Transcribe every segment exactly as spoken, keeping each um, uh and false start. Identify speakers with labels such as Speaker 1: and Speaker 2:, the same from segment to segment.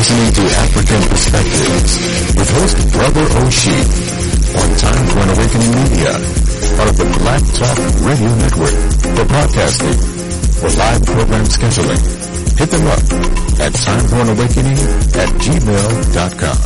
Speaker 1: listening to African Perspectives with host Brother O'Shea on Time for an Awakening Media, part of the Black Talk Radio Network. For podcasting, for live program scheduling, hit them up at timeforanawakening at gmail dot com.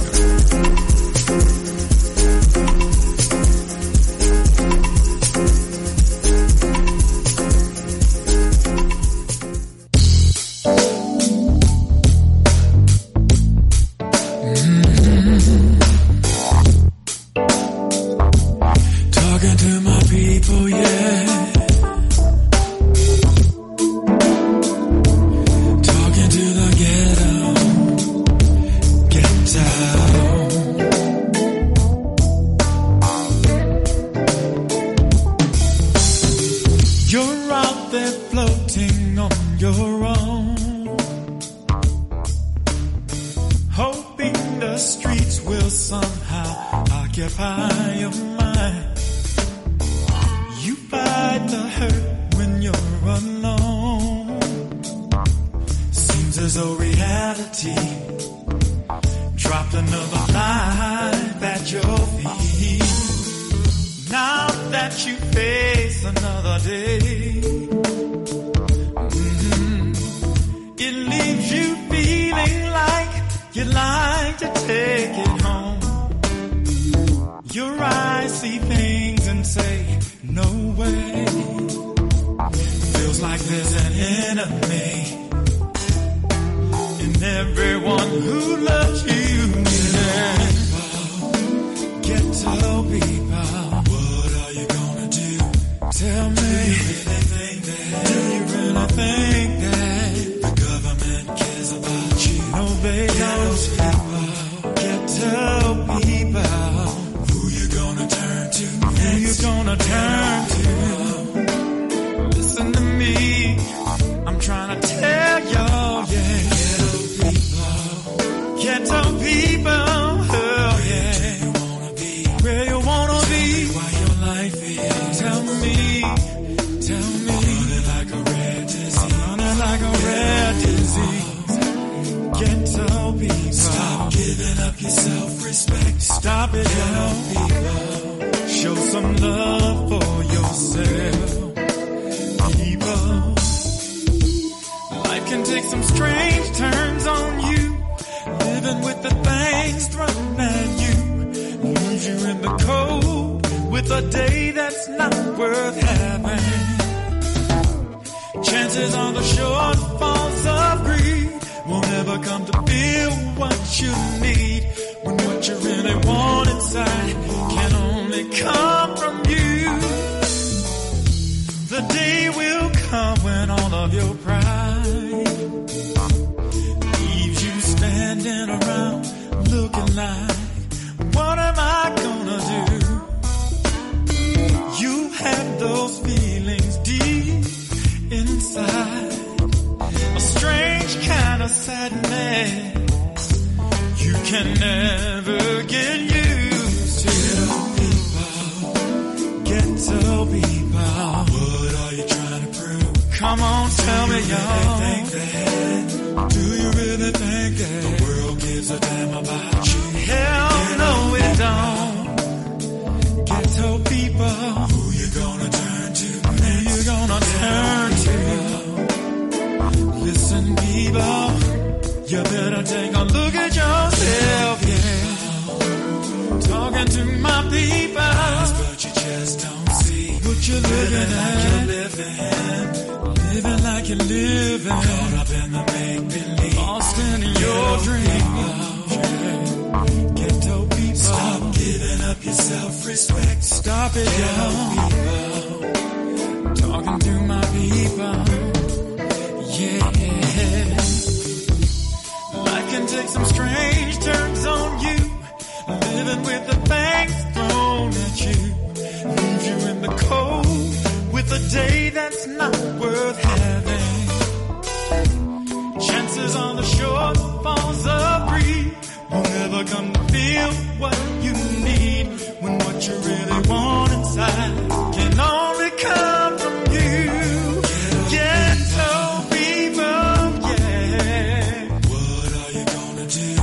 Speaker 2: Can only come from you. Ghetto people, yeah. What are you gonna do?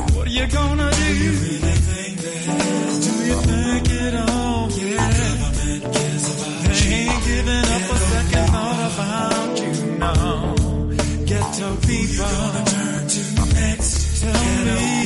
Speaker 2: gonna turn to next? Tell me,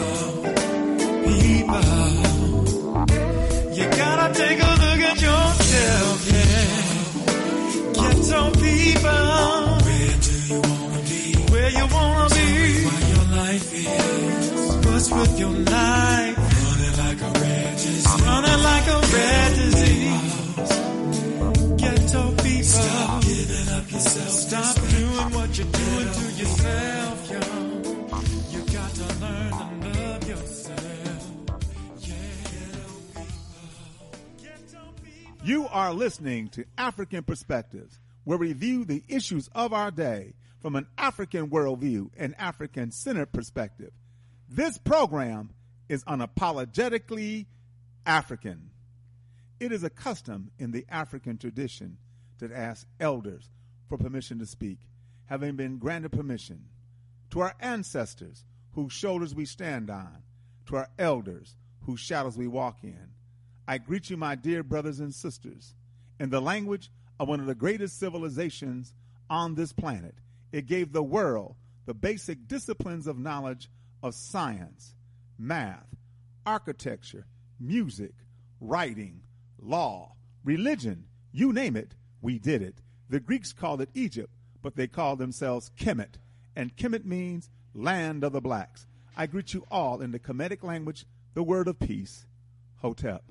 Speaker 2: people, you gotta take a look at yourself, yeah. Ghetto people, where do you wanna be? Where you wanna be? What your life is. What's with your life? Running like a red disease. Running like a red disease. Ghetto people, stop giving up yourself. Stop doing what you're doing to yourself, yo. You got to learn to love yourself. Yeah. Ghetto people.
Speaker 3: You are listening to African Perspectives, where we view the issues of our day from an African worldview and African-centered perspective. This program is unapologetically African. It is a custom in the African tradition to ask elders for permission to speak, having been granted permission. To our ancestors, whose shoulders we stand on, to our elders, whose shadows we walk in, I greet you, my dear brothers and sisters, in the language of one of the greatest civilizations on this planet. It gave the world the basic disciplines of knowledge of science, math, architecture, music, writing, law, religion, you name it, we did it. The Greeks called it Egypt, but they called themselves Kemet, and Kemet means land of the blacks. I greet you all in the Kemetic language, the word of peace, Hotep.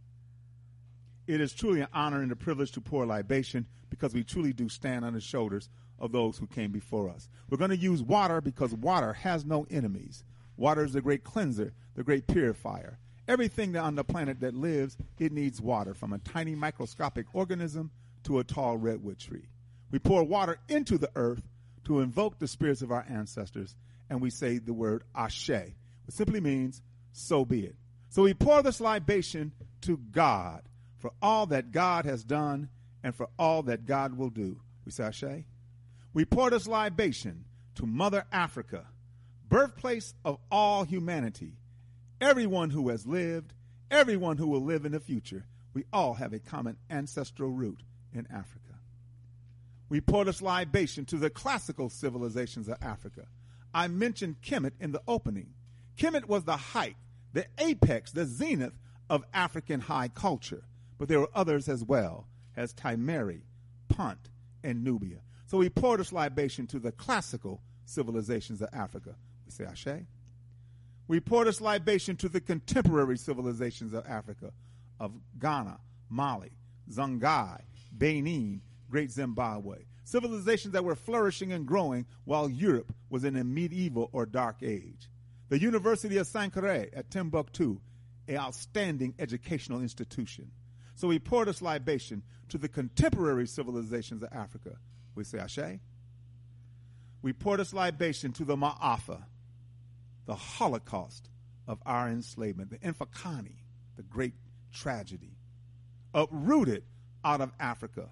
Speaker 3: It is truly an honor and a privilege to pour libation because we truly do stand on the shoulders of those who came before us. We're going to use water because water has no enemies. Water is the great cleanser, the great purifier. Everything that on the planet that lives, it needs water, from a tiny microscopic organism to a tall redwood tree. We pour water into the earth to invoke the spirits of our ancestors, and we say the word Ashe, which simply means, so be it. So we pour this libation to God for all that God has done and for all that God will do. We say Ashe. We pour this libation to Mother Africa, birthplace of all humanity. Everyone who has lived, everyone who will live in the future, we all have a common ancestral root in Africa. We pour this libation to the classical civilizations of Africa. I mentioned Kemet in the opening. Kemet was the height, the apex, the zenith of African high culture. But there were others as well, as Timeri, Punt, and Nubia. So we pour this libation to the classical civilizations of Africa. We say Ashe. We pour this libation to the contemporary civilizations of Africa, of Ghana, Mali, Songhai, Benin, Great Zimbabwe. Civilizations that were flourishing and growing while Europe was in a medieval or dark age. The University of Sankore at Timbuktu, an outstanding educational institution. So we pour this libation to the contemporary civilizations of Africa. We say Ashe. We pour this libation to the Ma'afa, the Holocaust of our enslavement, the Infakani, the great tragedy, uprooted out of Africa.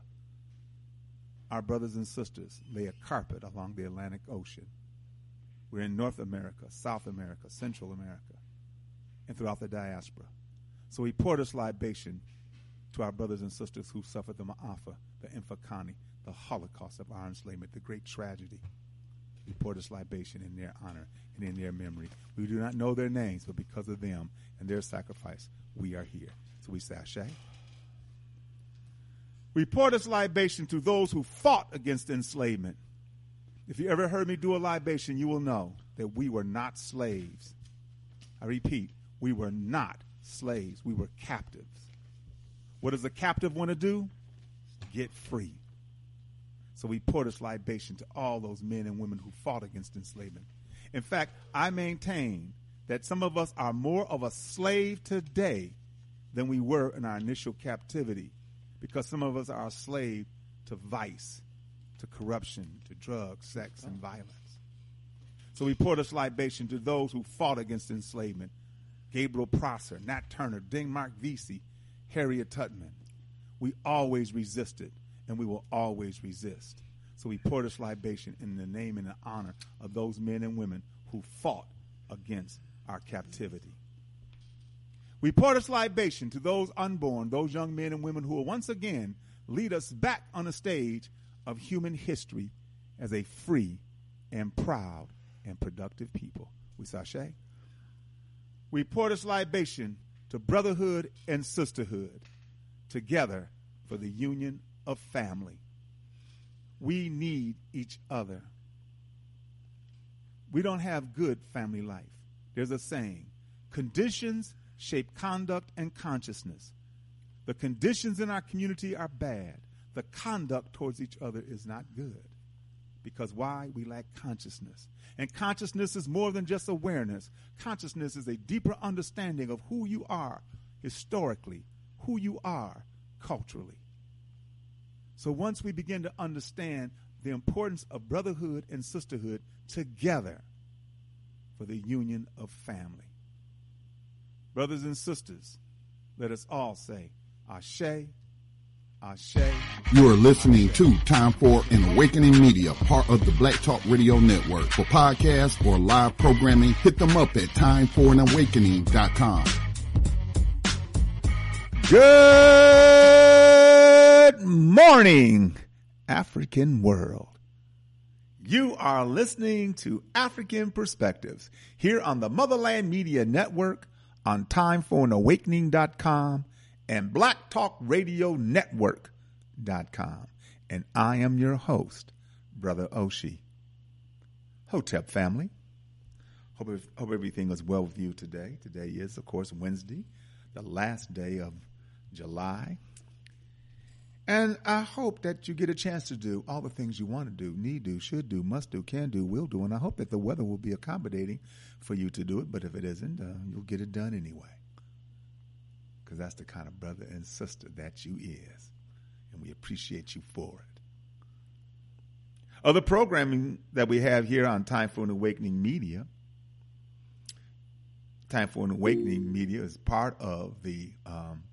Speaker 3: Our brothers and sisters lay a carpet along the Atlantic Ocean. We're in North America, South America, Central America, and throughout the diaspora. So we pour this libation to our brothers and sisters who suffered the Ma'afa, the Infakani, the Holocaust of our enslavement, the great tragedy. We pour this libation in their honor and in their memory. We do not know their names, but because of them and their sacrifice, we are here. So we say Ashe. We pour this libation to those who fought against enslavement. If you ever heard me do a libation, you will know that we were not slaves. I repeat, we were not slaves. We were captives. What does a captive want to do? Get free. So we pour this libation to all those men and women who fought against enslavement. In fact, I maintain that some of us are more of a slave today than we were in our initial captivity, because some of us are a slave to vice, to corruption, to drugs, sex, and violence. So we pour this libation to those who fought against enslavement. Gabriel Prosser, Nat Turner, Denmark Vesey, Harriet Tubman. We always resisted, and we will always resist. So we pour this libation in the name and the honor of those men and women who fought against our captivity. We pour this libation to those unborn, those young men and women who will once again lead us back on the stage of human history as a free and proud and productive people. We sashay. We pour this libation to brotherhood and sisterhood, together for the union of family. We need each other. We don't have good family life. There's a saying, conditions shape conduct and consciousness. The conditions in our community are bad. The conduct towards each other is not good. Because why? We lack consciousness. And consciousness is more than just awareness. Consciousness is a deeper understanding of who you are historically, who you are culturally. So once we begin to understand the importance of brotherhood and sisterhood together for the union of family. Brothers and sisters, let us all say, Ashe, Ashe.
Speaker 4: You are listening to Time for an Awakening Media, part of the Black Talk Radio Network. For podcasts or live programming, hit them up at time for an awakening dot com.
Speaker 3: Good morning, African world. You are listening to African Perspectives here on the Motherland Media Network, on time for an awakening dot com and black talk radio network dot com. And I am your host, Brother Oshi. Hotep family. Hope, hope everything is well with you today. Today is, of course, Wednesday, the last day of July. And I hope that you get a chance to do all the things you want to do, need to, should do, must do, can do, will do. And I hope that the weather will be accommodating for you to do it. But if it isn't, uh, you'll get it done anyway. Because that's the kind of brother and sister that you is. And we appreciate you for it. Other programming that we have here on Time for an Awakening Media. Time for an Awakening Media is part of the um,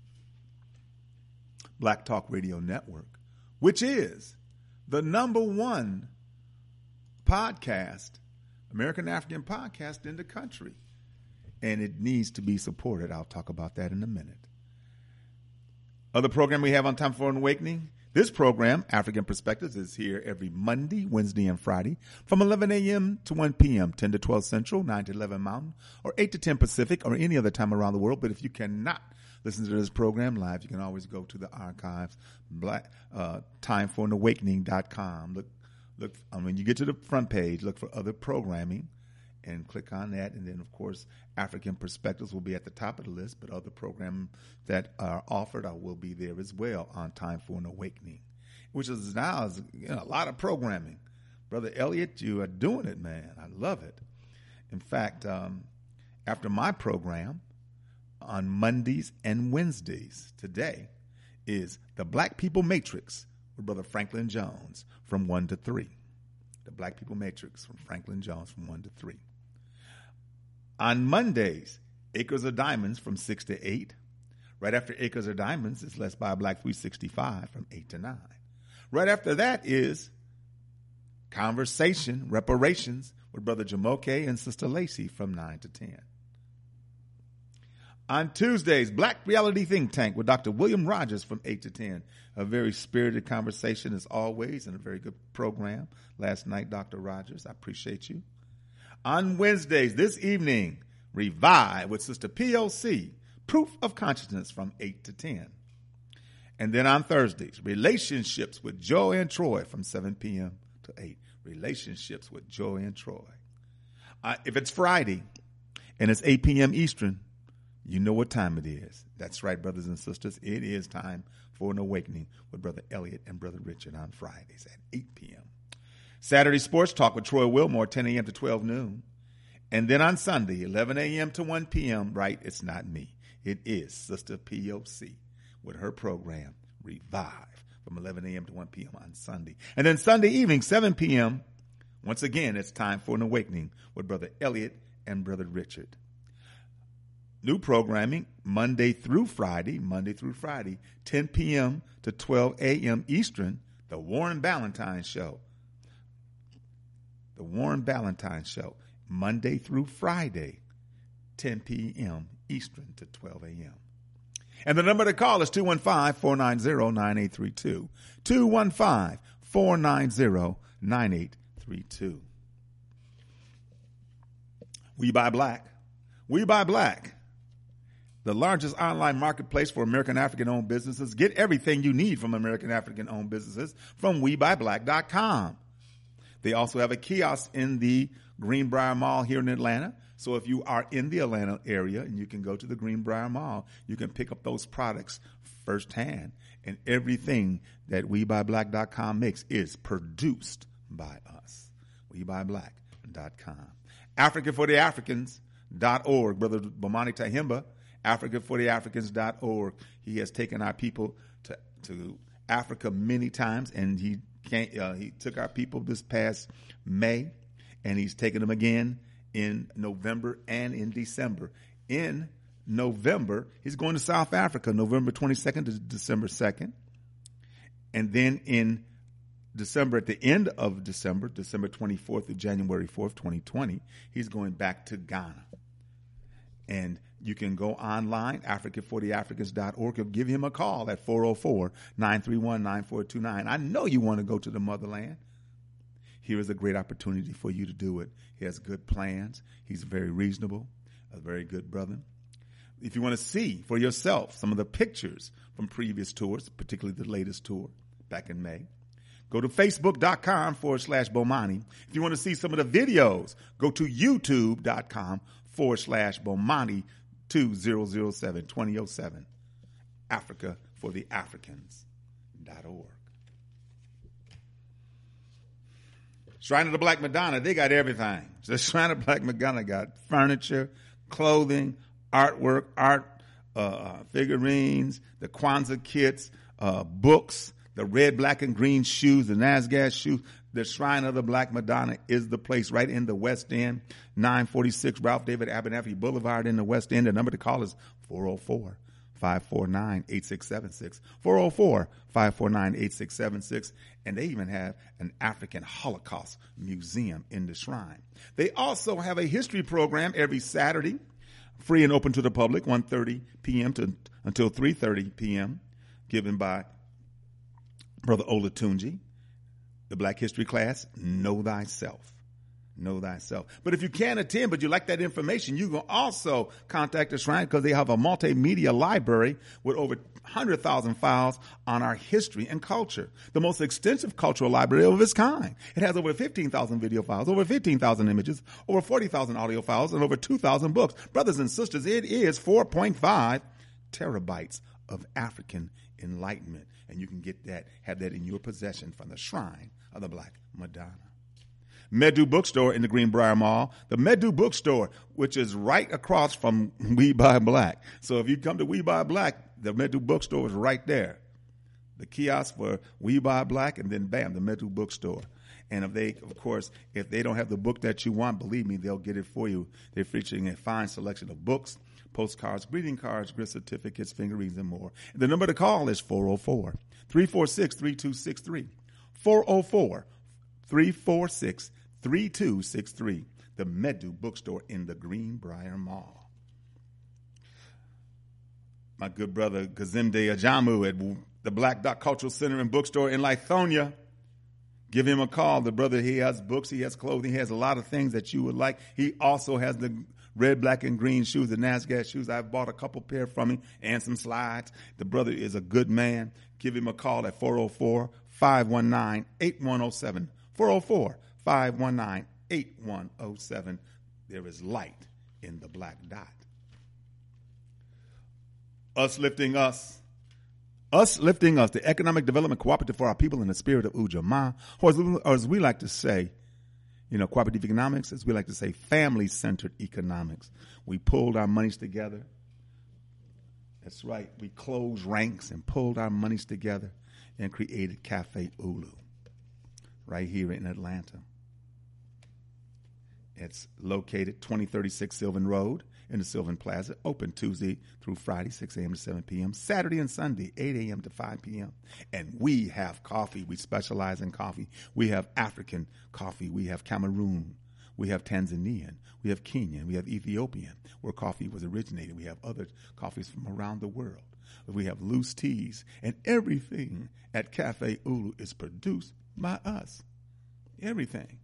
Speaker 3: Black Talk Radio Network, which is the number one podcast, American African podcast in the country. And it needs to be supported. I'll talk about that in a minute. Other program we have on Time for an Awakening. This program, African Perspectives, is here every Monday, Wednesday, and Friday from eleven a.m. to one p.m., ten to twelve Central, nine to eleven Mountain, or eight to ten Pacific, or any other time around the world. But if you cannot listen to this program live, you can always go to the archives, black, uh, time for an awakening dot com. Look, look. Um, when you get to the front page, look for other programming and click on that. And then, of course, African Perspectives will be at the top of the list, but other programs that are offered will be there as well on Time for an Awakening, which is now is, you know, a lot of programming. Brother Elliot, you are doing it, man. I love it. In fact, um, after my program on Mondays and Wednesdays today is the Black People Matrix with Brother Franklin Jones from one to three. The Black People Matrix from Franklin Jones from one to three. On Mondays, Acres of Diamonds from six to eight. Right after Acres of Diamonds is Let's Buy Black three sixty-five from eight to nine. Right after that is Conversation, Reparations with Brother Jamoke and Sister Lacey from nine to ten. On Tuesdays, Black Reality Think Tank with Doctor William Rogers from eight to ten. A very spirited conversation as always and a very good program. Last night, Doctor Rogers, I appreciate you. On Wednesdays, this evening, Revive with Sister P O C, Proof of Consciousness from eight to ten. And then on Thursdays, Relationships with Joy and Troy from seven p.m. to eight. Relationships with Joy and Troy. Uh, if it's Friday and it's eight p.m. Eastern, you know what time it is. That's right, brothers and sisters. It is time for an awakening with Brother Elliot and Brother Richard on Fridays at eight p.m. Saturday Sports Talk with Troy Wilmore, ten a.m. to twelve noon. And then on Sunday, eleven a.m. to one p.m., right, it's not me. It is Sister P O C with her program, Revive, from eleven a.m. to one p.m. on Sunday. And then Sunday evening, seven p.m., once again, it's time for an awakening with Brother Elliot and Brother Richard. New programming, Monday through Friday, Monday through Friday, ten p.m. to twelve a.m. Eastern, the Warren Ballantine Show. The Warren Ballantine Show, Monday through Friday, ten p.m. Eastern to twelve a.m. And the number to call is two one five, four nine zero, nine eight three two. two one five, four nine zero, nine eight three two. We Buy Black. We Buy Black. The largest online marketplace for American African-owned businesses. Get everything you need from American African-owned businesses from we buy black dot com. They also have a kiosk in the Greenbrier Mall here in Atlanta. So if you are in the Atlanta area and you can go to the Greenbrier Mall, you can pick up those products firsthand. And everything that we buy black dot com makes is produced by us. we buy black dot com. Africa for the Africans dot org. Brother Bomani Tahimba, Africa for the Africans dot org. He has taken our people to, to Africa many times, and he can't, uh, he took our people this past May, and he's taken them again in November and in December. In November, he's going to South Africa, November twenty-second to December second. And then in December, at the end of December, December twenty-fourth to January fourth, twenty twenty, he's going back to Ghana. And you can go online, Africa for the Africans dot org, or give him a call at four oh four, nine three one, nine four two nine. I know you want to go to the motherland. Here is a great opportunity for you to do it. He has good plans. He's very reasonable, a very good brother. If you want to see for yourself some of the pictures from previous tours, particularly the latest tour back in May, go to facebook.com forward slash Bomani. If you want to see some of the videos, go to youtube.com forward slash Bomani two thousand seven, twenty oh seven. Africa for the Africans dot org. Shrine of the Black Madonna, they got everything. The Shrine of Black Madonna got furniture, clothing, artwork, art, uh, figurines, the Kwanzaa kits, uh, books, the red, black, and green shoes, the Nazgad shoes. The Shrine of the Black Madonna is the place right in the West End, nine forty-six Ralph David Abernathy Boulevard in the West End. The number to call is four oh four, five four nine, eight six seven six, four oh four, five four nine, eight six seven six. And they even have an African Holocaust museum in the shrine. They also have a history program every Saturday, free and open to the public, one thirty p.m. to until three thirty p.m., given by Brother Olatunji. The Black History class, Know Thyself. Know Thyself. But if you can't attend, but you like that information, you can also contact the Shrine because they have a multimedia library with over one hundred thousand files on our history and culture. The most extensive cultural library of its kind. It has over fifteen thousand video files, over fifteen thousand images, over forty thousand audio files, and over two thousand books. Brothers and sisters, it is four point five terabytes of African enlightenment. And you can get that, have that in your possession from the Shrine of the Black Madonna. Medu Bookstore in the Greenbrier Mall. The Medu Bookstore, which is right across from We Buy Black. So if you come to We Buy Black, the Medu Bookstore is right there. The kiosk for We Buy Black, and then bam, the Medu Bookstore. And if they, of course, if they don't have the book that you want, believe me, they'll get it for you. They're featuring a fine selection of books, postcards, greeting cards, gift certificates, fingerings, and more. And the number to call is four oh four, three four six, three two six three. four oh four, three four six, three two six three. The Medu Bookstore in the Greenbrier Mall. My good brother Kazemde Ajamu at the Black Dot Cultural Center and Bookstore in Lithonia. Give him a call. The brother, he has books, he has clothing, he has a lot of things that you would like. He also has the red, black, and green shoes, the Nazgad shoes. I've bought a couple pair from him and some slides. The brother is a good man. Give him a call at four oh four, five one nine, eight one oh seven. four oh four, five one nine, eight one oh seven. There is light in the Black Dot. Us lifting us. Us lifting us, the economic development cooperative for our people in the spirit of Ujamaa, or as, or as we like to say, you know, cooperative economics, as we like to say, family-centered economics. We pulled our monies together. That's right. We closed ranks and pulled our monies together and created Cafe Ulu right here in Atlanta. It's located twenty thirty-six Sylvan Road in the Sylvan Plaza, open Tuesday through Friday, six a.m. to seven p.m., Saturday and Sunday, eight a.m. to five p.m. And we have coffee. We specialize in coffee. We have African coffee. We have Cameroon. We have Tanzanian. We have Kenyan. We have Ethiopian, where coffee was originated. We have other coffees from around the world. We have loose teas. And everything at Cafe Ulu is produced by us. Everything.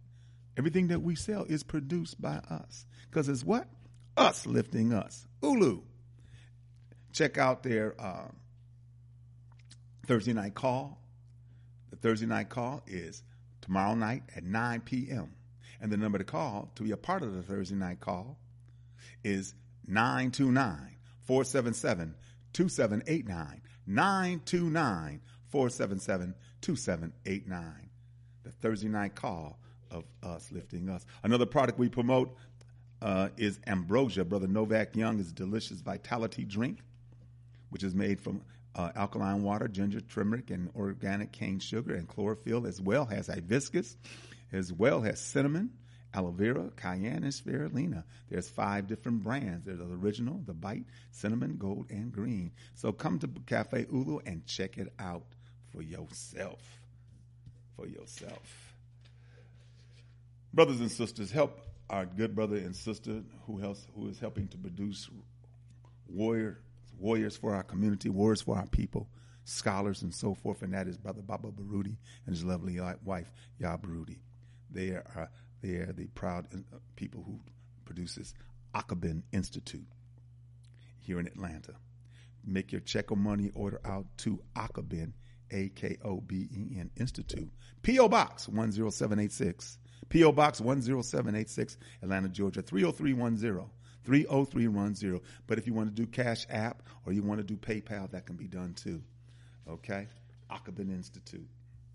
Speaker 3: Everything that we sell is produced by us. Because it's what? Us lifting us. Ulu. Check out their uh, Thursday night call. The Thursday night call is tomorrow night at nine p.m. And the number to call to be a part of the Thursday night call is nine two nine, four seven seven, two seven eight nine. nine two nine, four seven seven, two seven eight nine. The Thursday night call of us lifting us. Another product we promote uh, is Ambrosia. Brother Novak Young is a delicious vitality drink, which is made from uh, alkaline water, ginger, turmeric, and organic cane sugar and chlorophyll, as well as hibiscus, as well as cinnamon, aloe vera, cayenne, and spirulina. There's five different brands. There's the original, the bite, cinnamon, gold, and green. So come to Cafe Ulu and check it out for yourself. For yourself. Brothers and sisters, help our good brother and sister who helps, who is helping to produce warrior, warriors for our community, warriors for our people, scholars and so forth, and that is Brother Baba Baruti and his lovely wife, Ya Baruti. They are they are the proud people who produces Akabin Institute here in Atlanta. Make your check or money order out to Akabin, A K O B E N Institute, P O. Box one zero seven eight six, P O. Box one zero seven eight six, Atlanta, Georgia, three oh three one zero, three oh three one zero. But if you want to do Cash App or you want to do PayPal, that can be done too. Okay? Akabin Institute.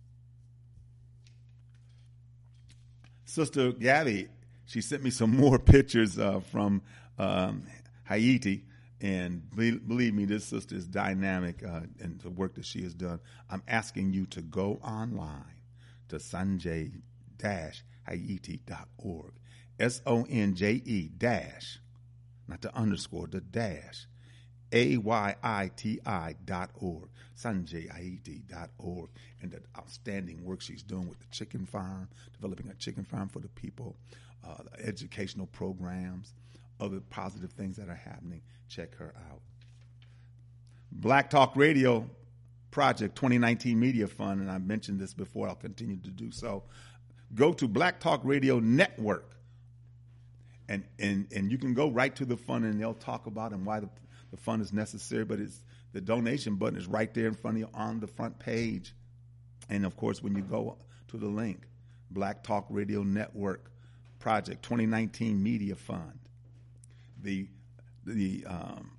Speaker 3: Sister Gabby, she sent me some more pictures uh, from um, Haiti. And believe me, this sister is dynamic uh, in the work that she has done. I'm asking you to go online to sanjay dash haiti dot org. S O N J E dash, not the underscore, the dash, A Y I T I dot org, sanjay haiti dot org. And the outstanding work she's doing with the chicken farm, developing a chicken farm for the people, uh, the educational programs, other positive things that are happening. Check her out. Black Talk Radio Project twenty nineteen Media Fund, and I mentioned this before, I'll continue to do so. Go to Black Talk Radio Network, and and and you can go right to the fund, and they'll talk about and why the, the fund is necessary. But it's the donation button is right there in front of you on the front page, and of course when you go to the link, Black Talk Radio Network Project twenty nineteen Media Fund. The the um,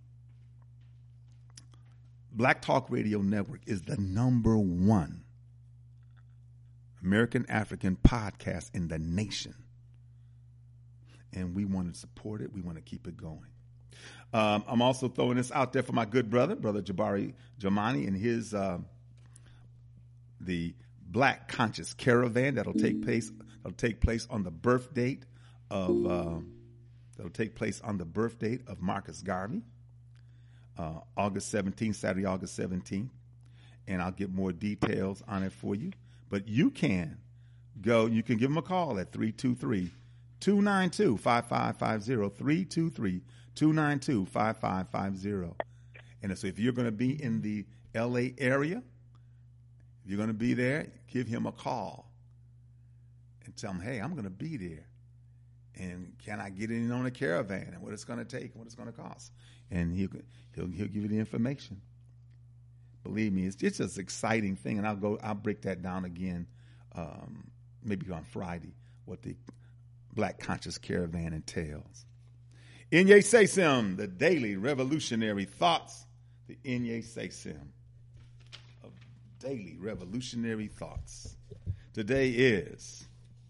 Speaker 3: Black Talk Radio Network is the number one American African podcast in the nation. And we want to support it. We want to keep it going. Um, I'm also throwing this out there for my good brother, Brother Jabari Jamani, and his uh, the Black Conscious Caravan that'll take place that'll take place on the birth date of uh, that'll take place on the birth date of Marcus Garvey, uh, August seventeenth, Saturday, August seventeenth, and I'll get more details on it for you. But you can go, you can give them a call at three two three, two nine two, five five five zero, three two three, two nine two, five five five zero. And so if you're going to be in the L A area, if you're going to be there, give him a call and tell him, hey, I'm going to be there. And can I get in on a caravan and what it's going to take and what it's going to cost? And he'll, he'll, he'll give you the information. Believe me, it's, it's just an exciting thing. And I'll go, I'll break that down again, um, maybe on Friday, what the Black Conscious Caravan entails. Inye Sesim, the daily revolutionary thoughts. The Inye Sesim of daily revolutionary thoughts. Today is,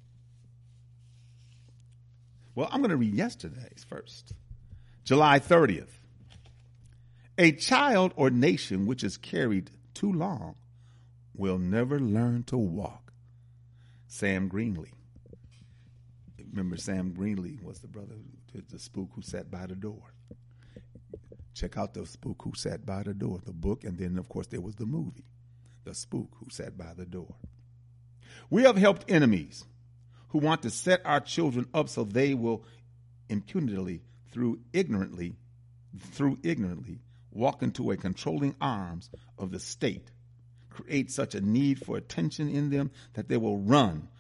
Speaker 3: well, I'm going to read yesterday's first. July thirtieth. A child or nation which is carried too long will never learn to walk. Sam Greenlee. Remember, Sam Greenlee was the brother who did The Spook Who Sat by the Door. Check out The Spook Who Sat by the Door, the book, and then, of course, there was the movie, The Spook Who Sat by the Door. We have helped enemies who want to set our children up so they will impunity through ignorantly, through ignorantly, walk into a controlling arms of the state, create such a need for attention in them that they will run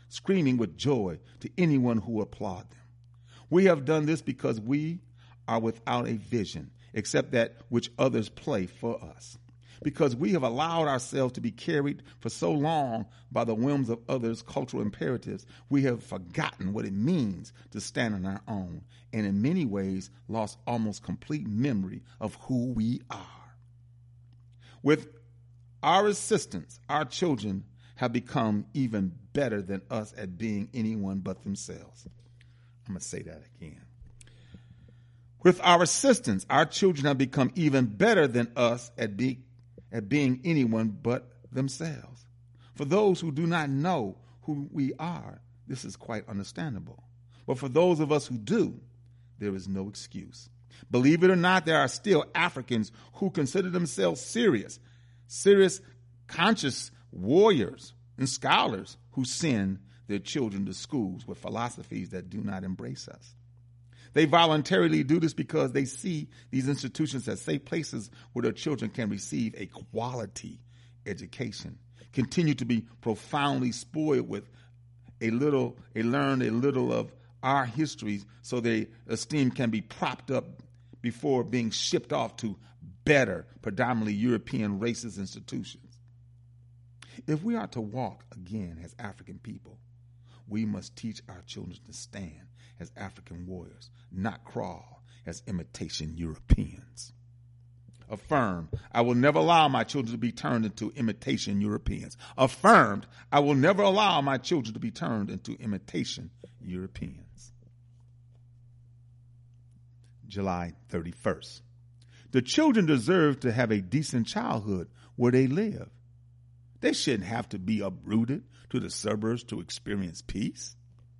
Speaker 3: screaming with joy to anyone who applaud them. We have done this because we are without a vision, except that which others play for us. Because we have allowed ourselves to be carried for so long by the whims of others' cultural imperatives, we have forgotten what it means to stand on our own, and in many ways lost almost complete memory of who we are. With our assistance, our children have become even better than us at being anyone but themselves. I'm going to say that again. With our assistance, our children have become even better than us at being at being anyone but themselves. For those who do not know who we are, this is quite understandable. But for those of us who do, there is no excuse. Believe it or not, there are still Africans who consider themselves serious, serious, conscious warriors and scholars who send their children to schools with philosophies that do not embrace us. They voluntarily do this because they see these institutions as safe places where their children can receive a quality education, continue to be profoundly spoiled with a little, a learn a little of our histories so their esteem can be propped up before being shipped off to better, predominantly European racist institutions. If we are to walk again as African people, we must teach our children to stand as African warriors, not crawl as imitation Europeans. Affirm, I will never allow my children to be turned into imitation Europeans. Affirmed, I will never allow my children to be turned into imitation Europeans. July thirty-first. The children deserve to have a decent childhood where they live. They shouldn't have to be uprooted to the suburbs to experience peace.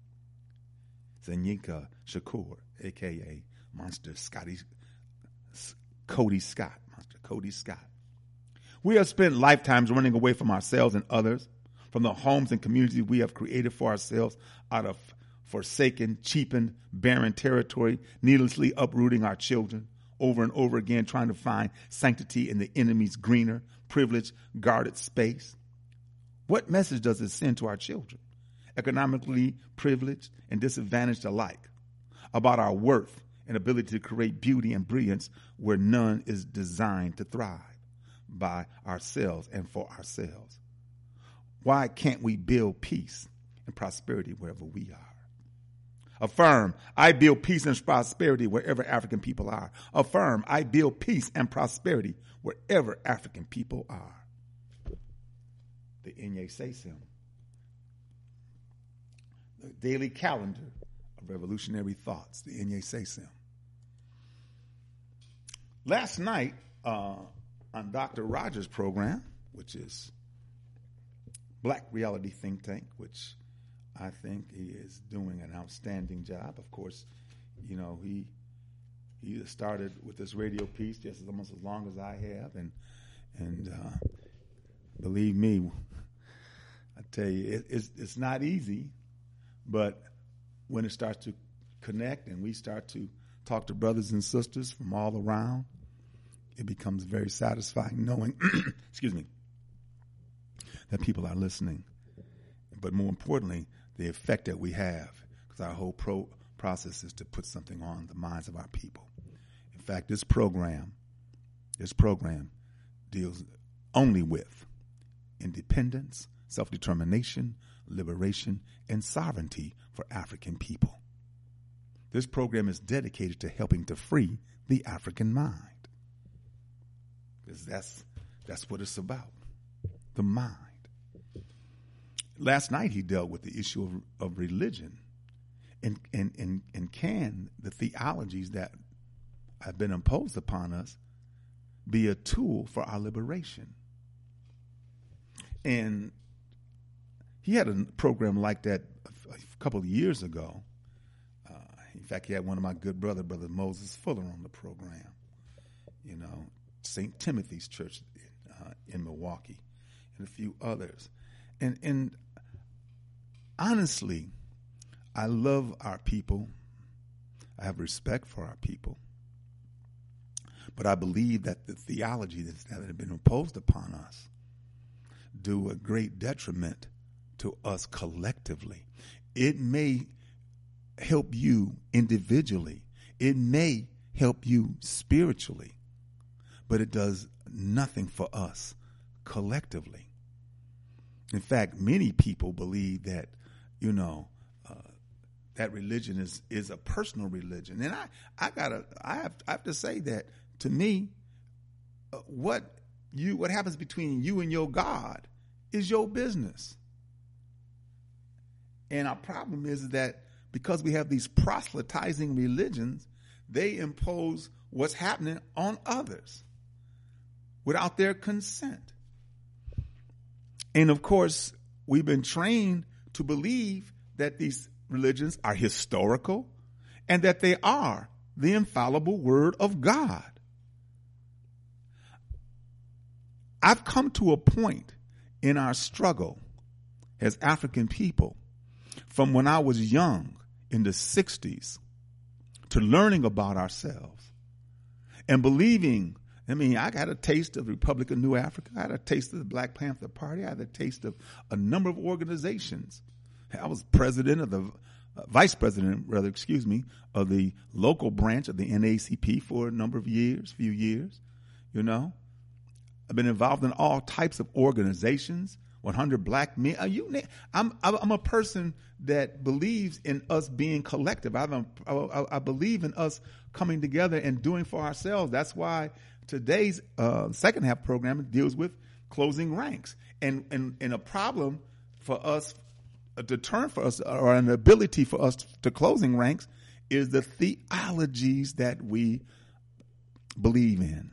Speaker 3: Zanyika Shakur, a k a. Monster Scotty, Cody Scott, Monster Cody Scott. We have spent lifetimes running away from ourselves and others, from the homes and communities we have created for ourselves out of forsaken, cheapened, barren territory, needlessly uprooting our children over and over again, trying to find sanctity in the enemy's greener, privileged, guarded space. What message does it send to our children, economically privileged and disadvantaged alike, about our worth and ability to create beauty and brilliance where none is designed to thrive by ourselves and for ourselves? Why can't we build peace and prosperity wherever we are? Affirm, I build peace and prosperity wherever African people are. Affirm, I build peace and prosperity wherever African people are. The Inye Sesim, the daily calendar of revolutionary thoughts, the Inye Sesim. Last night uh, on Doctor Rogers' program, which is Black Reality Think Tank, which I think he is doing an outstanding job. Of course, you know, he he started with this radio piece just as almost as long as I have, and and uh, believe me, I tell you, it, it's it's not easy, but when it starts to connect and we start to talk to brothers and sisters from all around, it becomes very satisfying knowing, excuse me, that people are listening. But more importantly, the effect that we have, because our whole pro process is to put something on the minds of our people. In fact, this program, this program deals only with independence, self-determination, liberation, and sovereignty for African people. This program is dedicated to helping to free the African mind. Because that's, that's what it's about, the mind. Last night he dealt with the issue of, of religion and, and, and, and can the theologies that have been imposed upon us be a tool for our liberation. And he had a program like that a, a couple of years ago. Uh, in fact, he had one of my good brother, Brother Moses Fuller, on the program, you know, Saint Timothy's Church uh, in Milwaukee, and a few others. And, and honestly, I love our people. I have respect for our people. But I believe that the theology that have been imposed upon us do a great detriment to us collectively. It may help you individually. It may help you spiritually, but it does nothing for us collectively. In fact, many people believe that, you know, uh, that religion is, is a personal religion. And I, I gotta, I have, I have to say that to me, uh, what you, what happens between you and your God is your business. And our problem is that because we have these proselytizing religions, they impose what's happening on others without their consent. And of course, we've been trained to believe that these religions are historical and that they are the infallible word of God. I've come to a point in our struggle as African people from when I was young in the sixties to learning about ourselves and believing. I mean, I got a taste of the Republic of New Africa. I had a taste of the Black Panther Party. I had a taste of a number of organizations. I was president of the, uh, vice president, rather, excuse me, of the local branch of the N double A C P for a number of years, few years, you know. I've been involved in all types of organizations, one hundred black men. Uh, you, I'm, I'm a person that believes in us being collective. I'm a, I, I believe in us coming together and doing for ourselves. That's why today's uh, second half program deals with closing ranks. And, and, and a problem for us, a deterrent for us, or an ability for us to closing ranks is the theologies that we believe in.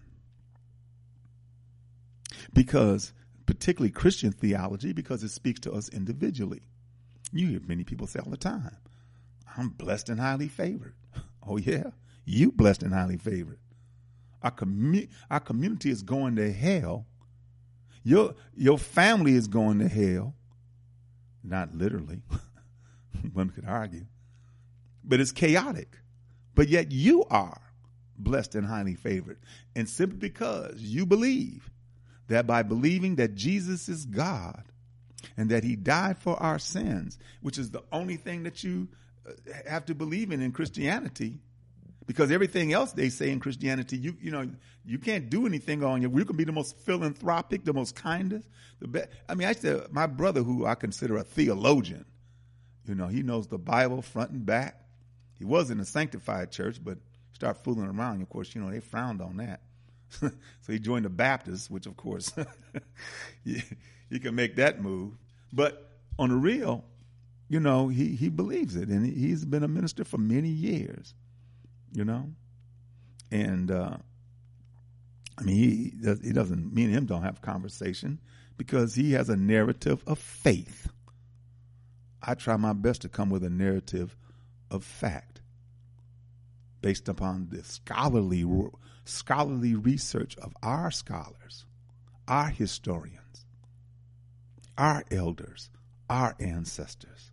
Speaker 3: Because, particularly Christian theology, because it speaks to us individually. You hear many people say all the time, I'm blessed and highly favored. Oh yeah, you blessed and highly favored. Our, commu- our community is going to hell. Your, your family is going to hell. Not literally. One could argue. But it's chaotic. But yet you are blessed and highly favored. And simply because you believe that by believing that Jesus is God and that he died for our sins, which is the only thing that you have to believe in in Christianity, because everything else they say in Christianity, you you know, you can't do anything on you. You can be the most philanthropic, the most kindest, the best. I mean, I said, my brother, who I consider a theologian, you know, he knows the Bible front and back. He was in a sanctified church, but start fooling around. Of course, you know, they frowned on that. So he joined the Baptists, which of course you, you can make that move. But on the real, you know, he, he believes it, and he's been a minister for many years, you know. And uh, I mean, he does, he doesn't, me and him don't have conversation because he has a narrative of faith. I try my best to come with a narrative of fact based upon the scholarly scholarly research of our scholars, our historians, our elders, our ancestors.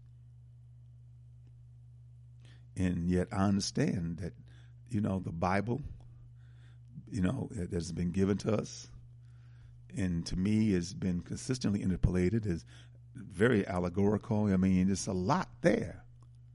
Speaker 3: And yet I understand that, you know, the Bible, you know, that has been given to us, and to me has been consistently interpolated, is very allegorical. I mean, there's a lot there.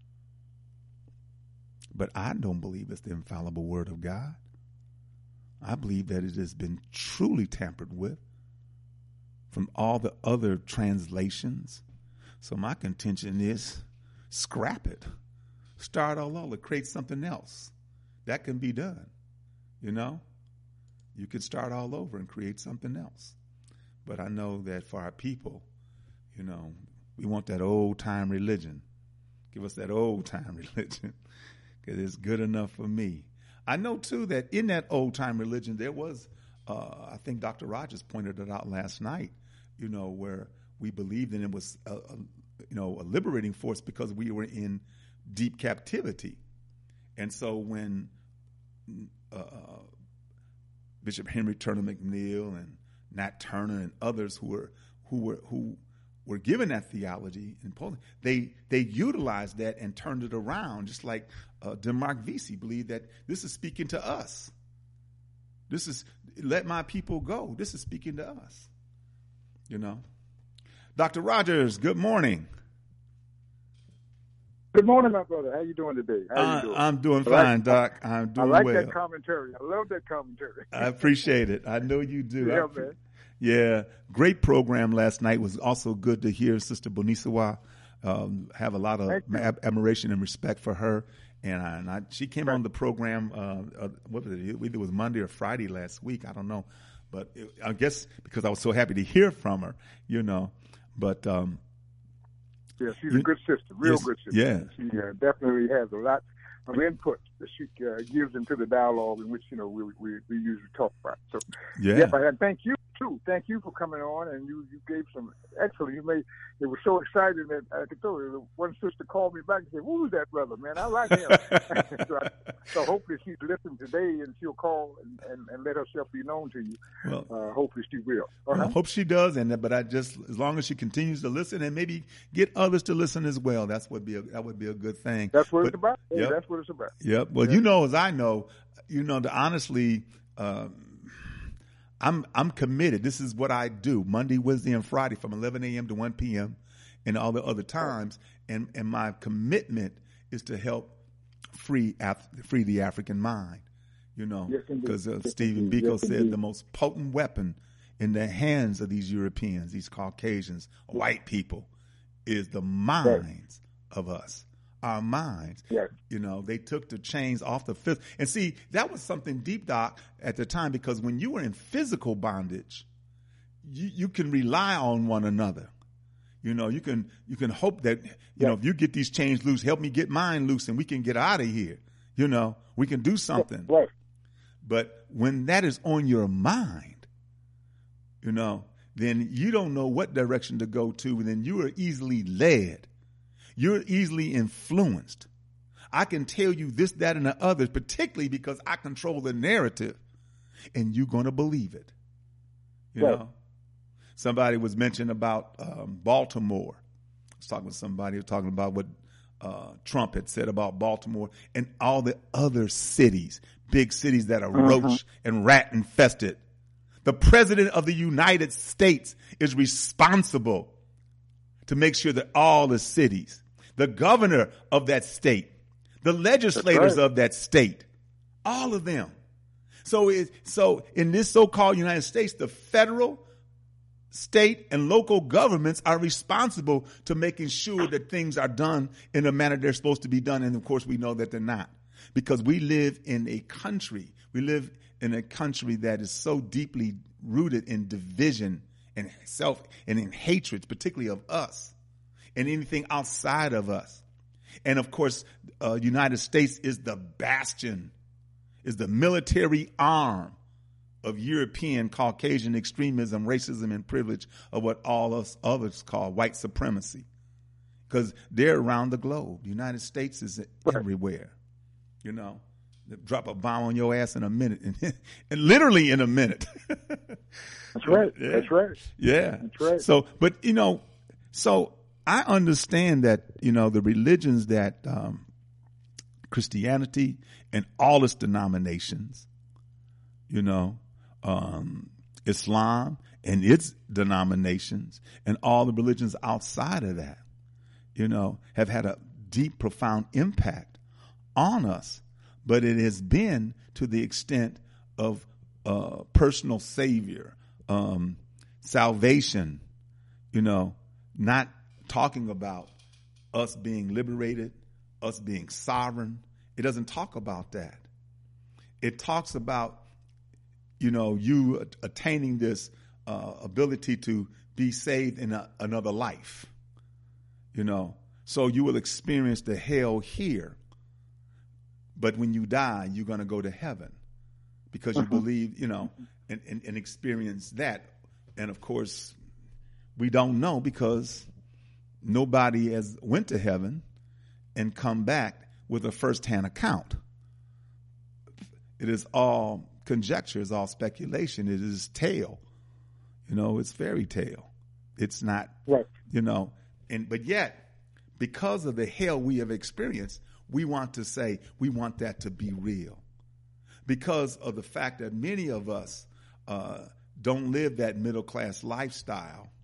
Speaker 3: But I don't believe it's the infallible word of God. I believe that it has been truly tampered with from all the other translations. So my contention is scrap it. Start all over. Create something else. That can be done. You know? You could start all over and create something else. But I know that for our people, you know, we want that old-time religion. Give us that old-time religion. Because it's good enough for me. I know, too, that in that old-time religion, there was, uh, I think Doctor Rogers pointed it out last night, you know, where we believed in it was, a, a, you know, a liberating force because we were in deep captivity. And so when uh, Bishop Henry Turner McNeil and Nat Turner and others who were who were who were given that theology in Poland, they they utilized that and turned it around, just like uh, Demarc Vesey believed that this is speaking to us. This is, let my people go. This is speaking to us, you know. Doctor Rogers, good morning.
Speaker 5: Good morning, my brother. How you doing today? How
Speaker 3: uh,
Speaker 5: you doing?
Speaker 3: I'm doing
Speaker 5: I
Speaker 3: fine,
Speaker 5: like,
Speaker 3: Doc. I'm doing
Speaker 5: I like
Speaker 3: well.
Speaker 5: that commentary. I love that commentary.
Speaker 3: I appreciate it. I know you do.
Speaker 5: Yeah,
Speaker 3: I,
Speaker 5: man.
Speaker 3: Yeah, great program last night. Was also good to hear Sister Bonisawa. Um, have a lot of ab- admiration and respect for her. And, I, and I, she came right. on the program, uh, uh, what was it? Either it was Monday or Friday last week. I don't know. But it, I guess because I was so happy to hear from her, you know. But um,
Speaker 5: yeah, she's
Speaker 3: you,
Speaker 5: a good sister, real
Speaker 3: yes,
Speaker 5: good sister.
Speaker 3: Yeah.
Speaker 5: She uh, definitely has a lot of input that she uh, gives into the dialogue in which, you know, we we, we usually talk about. So,
Speaker 3: yeah.
Speaker 5: Yep, and thank you, too. Thank you for coming on, and you, you gave some excellent, you made, it was so exciting that I could tell you, one sister called me back and said, who's that brother, man? I like him. so, I, so hopefully she's listening today, and she'll call and, and, and let herself be known to you. Well, uh, hopefully she will. Uh-huh.
Speaker 3: I hope she does, and but I just, as long as she continues to listen and maybe get others to listen as well, that's what be a, that would be a good thing.
Speaker 5: That's what
Speaker 3: but,
Speaker 5: it's about. Yeah,
Speaker 3: yep.
Speaker 5: That's what it's about.
Speaker 3: Yep. Well,
Speaker 5: yeah.
Speaker 3: you know, as I know, you know, to honestly, um, I'm I'm committed. This is what I do Monday, Wednesday, and Friday from eleven a.m. to one p.m. and all the other times. And and my commitment is to help free Af- free the African mind. You know, because yes, uh, yes, Stephen Biko yes, said indeed. The most potent weapon in the hands of these Europeans, these Caucasians, white people, is the minds right. of us. Our minds,
Speaker 5: yes.
Speaker 3: you know, they took the chains off the fist. And see, that was something deep, Doc, at the time, because when you were in physical bondage, you, you can rely on one another. You know, you can you can hope that, you yes. know, if you get these chains loose, help me get mine loose and we can get out of here. You know, we can do something.
Speaker 5: Right.
Speaker 3: But when that is on your mind, you know, then you don't know what direction to go to, and then you are easily led. You're easily influenced. I can tell you this, that, and the others, particularly because I control the narrative, and you're going to believe it. You right. know, somebody was mentioning about um, Baltimore. I was talking with somebody who was talking about what uh, Trump had said about Baltimore and all the other cities, big cities that are uh-huh. roach and rat infested. The president of the United States is responsible to make sure that all the cities, the governor of that state, the legislators
Speaker 5: right.
Speaker 3: of that state, all of them. So, it, so in this so-called United States, the federal, state, and local governments are responsible to making sure that things are done in the manner they're supposed to be done. And of course, we know that they're not, because we live in a country. We live in a country that is so deeply rooted in division and self and in hatred, particularly of us and anything outside of us. And of course, uh, United States is the bastion, is the military arm of European Caucasian extremism, racism, and privilege of what all us others call white supremacy. Because they're around the globe. The United States is everywhere. You know, drop a bomb on your ass in a minute, and, and literally in a minute.
Speaker 5: That's right. Yeah. That's right.
Speaker 3: Yeah.
Speaker 5: That's right.
Speaker 3: So, but you know, so I understand that, you know, the religions that um, Christianity and all its denominations, you know, um, Islam and its denominations and all the religions outside of that, you know, have had a deep, profound impact on us. But it has been to the extent of uh, personal savior, um, salvation, you know, not talking about us being liberated, us being sovereign. It doesn't talk about that. It talks about, you know, you attaining this uh, ability to be saved in a, another life, you know. So you will experience the hell here. But when you die, you're going to go to heaven because you uh-huh. believe, you know, and, and, and experience that. And, of course, we don't know because nobody has went to heaven and come back with a first-hand account. It is all conjecture. It's all speculation. It is tale. You know, it's fairy tale. It's not,
Speaker 5: right.
Speaker 3: you know, and but yet, because of the hell we have experienced, we want to say we want that to be real because of the fact that many of us uh, don't live that middle-class lifestyle,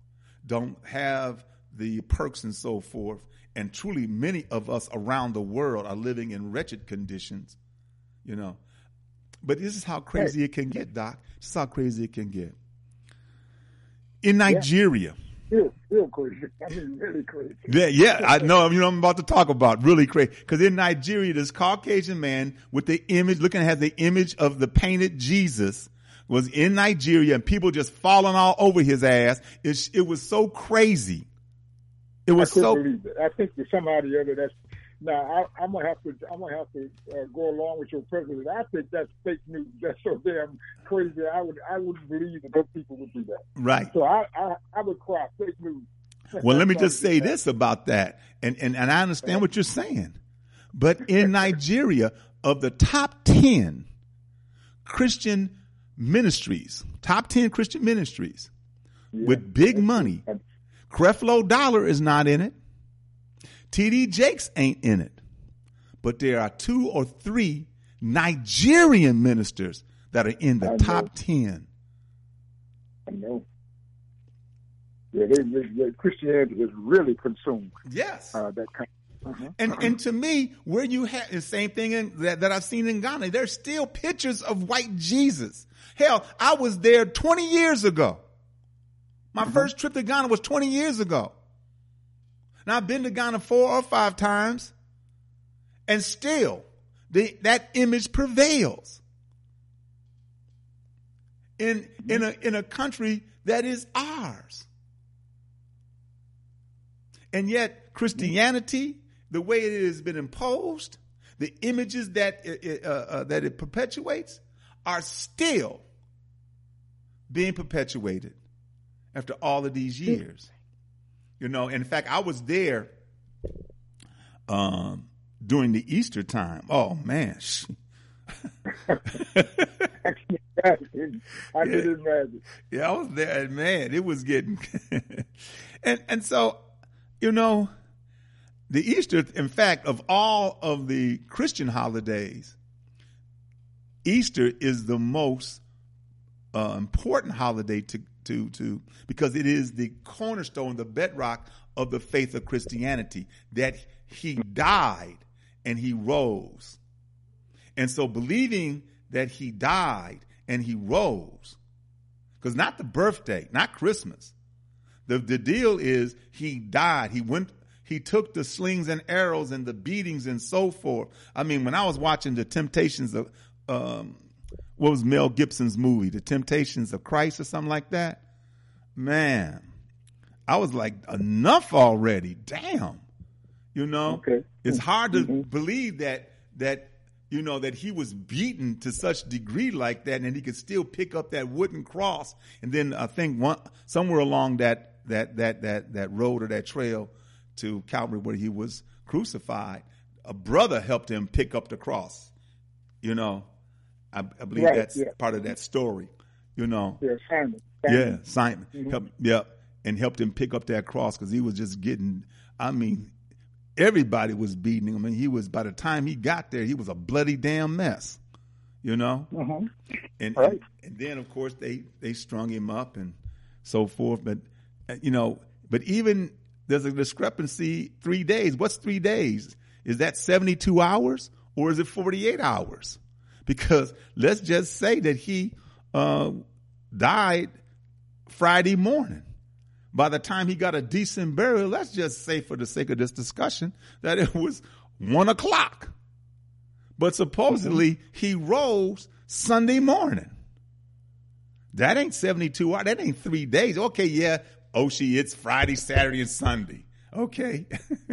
Speaker 3: don't have the perks and so forth. And truly, many of us around the world are living in wretched conditions, you know. But this is how crazy hey. it can get, Doc. This is how crazy it can get. In Nigeria.
Speaker 5: Yeah. Real, real crazy. I mean, really crazy.
Speaker 3: Yeah, yeah, I know. You know what I'm about to talk about. Really crazy. Because in Nigeria, this Caucasian man with the image, looking at the image of the painted Jesus, was in Nigeria, and people just falling all over his ass. It, it was so crazy. It was
Speaker 5: I couldn't
Speaker 3: so.
Speaker 5: believe it. I think there's somebody other that's now. I, I'm gonna have to. I'm gonna have to uh, go along with your president. I think that's fake news. That's so damn crazy. I would. I wouldn't believe that those people would do that.
Speaker 3: Right.
Speaker 5: So I. I, I would cry fake news.
Speaker 3: Well, let me just say this about that, and and and I understand what you're saying, but in Nigeria, of the top ten Christian ministries, top ten Christian ministries yeah. with big money. Creflo Dollar is not in it. T D Jakes ain't in it. But there are two or three Nigerian ministers that are in the
Speaker 5: I
Speaker 3: top
Speaker 5: know.
Speaker 3: ten.
Speaker 5: I know. Yeah, they, they, they, Christianity is really consumed.
Speaker 3: Yes.
Speaker 5: Uh, that kind of, uh-huh.
Speaker 3: And and to me, where you have the same thing in, that, that I've seen in Ghana, there's still pictures of white Jesus. Hell, I was there twenty years ago. My mm-hmm. first trip to Ghana was twenty years ago. Now, I've been to Ghana four or five times, and still the, that image prevails in, mm-hmm. in, a, in a country that is ours. And yet Christianity, the way it has been imposed, the images that it, uh, uh, that it perpetuates are still being perpetuated after all of these years. You know, in fact, I was there um, during the Easter time. Oh, man.
Speaker 5: I can
Speaker 3: yeah.
Speaker 5: imagine.
Speaker 3: Yeah, I was there, and man, it was getting... and and so, you know, the Easter, in fact, of all of the Christian holidays, Easter is the most uh, important holiday to to to because it is the cornerstone, the bedrock of the faith of Christianity, that he died and he rose. And so believing that he died and he rose, because not the birthday, not Christmas. The the deal is he died. He went, he took the slings and arrows and the beatings and so forth. I mean, when I was watching the Temptations of, um, what was Mel Gibson's movie, The Temptations of Christ or something like that? Man, I was like, enough already. Damn. You know,
Speaker 5: okay.
Speaker 3: It's hard to
Speaker 5: mm-hmm.
Speaker 3: believe that, that, you know, that he was beaten to such degree like that, and he could still pick up that wooden cross. And then I think one, somewhere along that, that, that, that, that road or that trail to Calvary where he was crucified, a brother helped him pick up the cross. You know, I, I believe
Speaker 5: right,
Speaker 3: that's
Speaker 5: yeah.
Speaker 3: part of that story, you know.
Speaker 5: Yeah, Simon. Simon.
Speaker 3: Yeah, Simon.
Speaker 5: Mm-hmm.
Speaker 3: Help, yep. And helped him pick up that cross because he was just getting, I mean, everybody was beating him. I mean, he was, by the time he got there, he was a bloody damn mess, you know?
Speaker 5: Mm-hmm.
Speaker 3: And,
Speaker 5: right.
Speaker 3: and and then, of course, they, they strung him up and so forth. But, you know, but even there's a discrepancy, three days. What's three days? Is that seventy-two hours or is it forty-eight hours? Because let's just say that he uh, died Friday morning. By the time he got a decent burial, let's just say for the sake of this discussion that it was one o'clock. But supposedly mm-hmm. he rose Sunday morning. That ain't seventy-two hours. That ain't three days. Okay, yeah, Oshie, it's Friday, Saturday, and Sunday. Okay.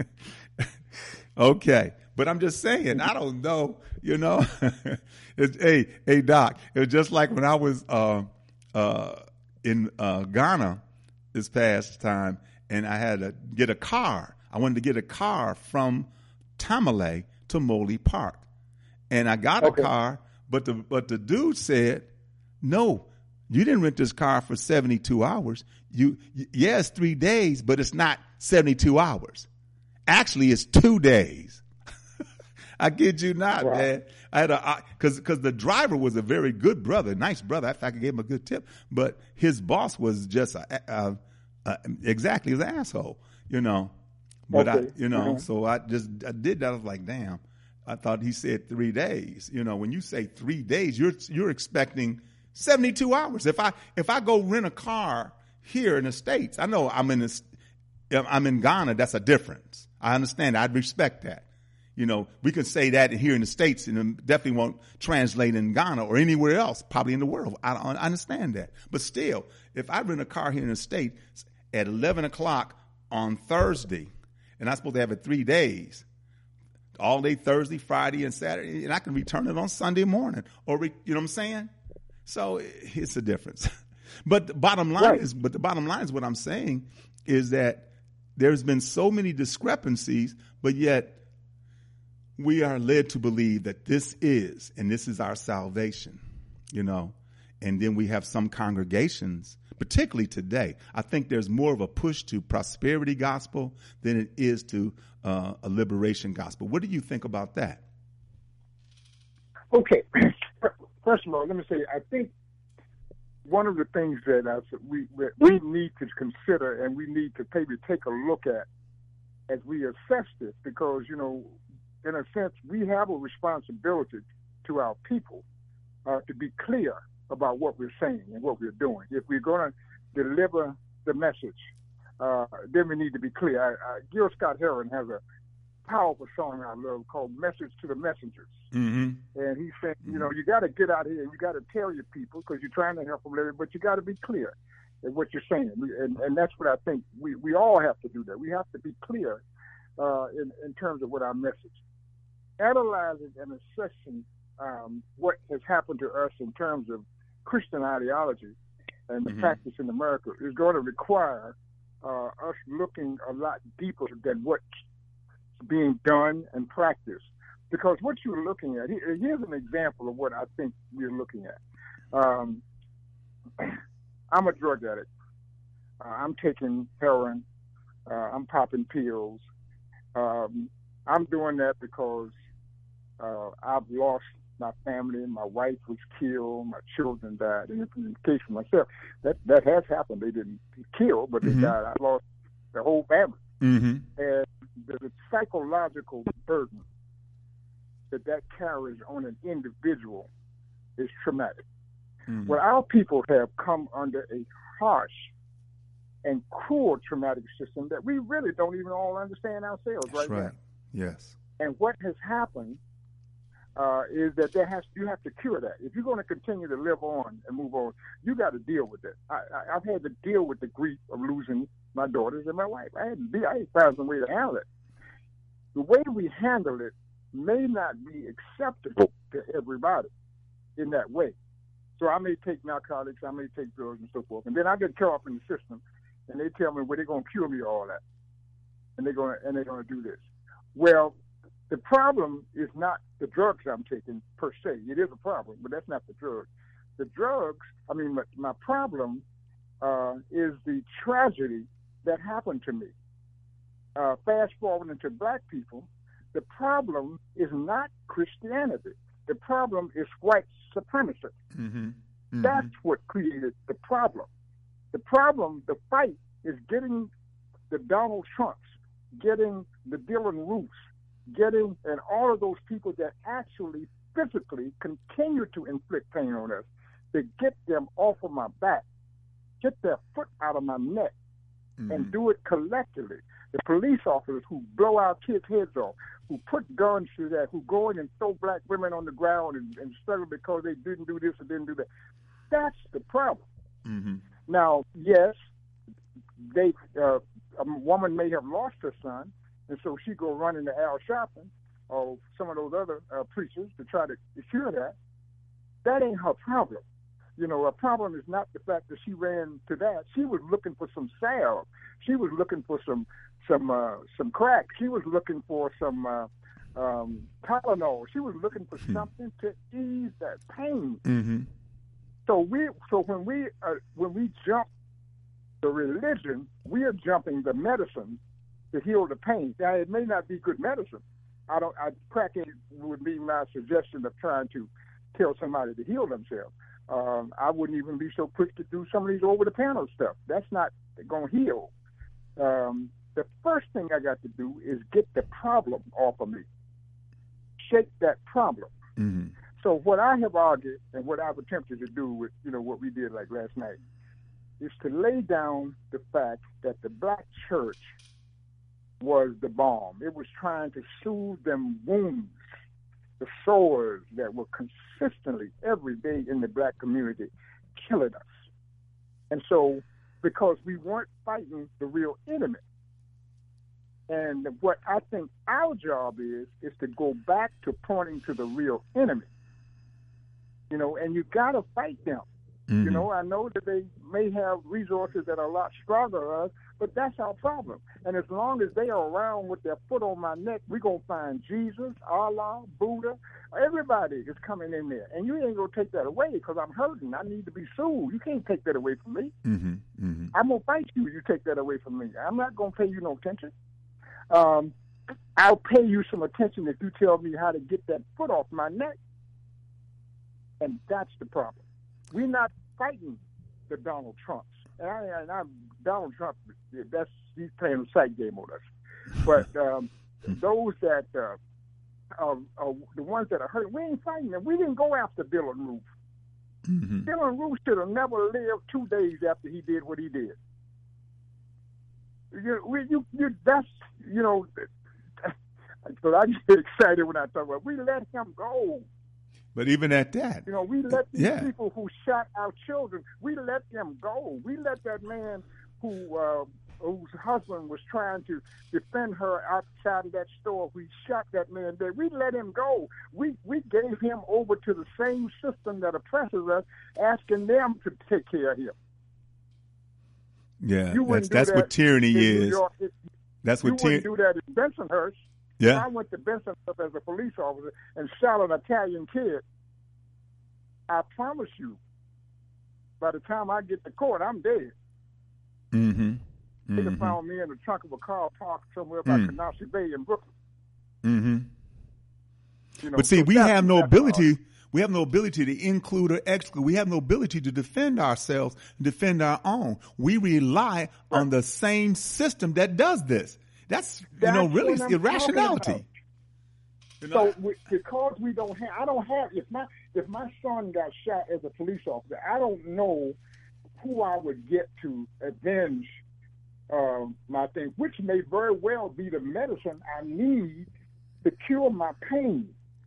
Speaker 3: Okay. But I'm just saying, I don't know, you know. It's, hey, hey, Doc, it was just like when I was uh, uh, in uh, Ghana this past time, and I had to get a car. I wanted to get a car from Tamale to Moley Park. And I got
Speaker 5: okay.
Speaker 3: a car, but the but the dude said, no, you didn't rent this car for seventy-two hours. You, yeah, it's three days, but it's not seventy-two hours. Actually, it's two days. I kid you not, wow. man. I had a, cause, cause the driver was a very good brother, nice brother. In fact, I gave him a good tip, but his boss was just a, a, Uh, exactly, he's an asshole, you know. But
Speaker 5: okay.
Speaker 3: I, you know,
Speaker 5: mm-hmm.
Speaker 3: so I just I did that. I was like, damn. I thought he said three days. You know, when you say three days, you're you're expecting seventy-two hours. If I if I go rent a car here in the States, I know I'm in this, I'm in Ghana. That's a difference. I understand. I'd respect that. You know, we can say that here in the States, and it definitely won't translate in Ghana or anywhere else, probably in the world. I, I understand that. But still, if I rent a car here in the States at eleven o'clock on Thursday, and I'm supposed to have it three days, all day Thursday, Friday, and Saturday, and I can return it on Sunday morning, or re, you know what I'm saying? So it's a difference. But the bottom line
Speaker 5: right.
Speaker 3: is, but the bottom line is what I'm saying is that there's been so many discrepancies, but yet we are led to believe that this is, and this is our salvation, you know. And then we have some congregations, particularly today, I think there's more of a push to prosperity gospel than it is to uh, a liberation gospel. What do you think about that?
Speaker 5: Okay. First of all, let me say, I think one of the things that I, we we need to consider and we need to maybe take a look at as we assess this, because, you know, in a sense, we have a responsibility to our people uh, to be clear about what we're saying and what we're doing. If we're going to deliver the message, uh, then we need to be clear. I, I, Gil Scott-Heron has a powerful song I love called Message to the Messengers.
Speaker 3: Mm-hmm.
Speaker 5: And he said, you know, you got to get out here and you got to tell your people, because you're trying to help them live, but you got to be clear in what you're saying. And, and that's what I think we, we all have to do that. We have to be clear uh, in, in terms of what our message. Analyzing and assessing um, what has happened to us in terms of Christian ideology and the mm-hmm. practice in America is going to require uh, us looking a lot deeper than what's being done and practiced. Because what you're looking at, here's an example of what I think we're looking at. Um, I'm a drug addict. Uh, I'm taking heroin. Uh, I'm popping pills. Um, I'm doing that because uh, I've lost my family. My wife was killed. My children died. And in the case of myself, that, that has happened. They didn't kill, but they mm-hmm. died. I lost the whole family. Mm-hmm. And the psychological burden that that carries on an individual is traumatic. Mm-hmm. Well, our people have come under a harsh and cruel traumatic system that we really don't even all understand ourselves.
Speaker 3: That's
Speaker 5: right,
Speaker 3: right.
Speaker 5: now.
Speaker 3: Yes.
Speaker 5: And what has happened uh, is that there has you have to cure that. If you're going to continue to live on and move on, you got to deal with it. I, I, I've had to deal with the grief of losing my daughters and my wife. I had to be, I had to find some way to handle it. The way we handle it may not be acceptable to everybody in that way. So I may take narcotics, I may take drugs and so forth, and then I get caught up in the system, and they tell me, well, they're going to cure me of all that, and they're going to and they're going to do this. Well, the problem is not the drugs I'm taking per se. It is a problem, but that's not the drugs. The drugs, I mean, my, my problem uh, is the tragedy that happened to me. Uh, fast forward into black people, the problem is not Christianity. The problem is white supremacy. Mm-hmm. Mm-hmm. That's what created the problem. The problem, the fight, is getting the Donald Trumps, getting the Dylan Roofs, getting, and all of those people that actually physically continue to inflict pain on us, to get them off of my back, get their foot out of my neck, mm-hmm. and do it collectively. The police officers who blow our kids' heads off, who put guns to that, who go in and throw black women on the ground and, and struggle because they didn't do this or didn't do that. That's the problem. Mm-hmm. Now, yes, they uh, a woman may have lost her son, and so she go run into Al Sharpton or some of those other uh, preachers to try to cure that. That ain't her problem. You know, her problem is not the fact that she ran to that. She was looking for some salve. She was looking for some some uh, some crack. She was looking for some uh, um, Tylenol. She was looking for mm-hmm. something to ease that pain. Mm-hmm. So we so when we uh, when we jump the religion, we are jumping the medicine to heal the pain. Now, it may not be good medicine. I don't. I cracking would be my suggestion of trying to tell somebody to heal themselves. Um, I wouldn't even be so quick to do some of these over the panel stuff. That's not going to heal, um, the first thing I got to do is get the problem off of me. Shake that problem.
Speaker 3: Mm-hmm.
Speaker 5: So what I have argued and what I've attempted to do with, you know, what we did like last night is to lay down the fact that the black church was the bomb. It was trying to soothe them wounds, the sores that were consistently every day in the black community killing us. And so because we weren't fighting the real enemy. And what I think our job is, is to go back to pointing to the real enemy. You know, and you got to fight them. Mm-hmm. You know, I know that they may have resources that are a lot stronger than us, but that's our problem. And as long as they are around with their foot on my neck, we're going to find Jesus, Allah, Buddha. Everybody is coming in there. And you ain't going to take that away because I'm hurting. I need to be sued. You can't take that away from me.
Speaker 3: Mm-hmm. Mm-hmm.
Speaker 5: I'm going to fight you if you take that away from me. I'm not going to pay you no attention. Um, I'll pay you some attention if you tell me how to get that foot off my neck. And that's the problem. We're not fighting the Donald Trumps. And, I, and I'm Donald Trump, that's he's playing a sight game on us. But um, those that uh, are, are the ones that are hurt, we ain't fighting them. We didn't go after Dylann Roof. Mm-hmm. Dylann Roof should have never lived two days after he did what he did. You, we, you, you, that's, you know, so I get excited when I talk about it. We let him go.
Speaker 3: But even at that,
Speaker 5: you know, we let these
Speaker 3: yeah.
Speaker 5: people who shot our children, we let them go. We let that man who uh, whose husband was trying to defend her outside of that store, we shot that man there. We let him go. We we gave him over to the same system that oppresses us, asking them to take care of him.
Speaker 3: Yeah, that's, that's that what tyranny is. York, it, that's what tyranny.
Speaker 5: You wouldn't do that in Bensonhurst.
Speaker 3: Yeah.
Speaker 5: If I went to Bensonhurst as a police officer and shot an Italian kid, I promise you, by the time I get to court, I'm dead.
Speaker 3: Mm-hmm. Mm-hmm.
Speaker 5: They can found me in the trunk of a car parked somewhere by mm. Canarsie Bay in Brooklyn.
Speaker 3: Mm-hmm.
Speaker 5: You know,
Speaker 3: but see,
Speaker 5: so
Speaker 3: we have no ability. We have no ability to include or exclude. We have no ability to defend ourselves, defend our own. We rely right. on the same system that does this. That's, That's you know, really irrationality. You know?
Speaker 5: So we, because we don't have, I don't have, if my, if my son got shot as a police officer, I don't know who I would get to avenge uh, my thing, which may very well be the medicine I need to cure my pain.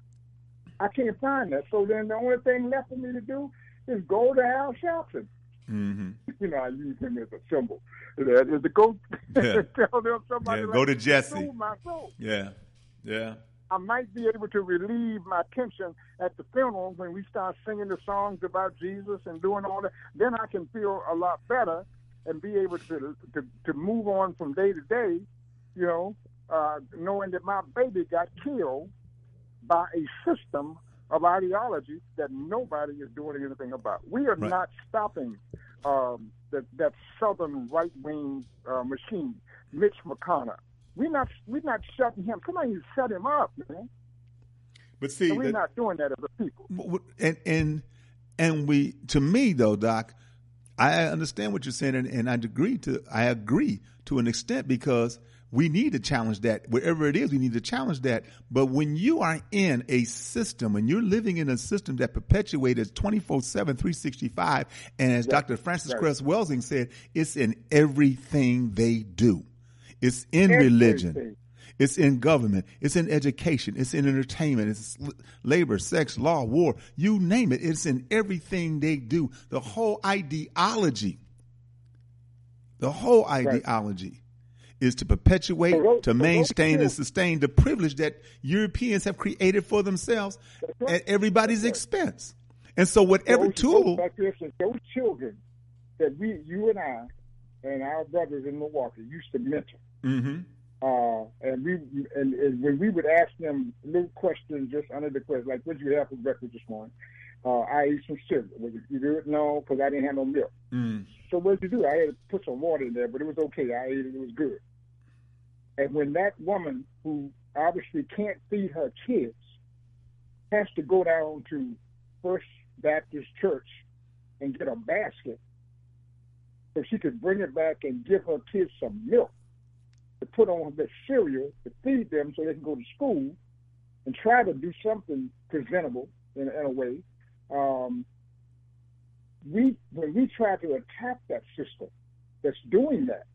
Speaker 5: I can't find that. So then the only thing left for me to do is go to Al Sharpton.
Speaker 3: Mm-hmm.
Speaker 5: You know, I use him as a symbol. Is to go
Speaker 3: yeah.
Speaker 5: tell them somebody.
Speaker 3: Yeah,
Speaker 5: like,
Speaker 3: go to Jesse.
Speaker 5: My soul.
Speaker 3: Yeah, yeah.
Speaker 5: I might be able to relieve my tension at the funeral when we start singing the songs about Jesus and doing all that. Then I can feel a lot better and be able to to, to move on from day to day. You know, uh, knowing that my baby got killed by a system of ideology that nobody is doing anything about. We are
Speaker 3: right. not
Speaker 5: stopping um, that that southern right wing uh, machine, Mitch McConnell. We're not we're not shutting him. Somebody shut him up, man.
Speaker 3: But see,
Speaker 5: so we're
Speaker 3: that,
Speaker 5: not doing that as a people.
Speaker 3: And and and we, to me though, Doc, I understand what you're saying, and, and I agree to I agree to an extent because we need to challenge that. Wherever it is, we need to challenge that. But when you are in a system, when you're living in a system that perpetuates twenty-four seven, three sixty-five, and as yes, Doctor Francis yes. Cress Welsing said, it's in everything they do. It's in everything. Religion. It's in government. It's in education. It's in entertainment. It's labor, sex, law, war. You name it. It's in everything they do. The whole ideology, the whole ideology right. is to perpetuate, so, to maintain, and sustain the privilege that Europeans have created for themselves right. at everybody's right. expense. And so whatever those, tool...
Speaker 5: Those, those children that we, you and I, and our brothers in Milwaukee used to mentor.
Speaker 3: Mm-hmm.
Speaker 5: Uh, and we and, and when we would ask them little questions just under the question, like, what did you have for breakfast this morning? Uh, I ate some cereal. Was it, you do it? No, because I didn't have no milk.
Speaker 3: Mm.
Speaker 5: So what did you do? I had to put some water in there, but it was okay. I ate it. It was good. And when that woman who obviously can't feed her kids has to go down to First Baptist Church and get a basket so she could bring it back and give her kids some milk to put on the cereal to feed them so they can go to school and try to do something presentable in, in a way. Um, we when we try to attack that system that's doing that,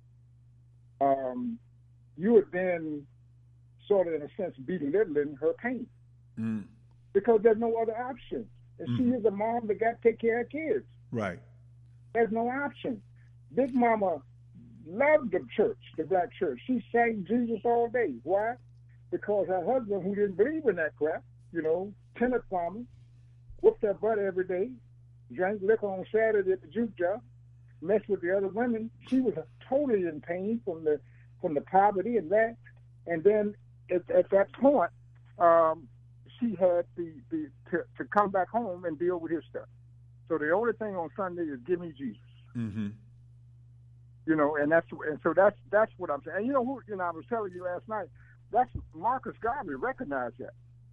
Speaker 5: um, you would then sort of, in a sense, belittling her pain
Speaker 3: Mm.
Speaker 5: because there's no other option. And she
Speaker 3: Mhm.
Speaker 5: is a mom that got to take care of kids.
Speaker 3: Right.
Speaker 5: There's no option. Big Mama loved the church, the black church. She sang Jesus all day. Why? Because her husband, who didn't believe in that crap, you know, tenant farmer, whooped her butt every day, drank liquor on Saturday at the juke job, messed with the other women. She was totally in pain from the from the poverty and that. And then at, at that point, um, she had the, the to, to come back home and deal with his stuff. So the only thing on Sunday is give me Jesus.
Speaker 3: Mm-hmm.
Speaker 5: You know, and that's and so that's that's what I'm saying. And you know who? You know, I was telling you last night. That's Marcus Garvey recognized that.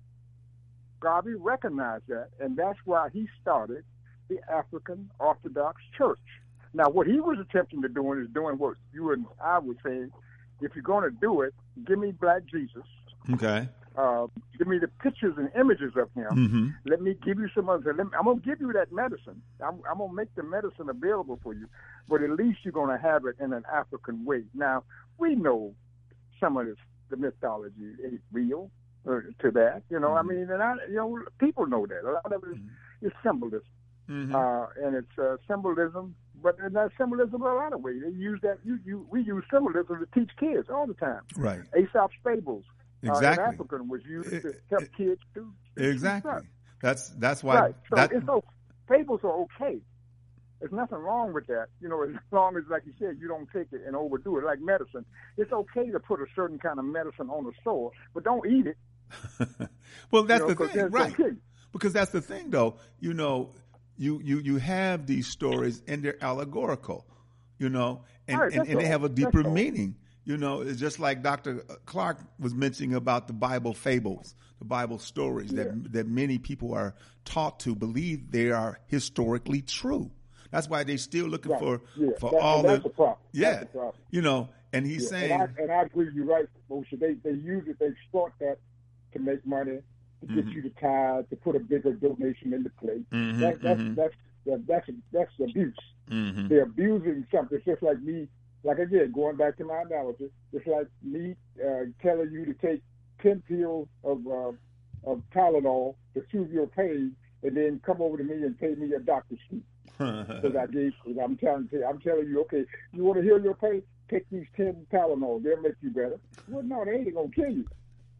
Speaker 5: Garvey recognized that, and that's why he started the African Orthodox Church. Now, what he was attempting to do is doing what you and I would say: if you're going to do it, give me Black Jesus.
Speaker 3: Okay.
Speaker 5: Uh, give me the pictures and images of him.
Speaker 3: Mm-hmm.
Speaker 5: Let me give you some other. Let me, I'm going to give you that medicine. I'm, I'm going to make the medicine available for you, but at least you're going to have it in an African way. Now, we know some of this, the mythology ain't real uh, to that. You know,
Speaker 3: Mm-hmm.
Speaker 5: I mean, and I, you know, people know that. A lot of it is,
Speaker 3: Mm-hmm.
Speaker 5: is symbolism,
Speaker 3: Mm-hmm.
Speaker 5: uh, and it's uh, symbolism. But in that symbolism, in a lot of ways, they use that. You, you, we use symbolism to teach kids all the time.
Speaker 3: Right.
Speaker 5: Aesop's fables.
Speaker 3: Exactly.
Speaker 5: Uh, in African was used to help
Speaker 3: It-
Speaker 5: kids do
Speaker 3: Exactly.
Speaker 5: stuff.
Speaker 3: That's that's why
Speaker 5: Right. So
Speaker 3: that
Speaker 5: it's so fables are okay. There's nothing wrong with that. You know, as long as, like you said, you don't take it and overdo it. Like medicine, it's okay to put a certain kind of medicine on the sore, but don't eat it.
Speaker 3: well, that's
Speaker 5: you know,
Speaker 3: the
Speaker 5: 'cause
Speaker 3: thing,
Speaker 5: that's
Speaker 3: right?
Speaker 5: okay.
Speaker 3: Because that's the thing, though. You know, you you you have these stories and they're allegorical. You know, and
Speaker 5: Right,
Speaker 3: and,
Speaker 5: that's
Speaker 3: and they
Speaker 5: all.
Speaker 3: have a
Speaker 5: That's
Speaker 3: deeper
Speaker 5: all.
Speaker 3: meaning. You know, it's just like Doctor Clark was mentioning about the Bible fables, the Bible stories
Speaker 5: Yeah.
Speaker 3: that that many people are taught to believe they are historically true. That's why they're still looking
Speaker 5: Right.
Speaker 3: for
Speaker 5: Yeah,
Speaker 3: for
Speaker 5: that-
Speaker 3: all
Speaker 5: and that's
Speaker 3: the
Speaker 5: the problem.
Speaker 3: yeah,
Speaker 5: That's the problem.
Speaker 3: you know. And he's
Speaker 5: Yeah,
Speaker 3: saying,
Speaker 5: and, I, and I agree with you, right, Moshe. They they use it, they exploit that to make money, to get
Speaker 3: Mhm.
Speaker 5: you to tithe, to put a bigger donation into play.
Speaker 3: Mhm,
Speaker 5: that, that's,
Speaker 3: mhm.
Speaker 5: that's that, that's that's abuse.
Speaker 3: Mhm.
Speaker 5: They're abusing something. It's just like me, like again, going back to my analogy, it's like me uh, telling you to take ten pills of uh, of Tylenol to soothe your pain, and then come over to me and pay me a doctor's fee. Because I gave, cause I'm telling you, I'm telling you, okay, you want to heal your pain? Take these ten Tylenol. They'll make you better. Well, no, they ain't gonna kill you.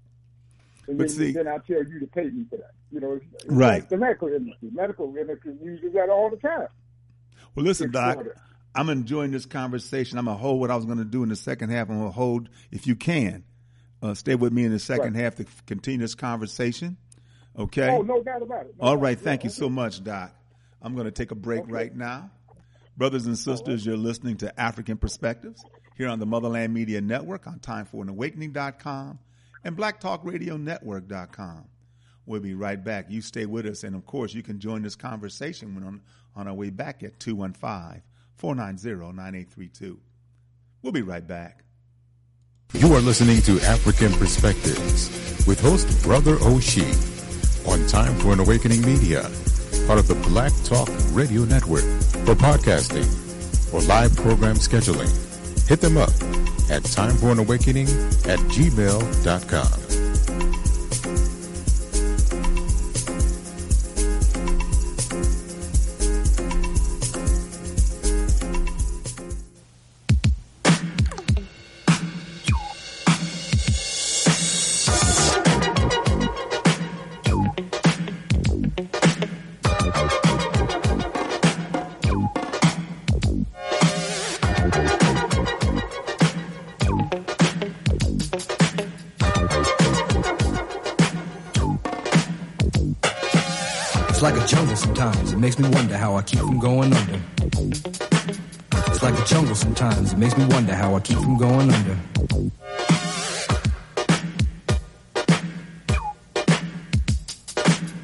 Speaker 5: And
Speaker 3: But
Speaker 5: then,
Speaker 3: see-
Speaker 5: then I tell you to pay me for that. You know, it's, it's
Speaker 3: Right.
Speaker 5: like the medical industry. Medical industry uses that all the time.
Speaker 3: Well, listen,
Speaker 5: It's
Speaker 3: Doc,
Speaker 5: shorter.
Speaker 3: I'm enjoying this conversation. I'm going to hold what I was going to do in the second half. I'm going to hold, if you can, uh, stay with me in the second
Speaker 5: Right.
Speaker 3: half to continue this conversation. Okay?
Speaker 5: Oh, no doubt about it. No
Speaker 3: All
Speaker 5: doubt.
Speaker 3: right.
Speaker 5: Yeah,
Speaker 3: Thank you
Speaker 5: okay.
Speaker 3: so much, Doc. I'm going to take a break
Speaker 5: Okay.
Speaker 3: right now. Brothers and sisters, you're listening to African Perspectives here on the Motherland Media Network on time for an awakening dot com and black talk radio network dot com. We'll be right back. You stay with us. And, of course, you can join this conversation when on, on our way back at two one five, four nine zero, nine eight three two. We'll be right back.
Speaker 1: You are listening to African Perspectives with host Brother Oshie on Time for an Awakening Media, part of the Black Talk Radio Network. For podcasting or live program scheduling, hit them up at time for an awakening at gmail dot com.
Speaker 6: It's like a jungle sometimes. It makes me wonder how I keep from going under. It's like a jungle sometimes. It makes me wonder how I keep from going under.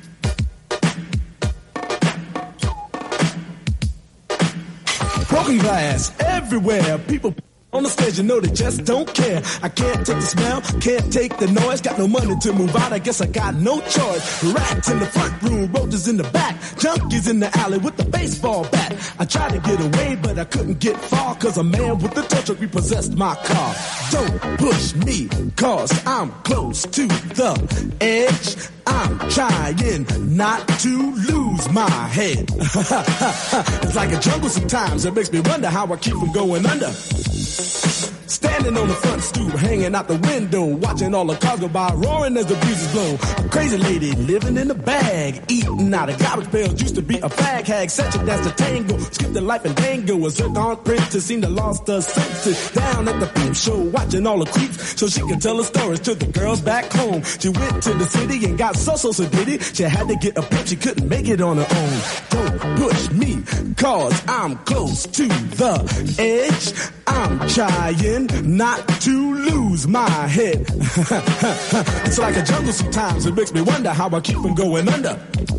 Speaker 6: Broken
Speaker 7: class. Everywhere, people on the stage, you know they just don't care. I can't take the smell, can't take the noise. Got no money to move out, I guess I got no choice. Rats in the front room, roaches in the back, junkies in the alley with the baseball bat. I tried to get away, but I couldn't get far, cause a man with a tow truck repossessed my car. Don't push me, cause I'm close to the edge. I'm trying not to lose my head. It's like a jungle sometimes, it makes me wonder how I keep from going under. Standing on the front stoop, hanging out the window, watching all the cars go by, roaring as the breeze is blown. A crazy lady living in a bag, eating out of garbage pails, used to be a fag hag, such a dance to tango, skipped the life and dango, a zircon princess seemed to lost her senses. Down at the peep show, watching all the creeps, so she could tell her stories to the girls back home. She went to the city and got so so so did it. She had to get a pimp, she couldn't make it on her own. Don't push me, cause I'm close to the edge. I'm trying not to lose my head. It's like a jungle sometimes, it makes me wonder how I keep from going under.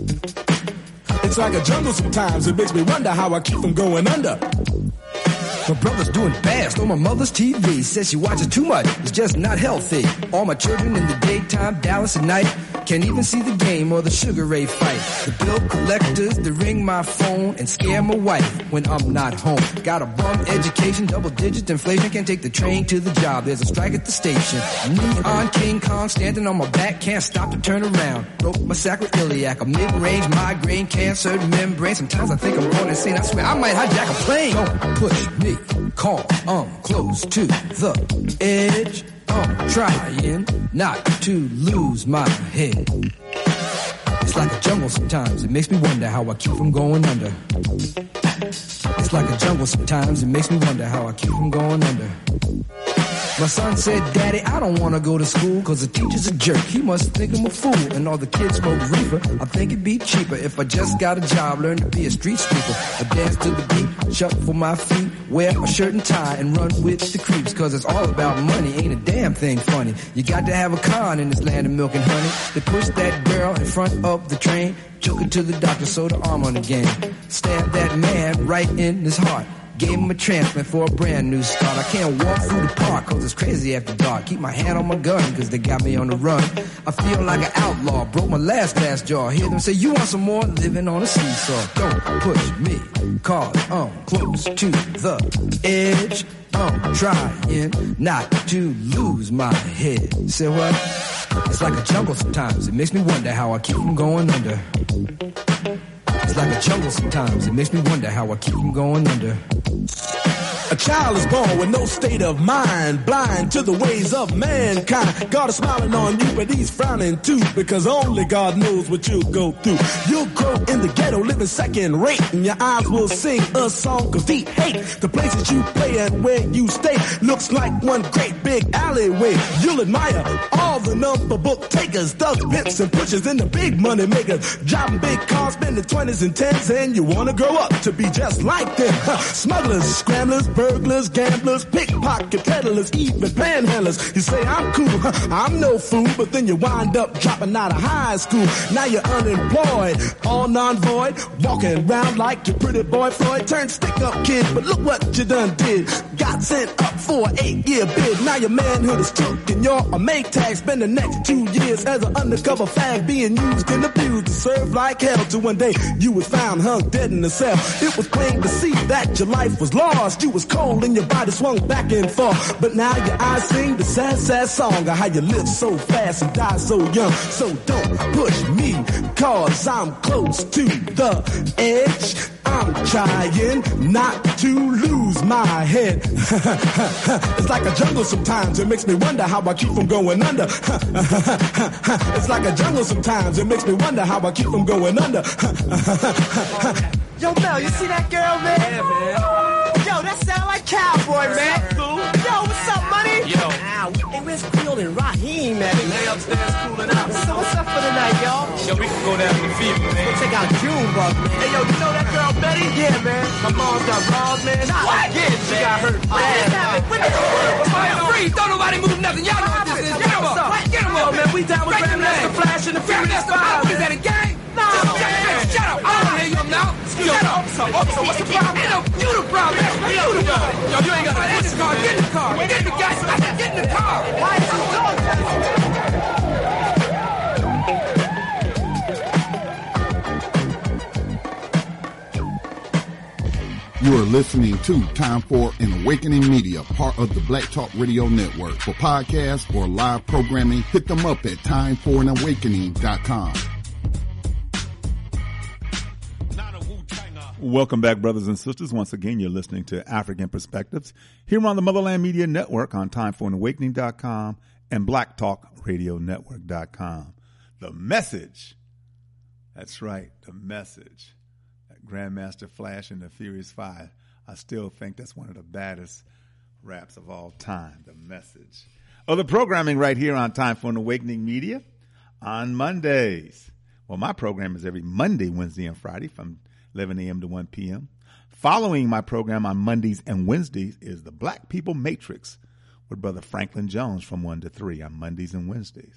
Speaker 7: It's like a jungle sometimes, it makes me wonder how I keep from going under.
Speaker 6: My brother's doing fast on my mother's T V. Says she watches too much, it's just not healthy. All my children in the daytime, Dallas at night. Can't even see the game or the Sugar Ray fight. The bill collectors, they ring my phone and scare my wife when I'm not home. Got a bum education, double digit inflation. Can't take the train to the job, there's a strike at the station. Neon King Kong standing on my back, can't stop to turn around. Broke my sacroiliac, a mid-range migraine, cancer membrane. Sometimes I think I'm going insane, I swear I might hijack a plane. Don't push me, call, I'm close to the edge. I'm trying not to lose my head. It's like a jungle sometimes, it makes me wonder how I keep from going under. It's like a jungle sometimes, it makes me wonder how I keep from going under. My son said, Daddy, I don't want to go to school cause the teacher's a jerk. He must think I'm a fool and all the kids smoke reefer. I think it'd be cheaper if I just got a job, learn to be a street sweeper. I dance to the beat, shuffle my feet, wear a shirt and tie and run with the creeps. Cause it's all about money, ain't a damn thing funny. You got to have a con in this land of milk and honey. They push that girl in front of the train, took her to the doctor, sewed her arm on again. Stabbed that man right in his heart. Gave him a transplant for a brand new start. I can't walk through the park cause it's crazy after dark. Keep my hand on my gun cause they got me on the run. I feel like an outlaw, broke my last glass jaw. Hear them say, you want some more? Living on a seesaw. Don't push me, cause I'm close to the edge. I'm trying not to lose my head. Say what? It's like a jungle sometimes, it makes me wonder how I keep from going under. It's like a jungle sometimes, it makes me wonder how I keep from going under.
Speaker 7: A child is born with no state of mind, blind to the ways of mankind. God is smiling on you, but he's frowning too, because only God knows what you'll go through. You'll grow in the ghetto, living second rate, and your eyes will sing a song of deep hate. The places you play and where you stay looks like one great big alleyway. You'll admire all the number book takers, thugs, pimps, and pushers, and the big money makers. Driving big cars, spending twenties and tens, and you wanna grow up to be just like them. Smugglers, scramblers, burglars, gamblers, pickpocket peddlers, even panhandlers. You say I'm cool, I'm no fool, but then you wind up dropping out of high school. Now you're unemployed, all non-void, walking around like your pretty boy Floyd. Turned stick-up kid, but look what you done did. Got sent up for an eight-year bid. Now your manhood is took and you're a make tag. Spend the next two years as an undercover fag, being used and abused to serve like hell. Till one day you was found hung dead in a cell. It was plain to see that your life was lost. You was cold and your body swung back and forth. But now your eyes sing the sad, sad song of how you live so fast and die so young. So don't push me, cause I'm close to the edge. I'm trying not to lose my head. It's like a jungle sometimes, it makes me wonder how I keep from going under. It's like a jungle sometimes, it makes me wonder how I keep from going under.
Speaker 8: Yo, Mel, you see that girl, man?
Speaker 9: Yeah, man.
Speaker 8: Yo, that sound like Cowboy, man. Cool. Yo, what's up, money?
Speaker 9: Yo.
Speaker 8: Ow, hey, where's Creole and Raheem, man?
Speaker 9: Lay upstairs cooling out.
Speaker 8: So what's up for the night, y'all?
Speaker 9: Yo, we can go down to the field, man.
Speaker 8: We'll check out Junebug, man. Hey, yo, you know that girl Betty? Yeah, man. My mom's got balls, man. Not
Speaker 9: What?
Speaker 8: again. She got hurt
Speaker 9: Oh,
Speaker 8: bad.
Speaker 9: what the
Speaker 8: What's
Speaker 9: Fire free! Don't nobody move nothing. Y'all know what this is. Get him up. Get him
Speaker 8: Yo,
Speaker 9: up.
Speaker 8: man, we down with
Speaker 9: Break the
Speaker 8: Grandmaster
Speaker 9: leg.
Speaker 8: Flash and the Furious
Speaker 9: Grandmaster Flash.
Speaker 8: Five.
Speaker 9: What is that, a gang?
Speaker 8: No,
Speaker 9: Shut up.
Speaker 8: man.
Speaker 9: Shut up. I don't hear you now. Shut up. So, so what's the problem? Ain't no, you the problem. You the problem. Yo, you ain't got to get in the car. Get in the car. Get in the car. Get in the car. Why is you doing?
Speaker 4: You are listening to Time for an Awakening Media, part of the Black Talk Radio Network. For podcasts or live programming, hit them up at time for an awakening dot com.
Speaker 3: Welcome back, brothers and sisters. Once again, you're listening to African Perspectives here on the Motherland Media Network on time for an awakening dot com and black talk radio network dot com. The message. That's right, the message. Grandmaster Flash and the Furious Five. I still think that's one of the baddest raps of all time, the message. Other programming right here on Time for an Awakening Media on Mondays. Well, my program is every Monday, Wednesday, and Friday from eleven a.m. to one p.m. Following my program on Mondays and Wednesdays is the Black People Matrix with Brother Franklin Jones from one to three on Mondays and Wednesdays.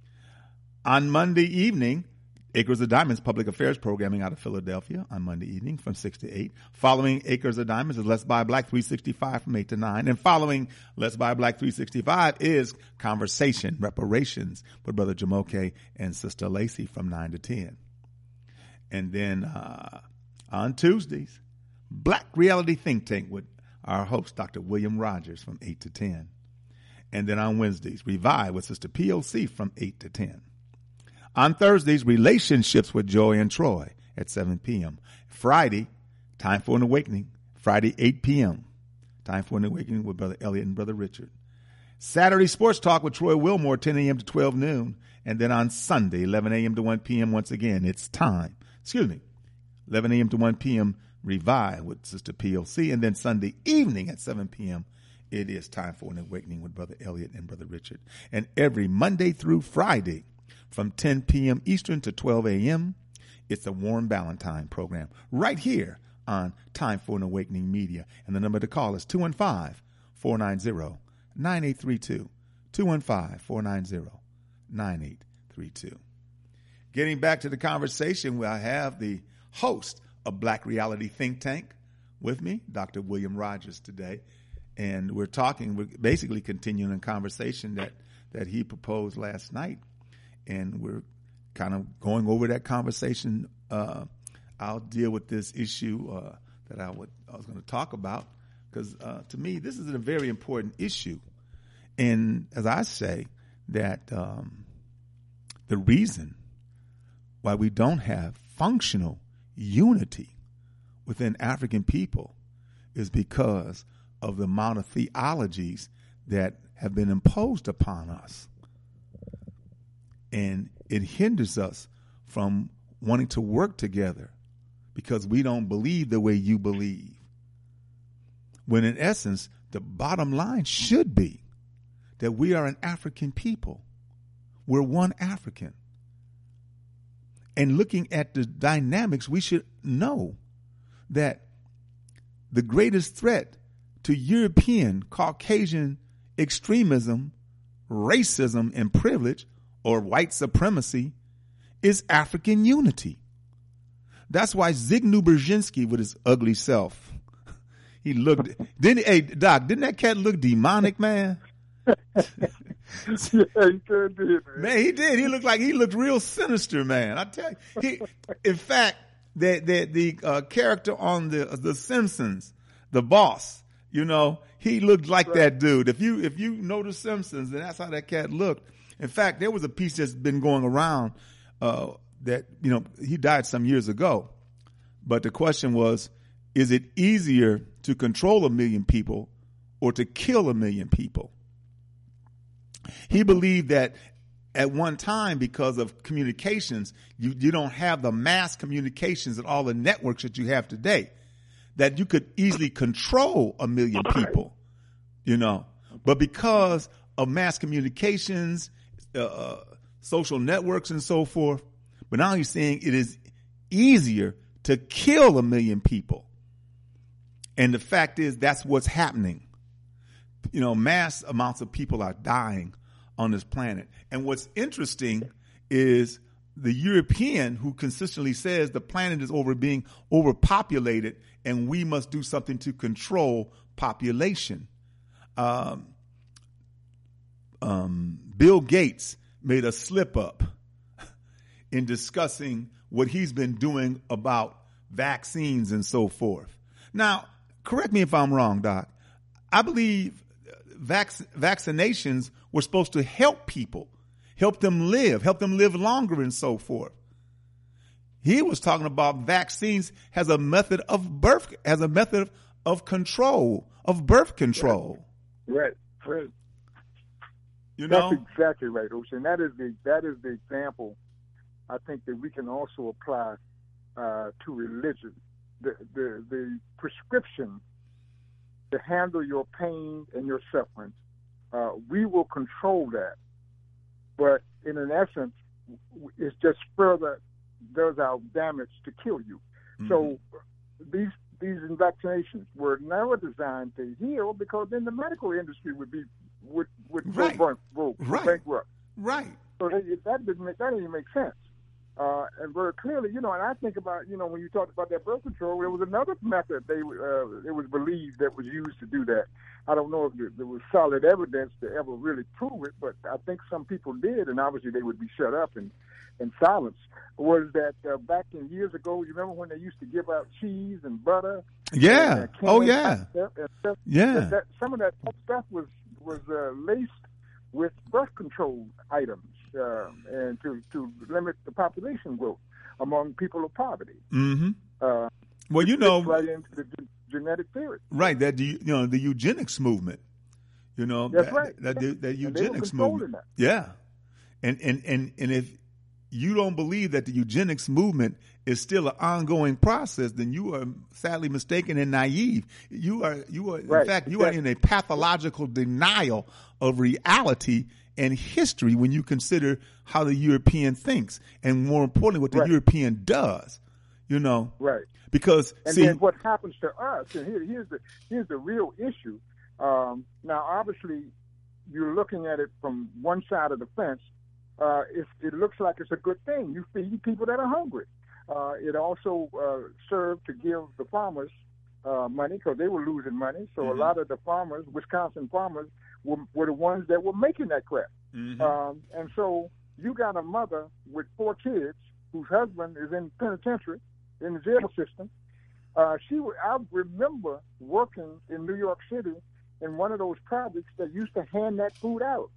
Speaker 3: On Monday evening, Acres of Diamonds public affairs programming out of Philadelphia on Monday evening from six to eight. Following Acres of Diamonds is Let's Buy Black three sixty-five from eight to nine. And following Let's Buy Black three sixty-five is Conversation, Reparations with Brother Jamoke and Sister Lacey from nine to ten. And then uh, on Tuesdays, Black Reality Think Tank with our host, Doctor William Rogers from eight to ten. And then on Wednesdays, Revive with Sister P O C from eight to ten. On Thursdays, Relationships with Joy and Troy at seven p.m. Friday, Time for an Awakening, Friday, eight p.m. Time for an Awakening with Brother Elliot and Brother Richard. Saturday, Sports Talk with Troy Wilmore, ten a.m. to twelve noon. And then on Sunday, eleven a.m. to one p.m. once again, it's time. Excuse me, eleven a.m. to one p.m. Revive with Sister P O C. And then Sunday evening at seven p.m., it is Time for an Awakening with Brother Elliot and Brother Richard. And every Monday through Friday, from ten p.m. Eastern to twelve a.m., it's a Warm Valentine program right here on Time for an Awakening Media. And the number to call is two one five, four nine zero, nine eight three two, two one five, four nine zero, nine eight three two. Getting back to the conversation, I have the host of Black Reality Think Tank with me, Doctor William Rogers, today. And we're talking, we're basically continuing a conversation that, that he proposed last night. And we're kind of going over that conversation. Uh, I'll deal with this issue uh, that I, would, I was going to talk about because uh, to me, this is a very important issue. And as I say, that um, the reason why we don't have functional unity within African people is because of the amount of theologies that have been imposed upon us. And it hinders us from wanting to work together because we don't believe the way you believe. When in essence, the bottom line should be that we are an African people. We're one African. And looking at the dynamics, we should know that the greatest threat to European, Caucasian extremism, racism, and privilege or white supremacy is African unity. That's why Zygmunt Brzezinski with his ugly self, he looked, didn't, hey, Doc, didn't that cat look demonic, man?
Speaker 5: Yeah, he sure did, man.
Speaker 3: Man, he did. He looked like, he looked real sinister, man. I tell you. He, in fact, the, the, the uh, character on the, the Simpsons, the boss, you know, he looked like right. that dude. If you, if you know the Simpsons, then that's how that cat looked. In fact, there was a piece that's been going around uh, that, you know, he died some years ago. But the question was, is it easier to control a million people or to kill a million people? He believed that at one time, because of communications, you, you don't have the mass communications and all the networks that you have today, that you could easily control a million people, you know. But because of mass communications, uh, social networks and so forth, but now he's saying it is easier to kill a million people. And the fact is, that's what's happening. You know, mass amounts of people are dying on this planet. And what's interesting is the European who consistently says the planet is over being overpopulated and we must do something to control population. Um, um, Bill Gates made a slip up in discussing what he's been doing about vaccines and so forth. Now, correct me if I'm wrong, Doc. I believe vac- vaccinations were supposed to help people, help them live, help them live longer and so forth. He was talking about vaccines as a method of birth, as a method of control, of birth control.
Speaker 5: Right, right.
Speaker 3: You know?
Speaker 5: That's exactly right, Ocean. That is the that is the example I think that we can also apply uh, to religion. The, the the prescription to handle your pain and your suffering, uh, we will control that. But in an essence, it's just further does our damage to kill you. Mm-hmm. So these these vaccinations were never designed to heal, because then the medical industry would be would would
Speaker 3: right.
Speaker 5: go, go, go
Speaker 3: right.
Speaker 5: bankrupt.
Speaker 3: Right.
Speaker 5: So that, that didn't make that didn't make sense. Uh, and very clearly, you know, and I think about, you know, when you talked about that birth control, there was another method they uh, it was believed that was used to do that. I don't know if there, there was solid evidence to ever really prove it, but I think some people did, and obviously they would be shut up and, and silenced. Was that uh, back in years ago, you remember when they used to give out cheese and butter?
Speaker 3: Yeah.
Speaker 5: And, uh,
Speaker 3: oh, yeah.
Speaker 5: Stuff, and stuff,
Speaker 3: yeah.
Speaker 5: That, that, some of that stuff was, was uh, laced with birth control items. Uh, and to, to limit the population growth among people of poverty.
Speaker 3: Mm-hmm.
Speaker 5: Uh,
Speaker 3: well, you know,
Speaker 5: right into the g- genetic theory.
Speaker 3: Right, that you know the eugenics movement. You know,
Speaker 5: that's
Speaker 3: that,
Speaker 5: right.
Speaker 3: That, that, that eugenics
Speaker 5: and they were
Speaker 3: movement.
Speaker 5: That.
Speaker 3: Yeah, and and and and if you don't believe that the eugenics movement is still an ongoing process, then you are sadly mistaken and naive. You are you are
Speaker 5: right.
Speaker 3: in fact you
Speaker 5: exactly.
Speaker 3: are in a pathological denial of reality and history when you consider how the European thinks, and more importantly, what the
Speaker 5: right.
Speaker 3: European does. You know,
Speaker 5: right?
Speaker 3: Because
Speaker 5: and
Speaker 3: see,
Speaker 5: then what happens to us, and here, here's the here's the real issue. Um, now, obviously, you're looking at it from one side of the fence. Uh, it, it looks like it's a good thing. You feed people that are hungry. Uh, it also uh, served to give the farmers uh, money, because they were losing money. So mm-hmm. a lot of the farmers, Wisconsin farmers, were, were the ones that were making that crap. Mm-hmm. Um, and so you got a mother with four kids whose husband is in penitentiary, in the jail system. Uh, she, I remember working in New York City in one of those projects that used to hand that food out.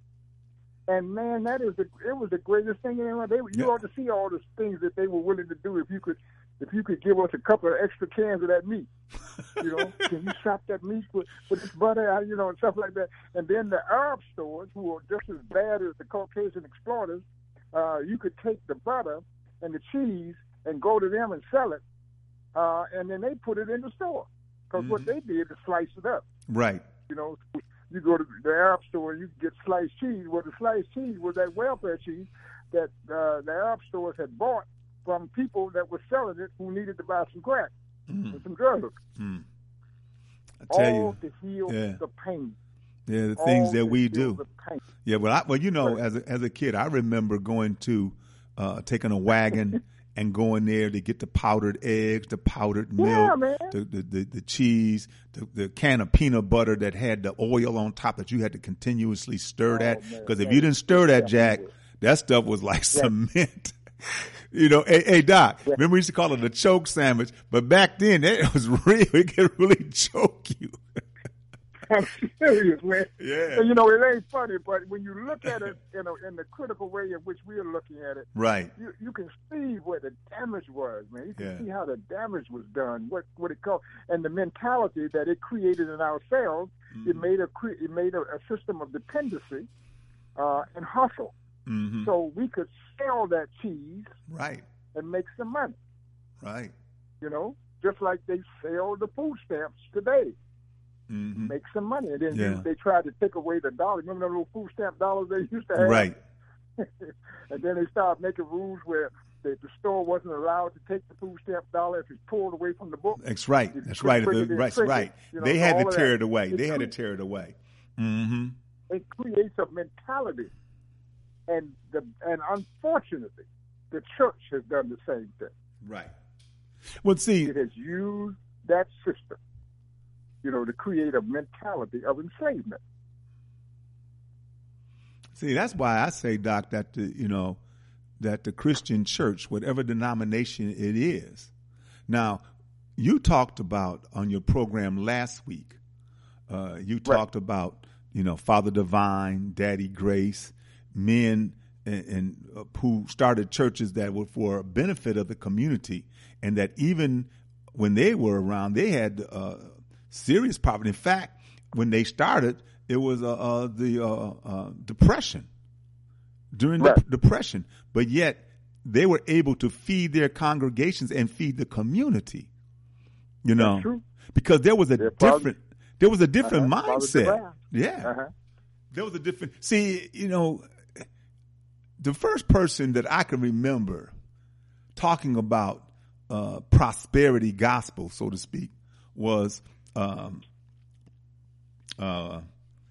Speaker 5: And man, that is the, it was the greatest thing in the world. They, you yeah. ought to see all the things that they were willing to do if you could, if you could give us a couple of extra cans of that meat. You know, can you swap that meat with, with this butter, you know, and stuff like that. And then the Arab stores, who are just as bad as the Caucasian exploiters, uh, you could take the butter and the cheese and go to them and sell it, uh, and then they put it in the store. Because mm-hmm. what they did is slice it up.
Speaker 3: Right.
Speaker 5: You know, you go to the Arab store and you can get sliced cheese. Well, the sliced cheese was that welfare cheese that uh, the Arab stores had bought from people that were selling it who needed to buy some crack mm. and some drugs.
Speaker 3: Mm. I tell
Speaker 5: All
Speaker 3: you,
Speaker 5: to heal
Speaker 3: yeah.
Speaker 5: the pain.
Speaker 3: Yeah, the things
Speaker 5: All
Speaker 3: that we
Speaker 5: heal
Speaker 3: do.
Speaker 5: The pain.
Speaker 3: Yeah, well, I, well, you know,
Speaker 5: right.
Speaker 3: as a, as a kid, I remember going to uh, taking a wagon and going there to get the powdered eggs, the powdered milk,
Speaker 5: yeah, man.
Speaker 3: The, the, the, the cheese, the, the can of peanut butter that had the oil on top that you had to continuously stir
Speaker 5: oh,
Speaker 3: that. Because if you didn't stir that, Jack, that stuff was like yeah. cement. You know, hey, hey Doc, yeah. remember we used to call it a choke sandwich, but back then it was real. It could really choke you.
Speaker 5: I'm serious, man.
Speaker 3: Yeah.
Speaker 5: And, you know, it ain't funny, but when you look at it in, a, in the critical way in which we are looking at it,
Speaker 3: right?
Speaker 5: You, you can see where the damage was, man. You can
Speaker 3: yeah.
Speaker 5: see how the damage was done, what what it called, and the mentality that it created in ourselves. Mm-hmm. It made a it made a, a system of dependency uh, and hustle.
Speaker 3: Mm-hmm.
Speaker 5: So we could sell that cheese,
Speaker 3: right,
Speaker 5: and make some money,
Speaker 3: right?
Speaker 5: You know, just like they sell the food stamps today.
Speaker 3: Mm-hmm.
Speaker 5: Make some money, and then
Speaker 3: yeah.
Speaker 5: you, they tried to take away the dollar. Remember the little food stamp dollars they used to have?
Speaker 3: Right.
Speaker 5: And then they started making rules where the, the store wasn't allowed to take the food stamp dollar if it's pulled away from the book.
Speaker 3: That's right. That's right. The, right. Right. You know, they had to tear it away. It they had to tear it away. Mm-hmm.
Speaker 5: It creates a mentality, and the and unfortunately, the church has done the same thing.
Speaker 3: Right. Well, see,
Speaker 5: it has used that system, you know, to create a mentality of enslavement.
Speaker 3: See, that's why I say, Doc, that the, you know, that the Christian church, whatever denomination it is. Now, you talked about on your program last week, uh, you talked right. about, you know, Father Divine, Daddy Grace, men and, and uh, who started churches that were for benefit of the community, and that even when they were around, they had uh, serious poverty. In fact, when they started, it was uh, uh, the uh, uh, Depression, during right. the Depression. But yet they were able to feed their congregations and feed the community, you know,
Speaker 5: That's true.
Speaker 3: because there was a
Speaker 5: They're
Speaker 3: different,
Speaker 5: probably,
Speaker 3: there was a different
Speaker 5: uh-huh,
Speaker 3: mindset. Yeah.
Speaker 5: Uh-huh.
Speaker 3: There was a different, see, you know, the first person that I can remember talking about uh, prosperity gospel, so to speak, was um, uh,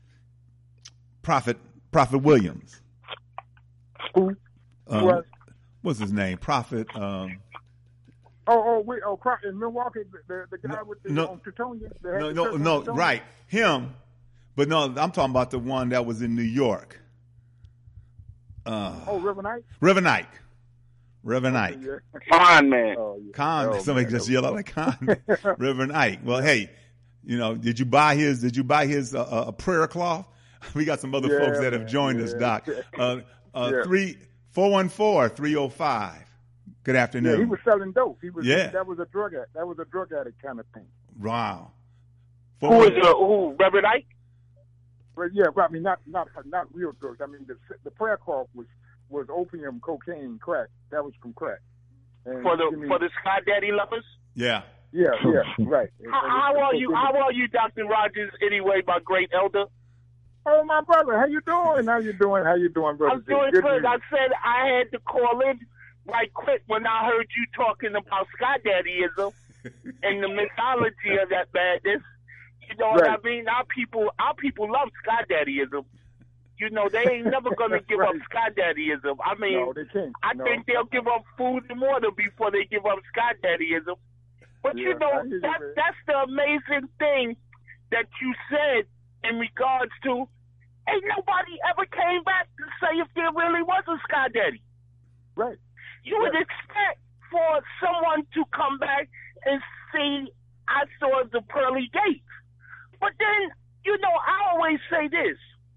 Speaker 3: Prophet Prophet Williams.
Speaker 5: Who?
Speaker 3: Um,
Speaker 5: what?
Speaker 3: What's his name? Prophet. Um,
Speaker 5: oh, oh, wait, oh, in Milwaukee, the, the guy
Speaker 3: no,
Speaker 5: with the
Speaker 3: no,
Speaker 5: on Teutonia.
Speaker 3: No, no, no, right, him. But no, I'm talking about the one that was in New York. Uh,
Speaker 5: oh, Reverend Ike?
Speaker 3: Reverend Ike. Reverend Ike.
Speaker 10: Con man.
Speaker 5: Oh, yeah.
Speaker 3: Con.
Speaker 5: Oh,
Speaker 3: Somebody
Speaker 5: man.
Speaker 3: just yell out like Con. Reverend Ike. Well, hey, you know, did you buy his? Did you buy his uh, a prayer cloth? We got some other
Speaker 5: yeah,
Speaker 3: folks that
Speaker 5: man.
Speaker 3: have joined
Speaker 5: yeah.
Speaker 3: us, Doc. Uh, uh,
Speaker 5: yeah.
Speaker 3: three four one four three zero five. Good afternoon.
Speaker 5: Yeah, he was selling dope. He was.
Speaker 3: Yeah.
Speaker 5: That was a drug addict. That was a drug addict kind of thing.
Speaker 3: Wow.
Speaker 10: Who is uh, who? Reverend Ike?
Speaker 5: Well, yeah, but I mean, not not not real drugs. I mean, the the prayer cloth was was opium, cocaine, crack. That was from crack. And,
Speaker 10: for the
Speaker 5: I mean,
Speaker 10: for the Sky Daddy lovers.
Speaker 3: Yeah.
Speaker 5: Yeah, yeah, right.
Speaker 10: How, how are you? How are you, Doctor Rogers? Anyway, my great elder.
Speaker 5: Oh, my brother, how you doing? How you doing? How you doing, brother?
Speaker 10: I'm doing good. good. I said I had to call in right quick when I heard you talking about Sky Daddyism and the mythology of that madness. You know what
Speaker 5: right.
Speaker 10: I mean? Our people, our people love Sky Daddyism. You know, they ain't never gonna give
Speaker 5: right.
Speaker 10: up Sky Daddyism. I mean,
Speaker 5: no, they can't.
Speaker 10: I
Speaker 5: no.
Speaker 10: think they'll give up food and water before they give up Sky Daddyism. But
Speaker 5: yeah,
Speaker 10: you know,
Speaker 5: you,
Speaker 10: that
Speaker 5: man.
Speaker 10: that's the amazing thing that you said in regards to. Ain't nobody ever came back to say if there really was a Sky Daddy.
Speaker 5: Right.
Speaker 10: You would
Speaker 5: right.
Speaker 10: expect for someone to come back and see, I saw the pearly gates. But then, you know, I always say this.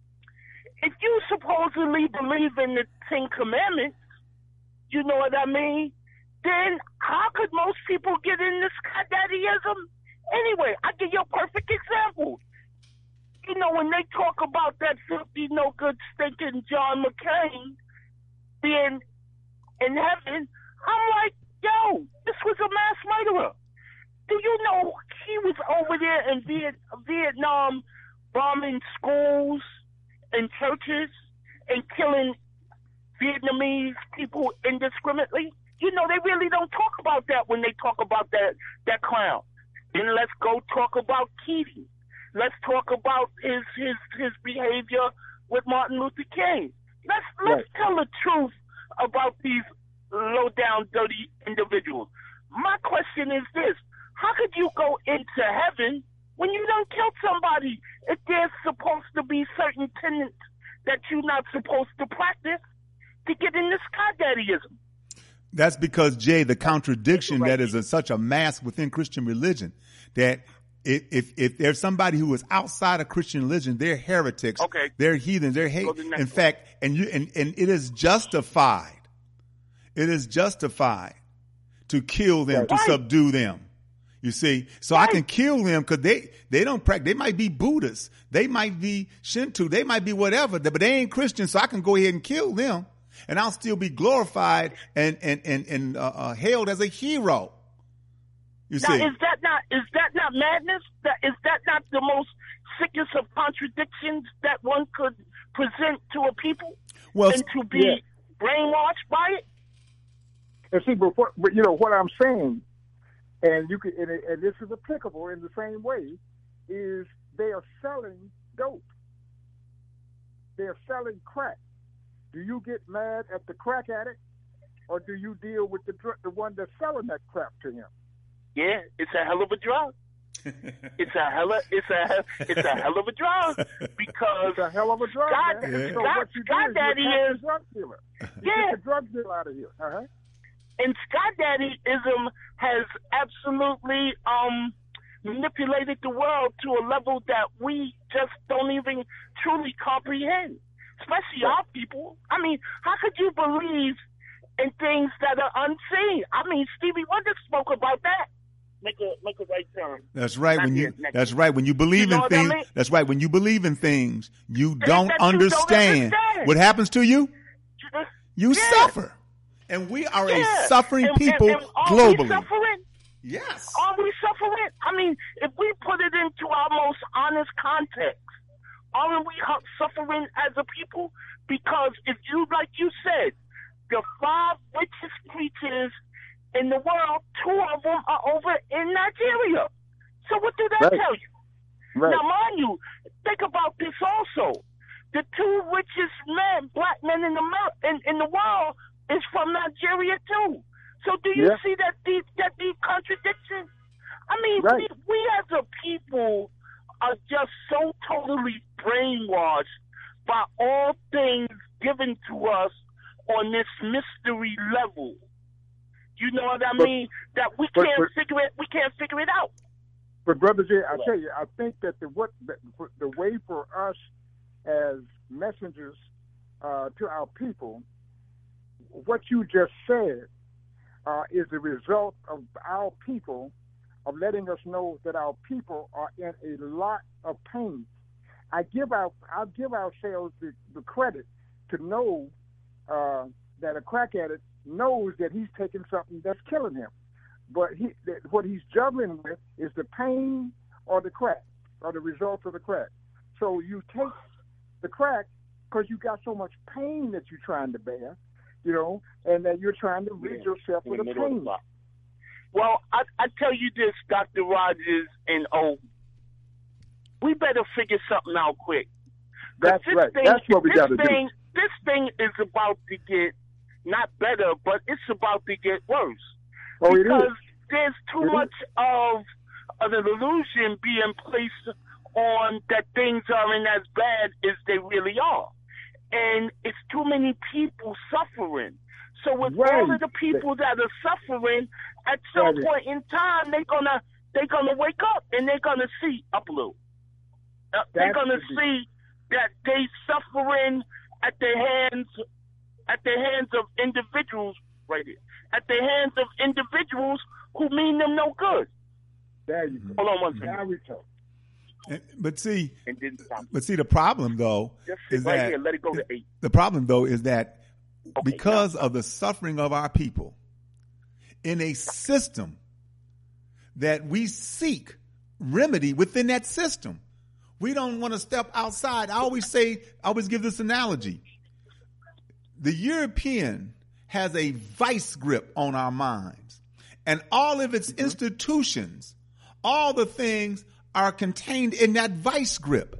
Speaker 10: If you supposedly believe in the Ten Commandments, you know what I mean? Then how could most people get in this Sky Daddyism? Anyway, I'll give you a perfect example. You know, when they talk about that filthy, no good, stinking John McCain being in heaven, I'm like, yo, this was a mass murderer. Do you know he was over there in Viet- Vietnam bombing schools and churches and killing Vietnamese people indiscriminately? You know, they really don't talk about that when they talk about that, that clown. Then let's go talk about Keating. Let's talk about his his his behavior with Martin Luther King. Let's let's right. tell the truth about these low down, dirty individuals. My question is this: how could you go into heaven when you don't kill somebody? If there's supposed to be certain tenets that you're not supposed to practice to get into Sky Daddyism.
Speaker 3: That's because, Jay, the contradiction right. that is a, such a mask within Christian religion that. If, if if there's somebody who is outside of Christian religion, they're heretics.
Speaker 10: Okay.
Speaker 3: They're heathens. They're hate. In fact, and you and, and it is justified. It is justified to kill them, right. to subdue them. You see, so right. I can kill them because they they don't practice. They might be Buddhists. They might be Shinto. They might be whatever. But they ain't Christian. So I can go ahead and kill them, and I'll still be glorified and and and and uh, uh, hailed as a hero. You
Speaker 10: now,
Speaker 3: see.
Speaker 10: is that not is that not madness? That is that not the most sickest of contradictions that one could present to a people,
Speaker 3: well,
Speaker 10: and to be
Speaker 5: yeah.
Speaker 10: brainwashed by it?
Speaker 5: And see, but, what, but you know what I'm saying, and you can, and, and this is applicable in the same way, is they are selling dope. They are selling crack. Do you get mad at the crack addict, or do you deal with the dr- the one that's selling that crap to him?
Speaker 10: Yeah, it's a hell of a drug. It's a hell of it's a it's a hell of a drug because
Speaker 5: it's a hell of a drug.
Speaker 10: God,
Speaker 5: man.
Speaker 10: yeah.
Speaker 5: So
Speaker 10: God,
Speaker 5: what you do
Speaker 10: God
Speaker 5: is
Speaker 10: Daddy
Speaker 5: you attack
Speaker 10: is
Speaker 5: the drug dealer. You
Speaker 10: yeah.
Speaker 5: get the drug dealer out of here. Uh-huh.
Speaker 10: And Scott Daddyism has absolutely um, manipulated the world to a level that we just don't even truly comprehend, especially our people. I mean, how could you believe in things that are unseen? I mean, Stevie Wonder spoke about that. Make a make a right turn.
Speaker 3: That's right.
Speaker 10: Not
Speaker 3: when
Speaker 10: here,
Speaker 3: you
Speaker 10: next
Speaker 3: that's
Speaker 10: year.
Speaker 3: right. When you believe
Speaker 10: You know
Speaker 3: in
Speaker 10: what I
Speaker 3: things,
Speaker 10: mean?
Speaker 3: that's right. When you believe in things, you
Speaker 10: Things
Speaker 3: don't
Speaker 10: that you don't
Speaker 3: understand.
Speaker 10: understand.
Speaker 3: What happens to you. You
Speaker 10: Yeah.
Speaker 3: suffer, and we are
Speaker 10: Yeah.
Speaker 3: a suffering
Speaker 10: And-
Speaker 3: people
Speaker 10: and, and are
Speaker 3: globally.
Speaker 10: We suffering?
Speaker 3: Yes.
Speaker 10: Are we suffering? I mean, if we put it into our most honest context, aren't we hu- suffering as a people? Because if you, like you said, the five richest creatures in the world, two of them are over in Nigeria. So what did that
Speaker 5: Right.
Speaker 10: tell you?
Speaker 5: Right.
Speaker 10: Now, mind you, think about this also. The two richest men, black men in the Amer- in, in the world, is from Nigeria too. So do you
Speaker 5: Yeah.
Speaker 10: see that deep that deep contradiction? I mean,
Speaker 5: Right.
Speaker 10: we, we as a people are just so totally brainwashed by all things given to us on this mystery level. You know what I
Speaker 5: But-
Speaker 10: mean? That we
Speaker 5: but-
Speaker 10: can't
Speaker 5: but-
Speaker 10: figure it. We can't figure it out.
Speaker 5: But Brother J, I tell you, I think that the what the, the way for us as messengers uh, to our people, what you just said uh, is the result of our people of letting us know that our people are in a lot of pain. I give our I give ourselves the, the credit to know uh, that a crack addict knows that he's taking something that's killing him. But he, that what he's juggling with is the pain or the crack, or the result of the crack. So you take the crack because you got so much pain that you're trying to bear, you know, and that you're trying to rid
Speaker 10: Yeah,
Speaker 5: yourself
Speaker 10: in
Speaker 5: of
Speaker 10: the
Speaker 5: the
Speaker 10: middle of the
Speaker 5: pain.
Speaker 10: block. Well, I, I tell you this, Doctor Rogers and O, we better figure something out quick. 'Cause
Speaker 5: That's
Speaker 10: this
Speaker 5: right.
Speaker 10: Thing,
Speaker 5: That's what we
Speaker 10: this
Speaker 5: got to do.
Speaker 10: thing, This thing is about to get not better, but it's about to get worse.
Speaker 5: Oh, it is.
Speaker 10: because there's too
Speaker 5: It
Speaker 10: much of, of an illusion being placed on that things aren't as bad as they really are. And it's too many people suffering. So with
Speaker 5: Right.
Speaker 10: all of the people that are suffering, at some
Speaker 5: Right.
Speaker 10: point in time, they're gonna they're gonna wake up and they're gonna see up a little. Uh, they're
Speaker 5: That's
Speaker 10: gonna
Speaker 5: the-
Speaker 10: see that they suffering at the hands at the hands of individuals right here. At the hands of individuals who mean them no good.
Speaker 5: There you go.
Speaker 10: Hold on one second.
Speaker 5: Now we talk.
Speaker 3: And- But see,
Speaker 10: And then stop.
Speaker 3: but see, the problem though
Speaker 10: Just sit
Speaker 3: is
Speaker 10: right
Speaker 3: that
Speaker 10: here. Let it go to eight.
Speaker 3: the problem though is that
Speaker 10: Okay,
Speaker 3: because of the suffering of our people in a system that we seek remedy within that system, we don't want to step outside. I always say, I always give this analogy. The European has a vice grip on our minds, and all of its institutions, all the things are contained in that vice grip.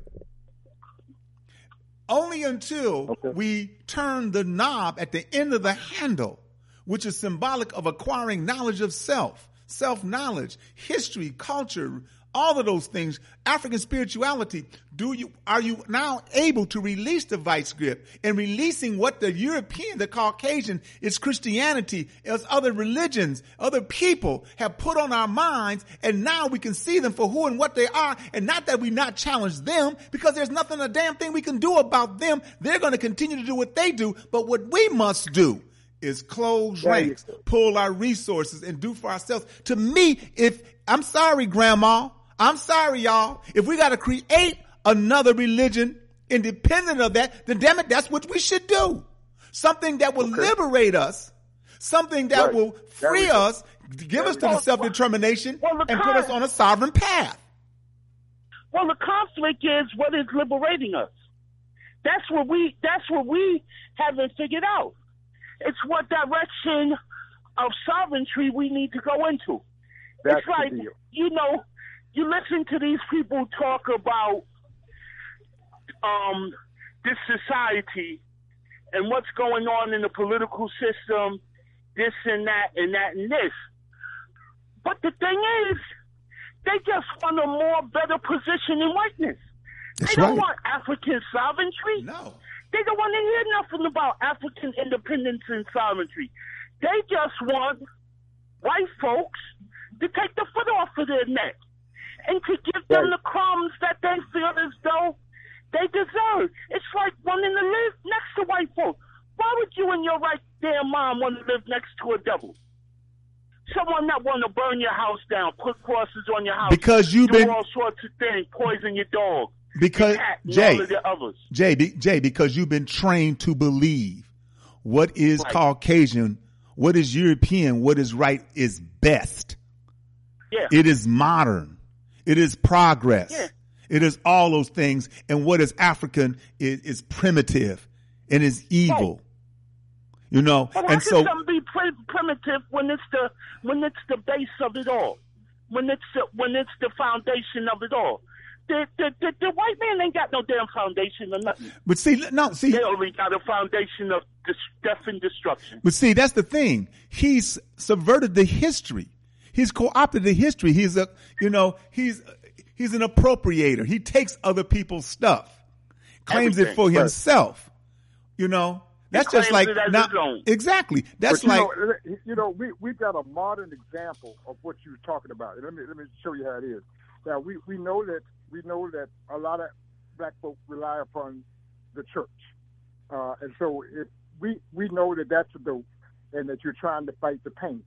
Speaker 3: Only until
Speaker 5: Okay.
Speaker 3: we turn the knob at the end of the handle, which is symbolic of acquiring knowledge of self, self-knowledge, history, culture, all of those things, African spirituality, do you, are you now able to release the vice grip and releasing what the European, the Caucasian, is Christianity, is other religions, other people have put on our minds, and now we can see them for who and what they are, and not that we not challenge them, because there's nothing, a damn thing we can do about them. They're going to continue to do what they do, but what we must do is close
Speaker 5: There you
Speaker 3: ranks,
Speaker 5: go.
Speaker 3: pull our resources, and do for ourselves. To me, if, I'm sorry, Grandma, I'm sorry, y'all. If we got to create another religion independent of that, then damn it, that's what we should do. Something that will
Speaker 5: Okay.
Speaker 3: liberate us, something that
Speaker 5: Right.
Speaker 3: will
Speaker 5: There
Speaker 3: free
Speaker 5: we go.
Speaker 3: us, give us to the self-determination,
Speaker 10: Well, the
Speaker 3: and put us
Speaker 10: con-
Speaker 3: on a sovereign path.
Speaker 10: Well, the conflict is what is liberating us. That's what we. That's what we haven't figured out. It's what direction of sovereignty we need to go into.
Speaker 5: That's
Speaker 10: it's like,
Speaker 5: the deal.
Speaker 10: you know, you listen to these people talk about um, this society and what's going on in the political system this and that and that and this. But the thing is, they just want a more better position in whiteness.
Speaker 3: That's
Speaker 10: they don't
Speaker 3: right.
Speaker 10: want African sovereignty.
Speaker 3: No.
Speaker 10: They don't want to hear nothing about African independence and sovereignty. They just want white folks to take the foot off of their neck and to give them the crumbs that they feel as though they deserve. It's like wanting to live next to white folks. Why would you in your right damn mind want to live next to a devil? Someone that want to burn your house down, put crosses on your house,
Speaker 3: Because you've
Speaker 10: do
Speaker 3: been-
Speaker 10: all sorts of things, poison your dog,
Speaker 3: Because,
Speaker 10: your cat, and
Speaker 3: Jay,
Speaker 10: all of the others.
Speaker 3: Jay, be- Jay, because you've been trained to believe what is
Speaker 10: Right.
Speaker 3: Caucasian, what is European, what is right is best.
Speaker 10: Yeah.
Speaker 3: It is modern. It is progress.
Speaker 10: Yeah.
Speaker 3: It is all those things. And what is African is, is primitive and is evil. You know,
Speaker 10: But how
Speaker 3: and
Speaker 10: can
Speaker 3: so
Speaker 10: something be pri- primitive when it's the when it's the base of it all, when it's the, when it's the foundation of it all? The, the the the white man ain't got no damn foundation or nothing.
Speaker 3: but see, no, see,
Speaker 10: They only got a foundation of dis- death and destruction.
Speaker 3: But see, that's the thing. He's subverted the history. He's co-opted the history. He's a, you know, he's he's an appropriator. He takes other people's stuff, claims it
Speaker 10: Everything.
Speaker 3: for
Speaker 10: Right.
Speaker 3: himself. You know, that's just
Speaker 10: claims
Speaker 3: like
Speaker 10: it as
Speaker 3: not
Speaker 10: his own.
Speaker 3: exactly. That's
Speaker 5: But, you
Speaker 3: like
Speaker 5: know, you know, we we've got a modern example of what you're talking about. Let me let me show you how it is. Now we, we know that we know that a lot of black folk rely upon the church, uh, and so if we we know that that's a dope, and that you're trying to fight the pain.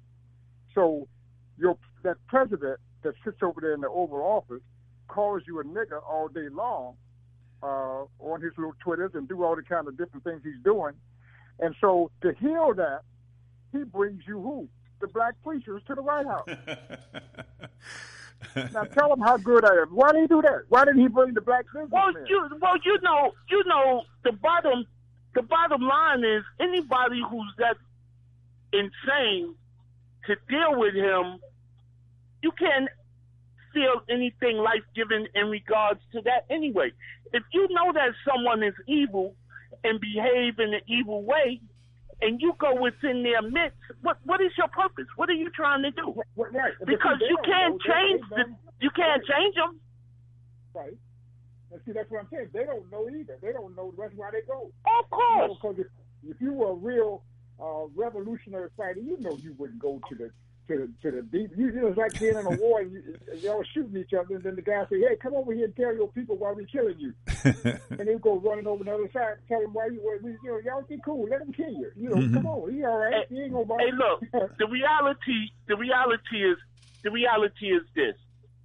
Speaker 5: So your that president that sits over there in the Oval Office calls you a nigger all day long uh, on his little Twitters and do all the kind of different things he's doing. And so to heal that, he brings you who? The black preachers to the White House. Now tell him how good I am. Why did he do that? Why didn't he bring the black
Speaker 10: Well,
Speaker 5: businessmen?
Speaker 10: you well you know you know the bottom the bottom line is anybody who's that insane to deal with him, you can't feel anything life-giving in regards to that anyway. If you know that someone is evil and behave in an evil way, and you go within their midst, what what is your purpose? What are you trying to do?
Speaker 5: What- right. But
Speaker 10: Because
Speaker 5: see, they
Speaker 10: you
Speaker 5: don't
Speaker 10: can't
Speaker 5: know. They-
Speaker 10: change
Speaker 5: they
Speaker 10: the,
Speaker 5: don't-
Speaker 10: you can't change them.
Speaker 5: Right. And see, that's what I'm saying. They don't know either. They don't know. That's why they go.
Speaker 10: Of course.
Speaker 5: Because if, if you were a real uh, revolutionary fighter, you know you wouldn't go to the to the to the deep. You, you know, it's like being in a war and you, y'all shooting each other, and then the guy say, "Hey, come over here and tell your people why we're killing you." And they go running over the other side, tell them why you, why we, you know, y'all be cool, let him kill you. You know,
Speaker 3: Mhm.
Speaker 5: come on, he all right. He ain't gonna bother
Speaker 10: Hey,
Speaker 5: you.
Speaker 10: look, the reality, the reality is, the reality is this: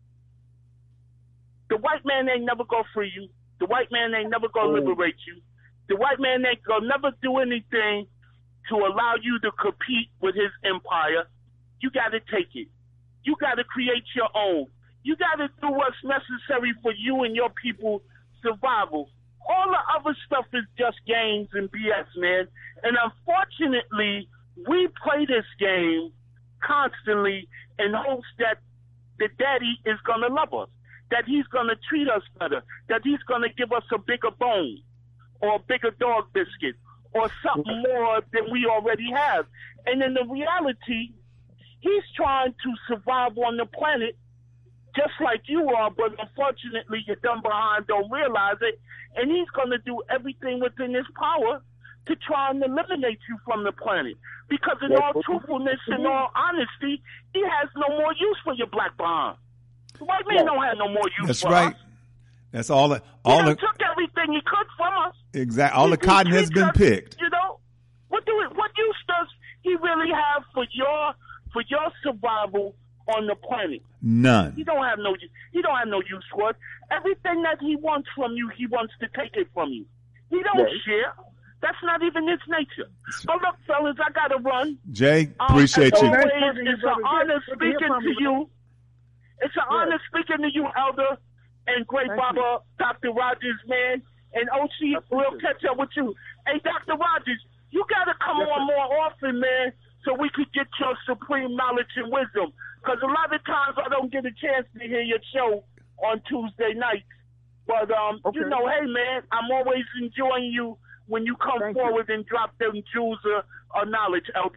Speaker 10: the white man ain't never gonna free you. The white man ain't never gonna liberate you. The white man ain't gonna never do anything to allow you to compete with his empire. You gotta take it. You gotta create your own. You gotta do what's necessary for you and your people's survival. All the other stuff is just games and B S, man. And unfortunately, we play this game constantly in hopes that the daddy is going to love us, that he's going to treat us better, that he's going to give us a bigger bone or a bigger dog biscuit or something more than we already have. And in the reality, he's trying to survive on the planet just like you are, but unfortunately your dumb behind don't realize it, and he's going to do everything within his power to try and eliminate you from the planet. Because in all truthfulness and all honesty, he has no more use for your black behind. The white man don't have no more use
Speaker 3: that's
Speaker 10: for
Speaker 3: right.
Speaker 10: us.
Speaker 3: That's all. The,
Speaker 10: He
Speaker 3: all
Speaker 10: done
Speaker 3: the
Speaker 10: took everything he could from us.
Speaker 3: exact. All
Speaker 10: He-
Speaker 3: the
Speaker 10: he
Speaker 3: cotton has
Speaker 10: treats
Speaker 3: been
Speaker 10: us,
Speaker 3: picked.
Speaker 10: You know, what do it? What use does he really have for your for your survival on the planet?
Speaker 3: None.
Speaker 10: He don't have no he don't have no use for it. Everything that he wants from you, he wants to take it from you. He don't
Speaker 5: Right.
Speaker 10: share. That's not even his nature. But look, fellas, I gotta run.
Speaker 3: Jay,
Speaker 10: Um,
Speaker 3: appreciate
Speaker 10: as
Speaker 3: you.
Speaker 10: always,
Speaker 5: Nice talking to you,
Speaker 10: it's an
Speaker 5: brother.
Speaker 10: honor
Speaker 5: Good to hear
Speaker 10: speaking
Speaker 5: from
Speaker 10: to
Speaker 5: you,
Speaker 10: you. It's an honor speaking to you, Elder, and great
Speaker 5: Thank
Speaker 10: Baba, Doctor Rogers, man. And O C, we'll catch up with you. Hey, Doctor Rogers, you gotta come
Speaker 5: Yes,
Speaker 10: on
Speaker 5: sir.
Speaker 10: more often, man, so we could get your supreme knowledge and wisdom. Because a lot of times I don't get a chance to hear your show on Tuesday nights. But, um,
Speaker 5: Okay.
Speaker 10: you know, hey, man, I'm always enjoying you when you come
Speaker 5: Thank you.
Speaker 10: forward and drop them jewels of, of knowledge, Elder.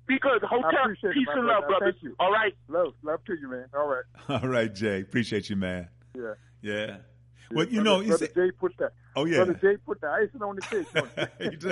Speaker 10: Be good. Hotel, peace
Speaker 5: it,
Speaker 10: and
Speaker 5: brother.
Speaker 10: love, brothers.
Speaker 5: Thank you.
Speaker 10: All right?
Speaker 5: Love, love to you, man. All right.
Speaker 3: All right, Jay. Appreciate you, man.
Speaker 5: Yeah.
Speaker 3: Yeah. Well, you
Speaker 5: brother,
Speaker 3: know, you
Speaker 5: brother
Speaker 3: say,
Speaker 5: Jay put that.
Speaker 3: oh yeah,
Speaker 5: brother Jay put the icing on the cake. Don't he?
Speaker 3: he does.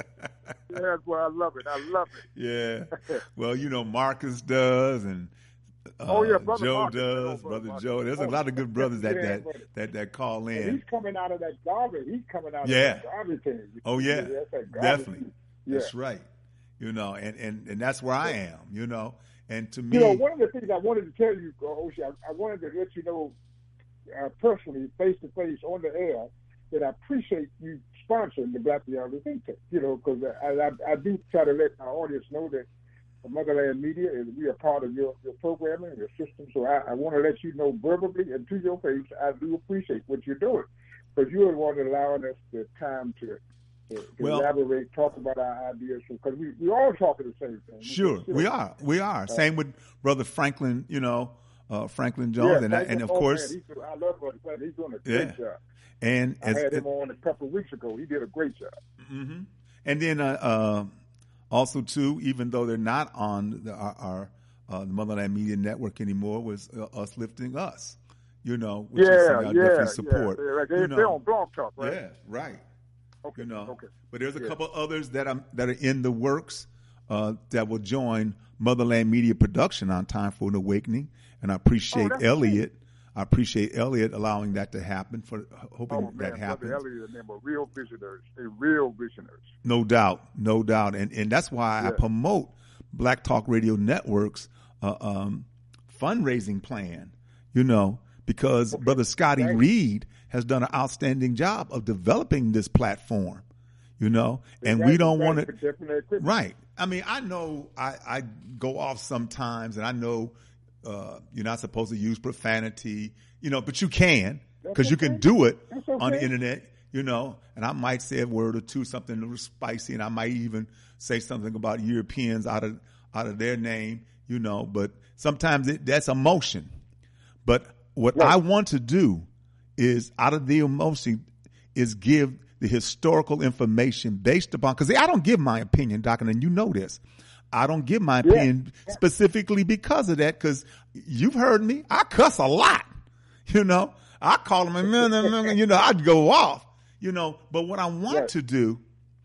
Speaker 5: Yeah, well, I love it. I love it.
Speaker 3: Yeah. Well, you know, Marcus does, and uh,
Speaker 5: oh yeah, brother
Speaker 3: Joe
Speaker 5: Marcus,
Speaker 3: does,
Speaker 5: oh, brother,
Speaker 3: brother
Speaker 5: Marcus.
Speaker 3: Joe. There's a lot of good brothers that
Speaker 5: Yeah,
Speaker 3: that,
Speaker 5: brother.
Speaker 3: that that call
Speaker 5: And
Speaker 3: in.
Speaker 5: he's coming out of that garbage. He's coming out
Speaker 3: Yeah.
Speaker 5: of that garbage thing.
Speaker 3: Oh yeah,
Speaker 5: That's that garbage
Speaker 3: definitely.
Speaker 5: thing. Yeah.
Speaker 3: That's right. You know, and, and, and that's where I am. You know, and to me,
Speaker 5: You know, one of the things I wanted to tell you, Oshie, I, I wanted to let you know uh, personally, face to face on the air, that I appreciate you sponsoring the Black Beyond Think Tank. You know, because I, I I do try to let our audience know that Motherland Media is we are part of your, your programming, your system. So I, I want to let you know verbally and to your face, I do appreciate what you're doing, because you're the one allowing us the time to. To, to
Speaker 3: well,
Speaker 5: elaborate, talk about our ideas, because we we all talking the same thing.
Speaker 3: Sure, we, we are, we are. Uh, Same with Brother Franklin, you know, uh, Franklin Jones,
Speaker 5: yeah,
Speaker 3: and I, and of
Speaker 5: oh,
Speaker 3: course,
Speaker 5: man, I love Brother Franklin. He's doing a great
Speaker 3: yeah.
Speaker 5: job.
Speaker 3: And
Speaker 5: I
Speaker 3: as,
Speaker 5: had him on a couple of weeks ago. He did a great job.
Speaker 3: Mm-hmm. And then uh, uh, also too, even though they're not on the, our, our uh, the Motherland Media Network anymore, was uh, us lifting us. You know, which
Speaker 5: yeah,
Speaker 3: is something I
Speaker 5: yeah,
Speaker 3: definitely support.
Speaker 5: Yeah, right. They,
Speaker 3: you
Speaker 5: they're
Speaker 3: know.
Speaker 5: on Blog Talk, right?
Speaker 3: Yeah, right.
Speaker 5: Okay.
Speaker 3: You know,
Speaker 5: okay.
Speaker 3: But there's a
Speaker 5: yeah.
Speaker 3: couple others that I'm that are in the works uh, that will join Motherland Media Production on Time for an Awakening, and I appreciate
Speaker 5: oh,
Speaker 3: Elliot. I appreciate Elliot allowing that to happen. For hoping
Speaker 5: oh, man,
Speaker 3: that happens.
Speaker 5: Brother Elliot and them are real visionaries. They're real visionaries.
Speaker 3: No doubt, no doubt, and and that's why
Speaker 5: yeah.
Speaker 3: I promote Black Talk Radio Network's uh, um, fundraising plan. You know, because
Speaker 5: okay.
Speaker 3: Brother Scotty
Speaker 5: Thanks.
Speaker 3: Reed has done an outstanding job of developing this platform, you know, and
Speaker 5: exactly.
Speaker 3: we don't want to,
Speaker 5: it.
Speaker 3: right. I mean, I know I, I go off sometimes, and I know uh, you're not supposed to use profanity, you know, but you can, because okay. you can do it
Speaker 5: okay.
Speaker 3: on the internet, you know, and I might say a word or two, something a little spicy, and I might even say something about Europeans out of, out of their name, you know, but sometimes it, that's emotion. But what right. I want to do is, out of the emotion, is give the historical information based upon, because I don't give my opinion, Doc, and you know this. I don't give my opinion yeah. specifically because of that, because you've heard me. I cuss a lot, you know. I call them, you know, I'd go off, you know. But what I want yeah. to do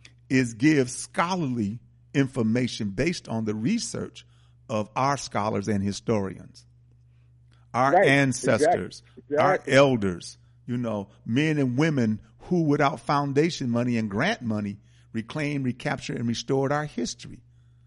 Speaker 3: is give scholarly information based on the research of our scholars and historians, our
Speaker 5: right.
Speaker 3: ancestors,
Speaker 5: exactly. Exactly.
Speaker 3: our elders, you know, men and women who without foundation money and grant money reclaimed, recaptured, and restored our history.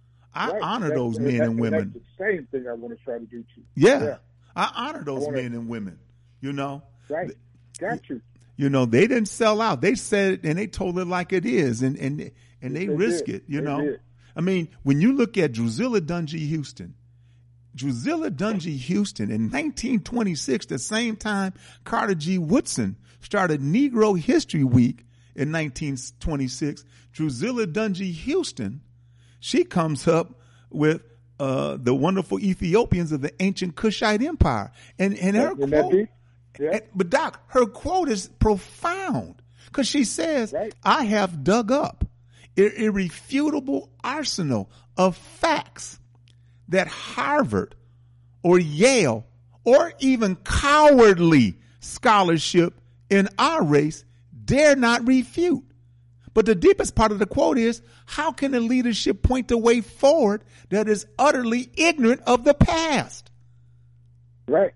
Speaker 3: I
Speaker 5: right.
Speaker 3: honor
Speaker 5: that's,
Speaker 3: those men
Speaker 5: that's,
Speaker 3: and women.
Speaker 5: That's the same thing I want to try to do too.
Speaker 3: Yeah.
Speaker 5: yeah.
Speaker 3: I honor those
Speaker 5: I wanna,
Speaker 3: men and women, you know.
Speaker 5: Right. Got you.
Speaker 3: You know, they didn't sell out. They said it and they told it like it is, and, and, and they,
Speaker 5: they
Speaker 3: risk
Speaker 5: did.
Speaker 3: it, you
Speaker 5: they
Speaker 3: know.
Speaker 5: Did.
Speaker 3: I mean, when you look at Drusilla Dunjee Houston, Drusilla Dunjee Houston in nineteen twenty-six, the same time Carter G. Woodson started Negro History Week in nineteen twenty-six, Drusilla Dunjee Houston, she comes up with uh, the wonderful Ethiopians of the ancient Kushite Empire. And, and her
Speaker 5: Isn't
Speaker 3: quote,
Speaker 5: yeah.
Speaker 3: and, but Doc, her quote is profound, because she says,
Speaker 5: right.
Speaker 3: I have dug up an irrefutable arsenal of facts that Harvard or Yale or even cowardly scholarship in our race dare not refute. But the deepest part of the quote is, how can a leadership point the way forward that is utterly ignorant of the past?
Speaker 5: Right.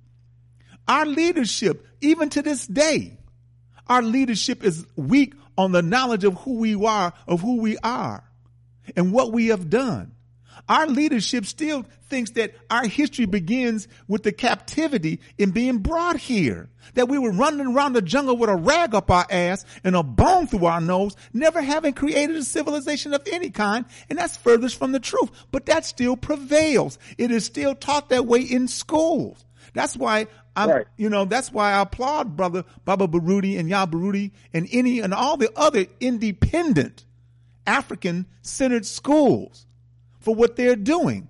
Speaker 3: Our leadership, even to this day, our leadership is weak on the knowledge of who we are, of who we are, and what we have done. Our leadership still thinks that our history begins with the captivity in being brought here, that we were running around the jungle with a rag up our ass and a bone through our nose, never having created a civilization of any kind, and that's furthest from the truth. But that still prevails. It is still taught that way in schools. That's why I'm, right. you know, that's why I applaud Brother Baba Baruti and Yah Baruti and any and all the other independent African-centered schools for what they're doing.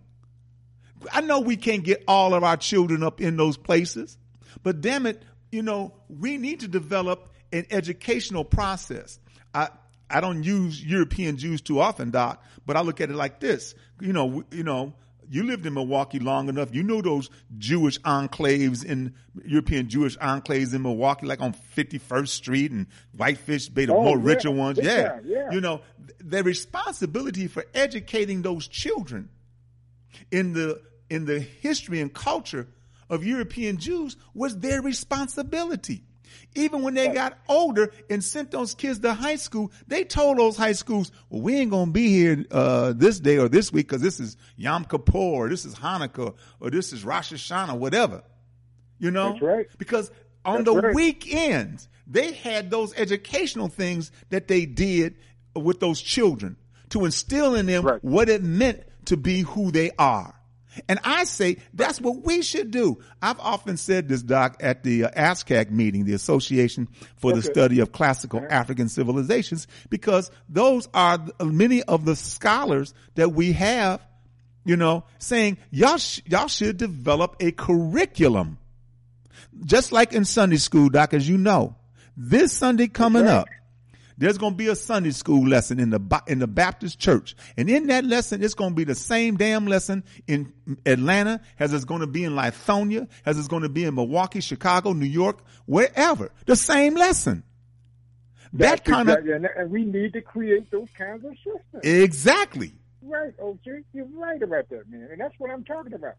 Speaker 3: I know we can't get all of our children up in those places, but damn it, you know, we need to develop an educational process. I, I don't use European Jews too often, Doc, but I look at it like this. You know, you know, you lived in Milwaukee long enough. You know those Jewish enclaves in European Jewish enclaves in Milwaukee, like on fifty-first Street and Whitefish Bay, the
Speaker 5: oh,
Speaker 3: more
Speaker 5: yeah.
Speaker 3: richer ones.
Speaker 5: Yeah,
Speaker 3: yeah.
Speaker 5: yeah.
Speaker 3: You know, the responsibility for educating those children in the in the history and culture of European Jews was their responsibility. Even when they got older and sent those kids to high school, they told those high schools, well, we ain't going to be here uh, this day or this week because this is Yom Kippur or this is Hanukkah or this is Rosh Hashanah, whatever. You know?
Speaker 5: That's right.
Speaker 3: Because on
Speaker 5: That's
Speaker 3: the
Speaker 5: right.
Speaker 3: weekends, they had those educational things that they did with those children to instill in them
Speaker 5: right.
Speaker 3: what it meant to be who they are. And I say that's what we should do. I've often said this, Doc, at the uh, ASCAC meeting, the Association for
Speaker 5: okay.
Speaker 3: the Study of Classical uh-huh. African Civilizations, because those are many of the scholars that we have, you know, saying y'all sh- y'all should develop a curriculum, just like in Sunday school, Doc, as you know. This Sunday coming
Speaker 5: okay.
Speaker 3: up, there's going to be a Sunday school lesson in the in the Baptist church. And in that lesson, it's going to be the same damn lesson in Atlanta as it's going to be in Lithonia, as it's going to be in Milwaukee, Chicago, New York, wherever. The same lesson.
Speaker 5: That's
Speaker 3: that kind
Speaker 5: exactly,
Speaker 3: of.
Speaker 5: and we need to create those kinds of systems.
Speaker 3: Exactly.
Speaker 5: Right, O G. You're right about that, man. And that's what I'm talking about.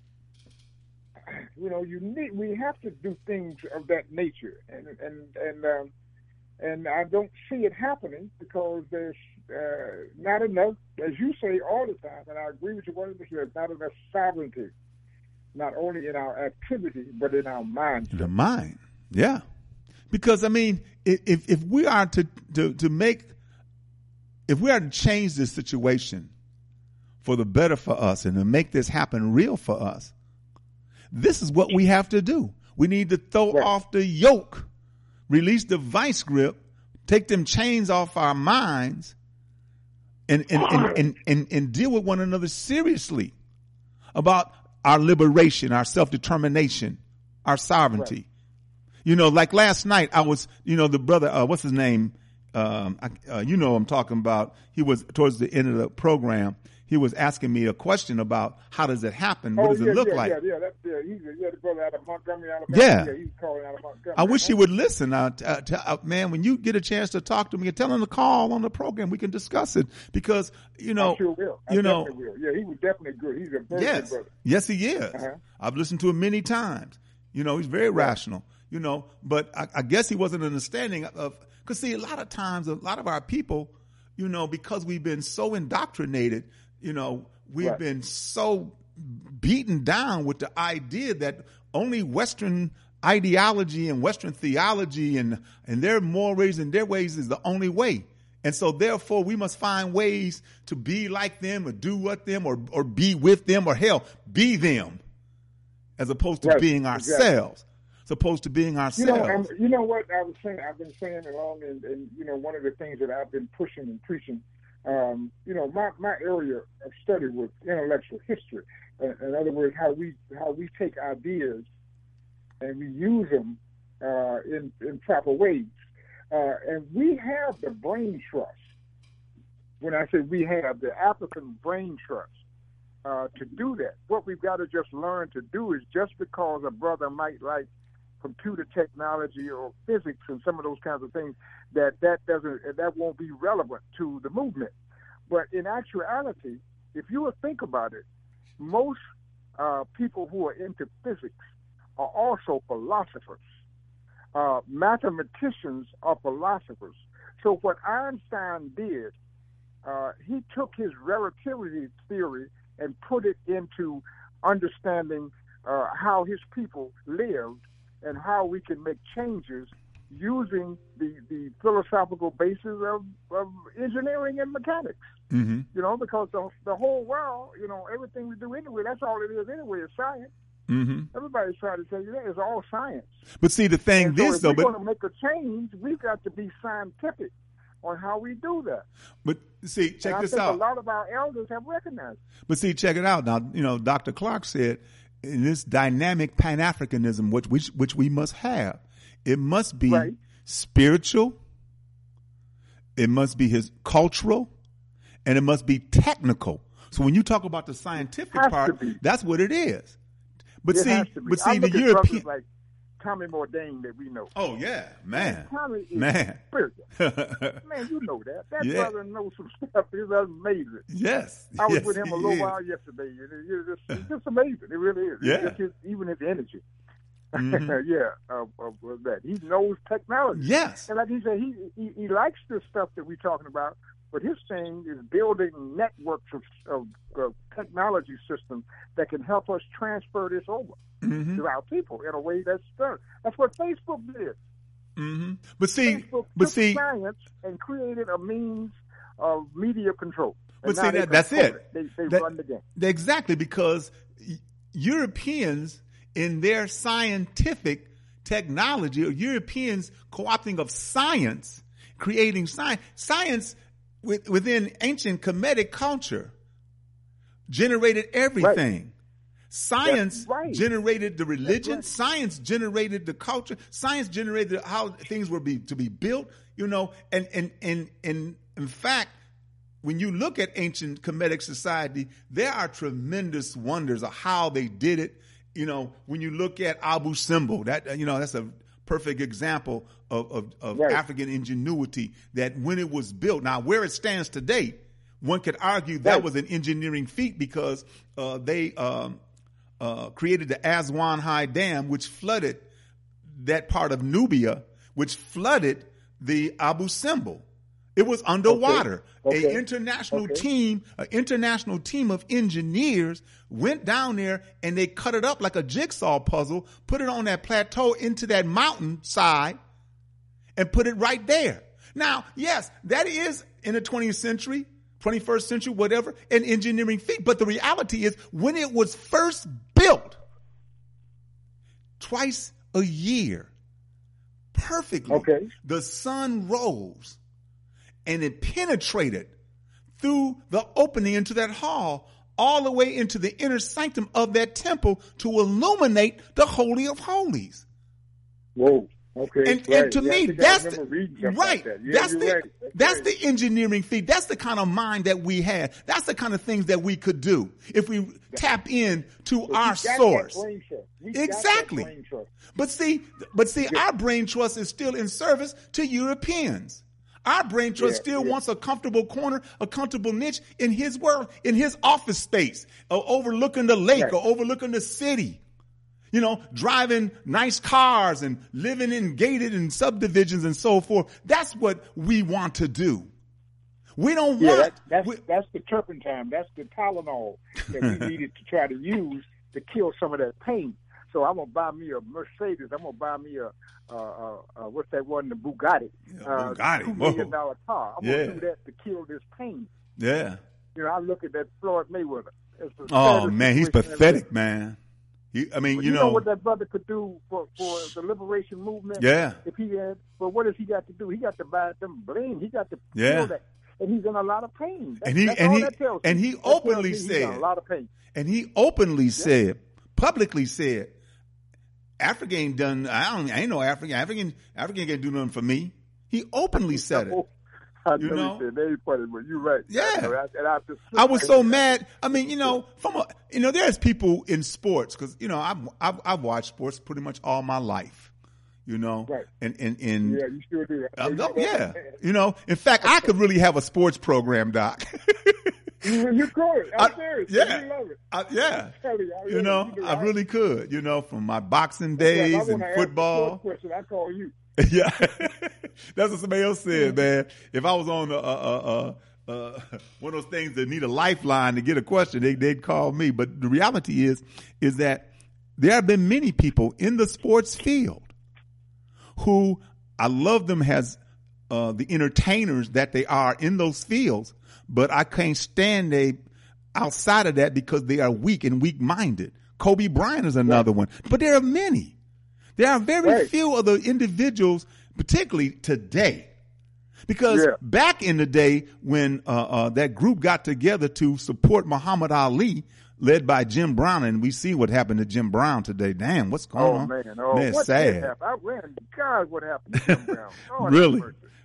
Speaker 5: You know, you need, we have to do things of that nature. And, and, and, um, And I don't see it happening because there's uh, not enough, as you say all the time, and I agree with you one hundred percent, there's not enough sovereignty, not only in our activity, but in our mindset.
Speaker 3: The mind, yeah. Because, I mean, if if we are to, to, to make, if we are to change this situation for the better for us and to make this happen real for us, this is what we have to do. We need to throw
Speaker 5: right.
Speaker 3: off the yoke. Release the vice grip, take them chains off our minds, and and, and, and, and, and deal with one another seriously about our liberation, our self-determination, our sovereignty. Right. You know, like last night, I was, you know, the brother, uh, what's his name? Um, I, uh, you know, I'm talking about, he was towards the end of the program. He was asking me a question about how does it happen? What
Speaker 5: oh,
Speaker 3: does
Speaker 5: yeah,
Speaker 3: it look
Speaker 5: yeah,
Speaker 3: like?
Speaker 5: Yeah, yeah, that's, yeah, he's yeah, the brother out of Montgomery, Alabama.
Speaker 3: Yeah.
Speaker 5: yeah he's calling out of Montgomery.
Speaker 3: I wish he would listen. Uh, t- uh, t- uh, man, when you get a chance to talk to me, tell him to call on the program. We can discuss it because, you know.
Speaker 5: I sure will. I
Speaker 3: you know,
Speaker 5: will. Yeah, he was definitely good. He's a very
Speaker 3: yes,
Speaker 5: good brother.
Speaker 3: Yes, he is.
Speaker 5: Uh-huh.
Speaker 3: I've listened to him many times. You know, he's very yeah. rational, you know, but I, I guess he wasn't understanding of, because see, a lot of times, a lot of our people, you know, because we've been so indoctrinated, you know, we've
Speaker 5: right.
Speaker 3: been so beaten down with the idea that only Western ideology and Western theology and, and their mores and their ways is the only way. And so therefore we must find ways to be like them or do what them or, or be with them or hell, be them as opposed to
Speaker 5: right.
Speaker 3: being ourselves,
Speaker 5: exactly.
Speaker 3: as opposed to being ourselves.
Speaker 5: You know, um, you know what I was saying, I've been saying along and, and, you know, one of the things that I've been pushing and preaching, um, you know, my, my area of study was intellectual history. Uh, in other words, how we, how we take ideas and we use them uh, in, in proper ways. Uh, and we have the brain trust. When I say we have the African brain trust uh, to do that, what we've got to just learn to do is just because a brother might like computer technology or physics and some of those kinds of things, that that doesn't that won't be relevant to the movement. But in actuality, if you would think about it, most uh, people who are into physics are also philosophers. Uh, mathematicians are philosophers. So what Einstein did, uh, he took his relativity theory and put it into understanding uh, how his people lived and how we can make changes using the, the philosophical basis of, of engineering and mechanics.
Speaker 3: Mm-hmm.
Speaker 5: You know, because the, the whole world, you know, everything we do anyway, that's all it is anyway, is science.
Speaker 3: Mm-hmm.
Speaker 5: Everybody's trying to tell you that. It's all science.
Speaker 3: But see, the thing
Speaker 5: and so
Speaker 3: is,
Speaker 5: if
Speaker 3: though,
Speaker 5: we're
Speaker 3: but
Speaker 5: going to make a change, we've got to be scientific on how we do that.
Speaker 3: But see, check
Speaker 5: and
Speaker 3: this
Speaker 5: I think
Speaker 3: out.
Speaker 5: A lot of our elders have recognized.
Speaker 3: But see, check it out. Now, you know, Doctor Clark said in this dynamic Pan-Africanism, which which which we must have, it must be
Speaker 5: right.
Speaker 3: spiritual. it must be his cultural, and it must be technical. So when you talk about the scientific part, that's what it is. But
Speaker 5: it
Speaker 3: see, but see,
Speaker 5: I
Speaker 3: the
Speaker 5: look at
Speaker 3: European,
Speaker 5: like Tommy Mordain that we know.
Speaker 3: Oh yeah, man.
Speaker 5: Tommy is
Speaker 3: man.
Speaker 5: spiritual. Man, you know that. That
Speaker 3: yeah.
Speaker 5: brother knows some stuff. It's amazing.
Speaker 3: Yes.
Speaker 5: I was
Speaker 3: yes,
Speaker 5: with him a little
Speaker 3: is.
Speaker 5: while yesterday. And it, it's, just, it's just amazing. It really is.
Speaker 3: Yeah.
Speaker 5: It's just, even his energy.
Speaker 3: Mm-hmm.
Speaker 5: yeah, of, of, of that. He knows technology.
Speaker 3: Yes.
Speaker 5: And like he said, he, he, he likes this stuff that we're talking about. But his thing is building networks of, of, of technology systems that can help us transfer this over
Speaker 3: mm-hmm.
Speaker 5: to our people in a way that's done. That's what Facebook did.
Speaker 3: Mm-hmm. But see,
Speaker 5: Facebook
Speaker 3: but
Speaker 5: took
Speaker 3: see,
Speaker 5: science and created a means of media control.
Speaker 3: And but see, that, that's it.
Speaker 5: it. They, they
Speaker 3: that,
Speaker 5: run the game.
Speaker 3: Exactly, because Europeans in their scientific technology, or Europeans co-opting of science, creating science, science. With, within ancient Kemetic culture, generated everything. Right. Science right. generated the religion. Right. Science generated the culture. Science generated how things were be, to be built. You know, and and and and in fact, when you look at ancient Kemetic society, there are tremendous wonders of how they did it. You know, when you look at Abu Simbel, that you know that's a perfect example of, of, of right. African ingenuity, that when it was built, now where it stands today, one could argue that right. was an engineering feat, because uh, they um, uh, created the Aswan High Dam, which flooded that part of Nubia, which flooded the Abu Simbel. It was underwater. Okay. Okay. An international okay. team, an international team of engineers went down there and they cut it up like a jigsaw puzzle, put it on that plateau into that mountain side, and put it right there. Now, yes, that is in the twentieth century, twenty-first century, whatever, an engineering feat. But the reality is, when it was first built, twice a year, perfectly,
Speaker 5: okay.
Speaker 3: the sun rose and it penetrated through the opening into that hall, all the way into the inner sanctum of that temple to illuminate the Holy of Holies.
Speaker 5: Whoa. Okay.
Speaker 3: And,
Speaker 5: right.
Speaker 3: and to
Speaker 5: yeah,
Speaker 3: me, that's the,
Speaker 5: right.
Speaker 3: like that. yeah, that's the
Speaker 5: right. that's,
Speaker 3: that's
Speaker 5: right.
Speaker 3: the engineering feat. That's the kind of mind that we had. That's the kind of things that we could do if we yeah. tap in to but our source. Exactly. But see, but see, yeah. our brain trust is still in service to Europeans. Our brain trust yeah, still yeah. wants a comfortable corner, a comfortable niche in his world, in his office space, or overlooking the lake, right. or overlooking the city. You know, driving nice cars and living in gated and subdivisions and so forth. That's what we want to do. We don't
Speaker 5: yeah,
Speaker 3: want.
Speaker 5: That, that's
Speaker 3: we,
Speaker 5: that's the turpentine. That's the Tylenol that we needed to try to use to kill some of that pain. So I'm gonna buy me a Mercedes. I'm gonna buy me a uh, uh, uh, what's that one? The Bugatti.
Speaker 3: Yeah,
Speaker 5: uh,
Speaker 3: Bugatti.
Speaker 5: Two million dollar car. I'm
Speaker 3: yeah.
Speaker 5: gonna do that to kill this pain.
Speaker 3: Yeah.
Speaker 5: You know, I look at that Floyd Mayweather.
Speaker 3: Oh man, he's pathetic, man. He, I mean,
Speaker 5: but
Speaker 3: you,
Speaker 5: you
Speaker 3: know,
Speaker 5: know what that brother could do for, for the liberation movement.
Speaker 3: Yeah.
Speaker 5: If he had, but what does he got to do? He got to buy them bling. He got to
Speaker 3: yeah.
Speaker 5: kill that, and he's in a lot of pain. That's,
Speaker 3: and he
Speaker 5: that's
Speaker 3: and
Speaker 5: all
Speaker 3: he
Speaker 5: that tells
Speaker 3: and he
Speaker 5: that
Speaker 3: openly
Speaker 5: he's
Speaker 3: said
Speaker 5: in a lot of pain.
Speaker 3: And he openly
Speaker 5: yeah.
Speaker 3: said, publicly said, Africa ain't done. I don't. I ain't no African. African. African can't do nothing for me. He openly said it.
Speaker 5: I
Speaker 3: you know,
Speaker 5: said, they funny, but you're right.
Speaker 3: Yeah,
Speaker 5: I, and I, just,
Speaker 3: I was so mad. I mean, you know, from a, you know, there's people in sports, because you know, I've, I've I've watched sports pretty much all my life. You know,
Speaker 5: right?
Speaker 3: And and and
Speaker 5: yeah, you sure do.
Speaker 3: Uh, no, yeah, you know. In fact, I could really have a sports program, Doc.
Speaker 5: you, you could. I'm I, serious.
Speaker 3: Yeah,
Speaker 5: you love it.
Speaker 3: I, yeah.
Speaker 5: You, I really,
Speaker 3: you know,
Speaker 5: you
Speaker 3: I really could. You know, from my boxing days
Speaker 5: like,
Speaker 3: and football.
Speaker 5: Question, I call you.
Speaker 3: Yeah, that's what somebody else said, man. If I was on a, a, a, a, one of those things that need a lifeline to get a question, they, they'd call me. But the reality is, is that there have been many people in the sports field who I love them as uh, the entertainers that they are in those fields, but I can't stand they outside of that because they are weak and weak-minded. Kobe Bryant is another yeah. one, but there are many. There are very right. few of the individuals, particularly today, because yeah. back in the day when uh, uh, that group got together to support Muhammad Ali, led by Jim Brown, and we see what happened to Jim Brown today. Damn, what's going
Speaker 5: oh,
Speaker 3: on?
Speaker 5: Man, oh,
Speaker 3: man,
Speaker 5: what
Speaker 3: sad.
Speaker 5: I ran, God, what happened to Jim Brown? Oh,
Speaker 3: really,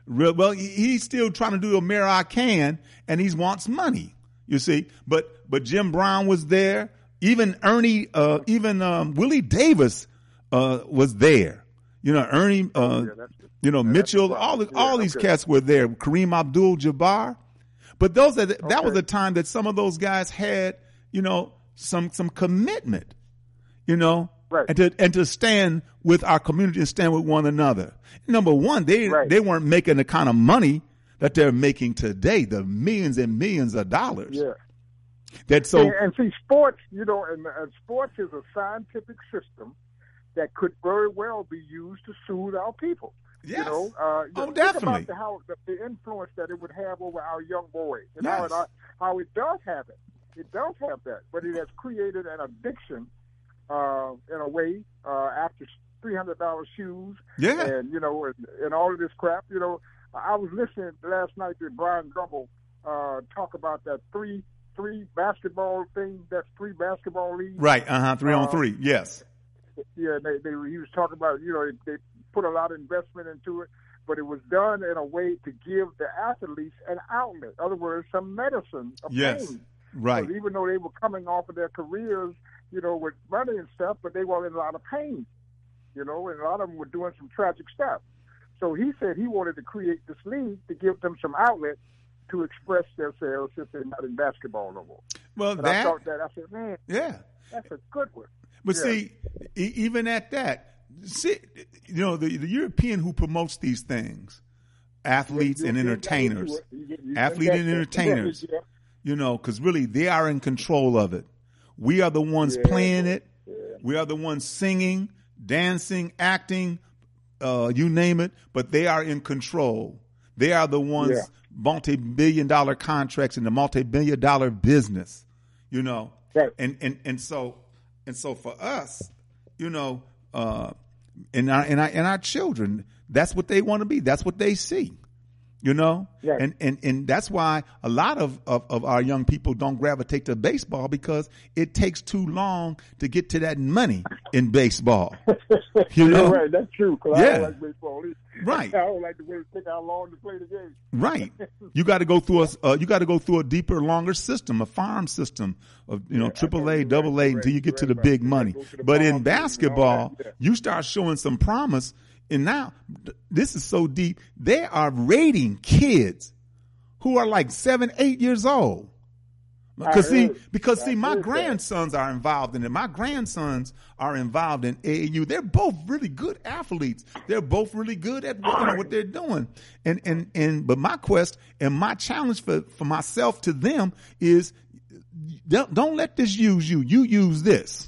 Speaker 3: Real, well, he, he's still trying to do American, and he wants money. You see, but but Jim Brown was there. Even Ernie, uh, even um, Willie Davis uh, was there. You know, Ernie, uh, oh, yeah, you know, yeah, Mitchell, all the, yeah, all these okay. cats were there. Kareem Abdul-Jabbar. But those are the, okay. that was a time that some of those guys had, you know, some some commitment, you know, right. and to and to stand with our community and stand with one another. Number one, they right. they weren't making the kind of money that they're making today, the millions and millions of dollars.
Speaker 5: Yeah.
Speaker 3: That so
Speaker 5: and, and see, sports, you know, and, and sports is a scientific system that could very well be used to soothe our people.
Speaker 3: Yes.
Speaker 5: You know, uh,
Speaker 3: oh,
Speaker 5: think
Speaker 3: definitely.
Speaker 5: About the, how the, the influence that it would have over our young boys, and
Speaker 3: yes.
Speaker 5: how, it, how it does have it. It does have that, but it has created an addiction uh, in a way uh, after three hundred dollars shoes,
Speaker 3: yeah,
Speaker 5: and you know, and, and all of this crap. You know, I was listening last night to Brian Drummond uh, talk about that three three basketball thing. That's three basketball leagues,
Speaker 3: right? Uh huh. Three on
Speaker 5: uh,
Speaker 3: three. Yes.
Speaker 5: Yeah, they, they he was talking about, you know, they, they put a lot of investment into it, but it was done in a way to give the athletes an outlet. In other words, some medicine of
Speaker 3: yes.
Speaker 5: pain.
Speaker 3: Right.
Speaker 5: Because even though they were coming off of their careers, you know, with money and stuff, but they were in a lot of pain, you know, and a lot of them were doing some tragic stuff. So he said he wanted to create this league to give them some outlet to express themselves if they're not in basketball no more.
Speaker 3: Well,
Speaker 5: and
Speaker 3: that,
Speaker 5: I thought that, I said, man,
Speaker 3: yeah,
Speaker 5: that's a good one.
Speaker 3: But
Speaker 5: yeah.
Speaker 3: see, e- even at that, see, you know, the, the European who promotes these things, athletes
Speaker 5: you, you,
Speaker 3: and entertainers, you, you, you, athletes and entertainers, yeah. you know, because really they are in control of it. We are the ones yeah. playing it. Yeah. We are the ones singing, dancing, acting, uh, you name it, but they are in control. They are the ones yeah. multi-billion dollar contracts in the multi-billion dollar business, you know,
Speaker 5: right.
Speaker 3: and, and, and so, And so for us, you know, uh, and our, and our, and our children, that's what they want to be. That's what they see, you know,
Speaker 5: right.
Speaker 3: and, and, and that's why a lot of, of, of our young people don't gravitate to baseball because it takes too long to get to that money in baseball. You know,
Speaker 5: right? That's true. Cause
Speaker 3: yeah.
Speaker 5: I don't like baseball either.
Speaker 3: Right.
Speaker 5: I don't like the way it takes how long to play the game.
Speaker 3: Right. You got to go through a uh, you got to go through a deeper, longer system, a farm system of you know triple A, double A until you get to the big money. But in basketball, you start showing some promise, and now this is so deep. They are rating kids who are like seven, eight years old. Because see, because see, my grandsons are involved in it. My grandsons are involved in A A U. They're both really good athletes. They're both really good at you know, what they're doing. And and and but my quest and my challenge for for myself to them is don't, don't let this use you. You use this.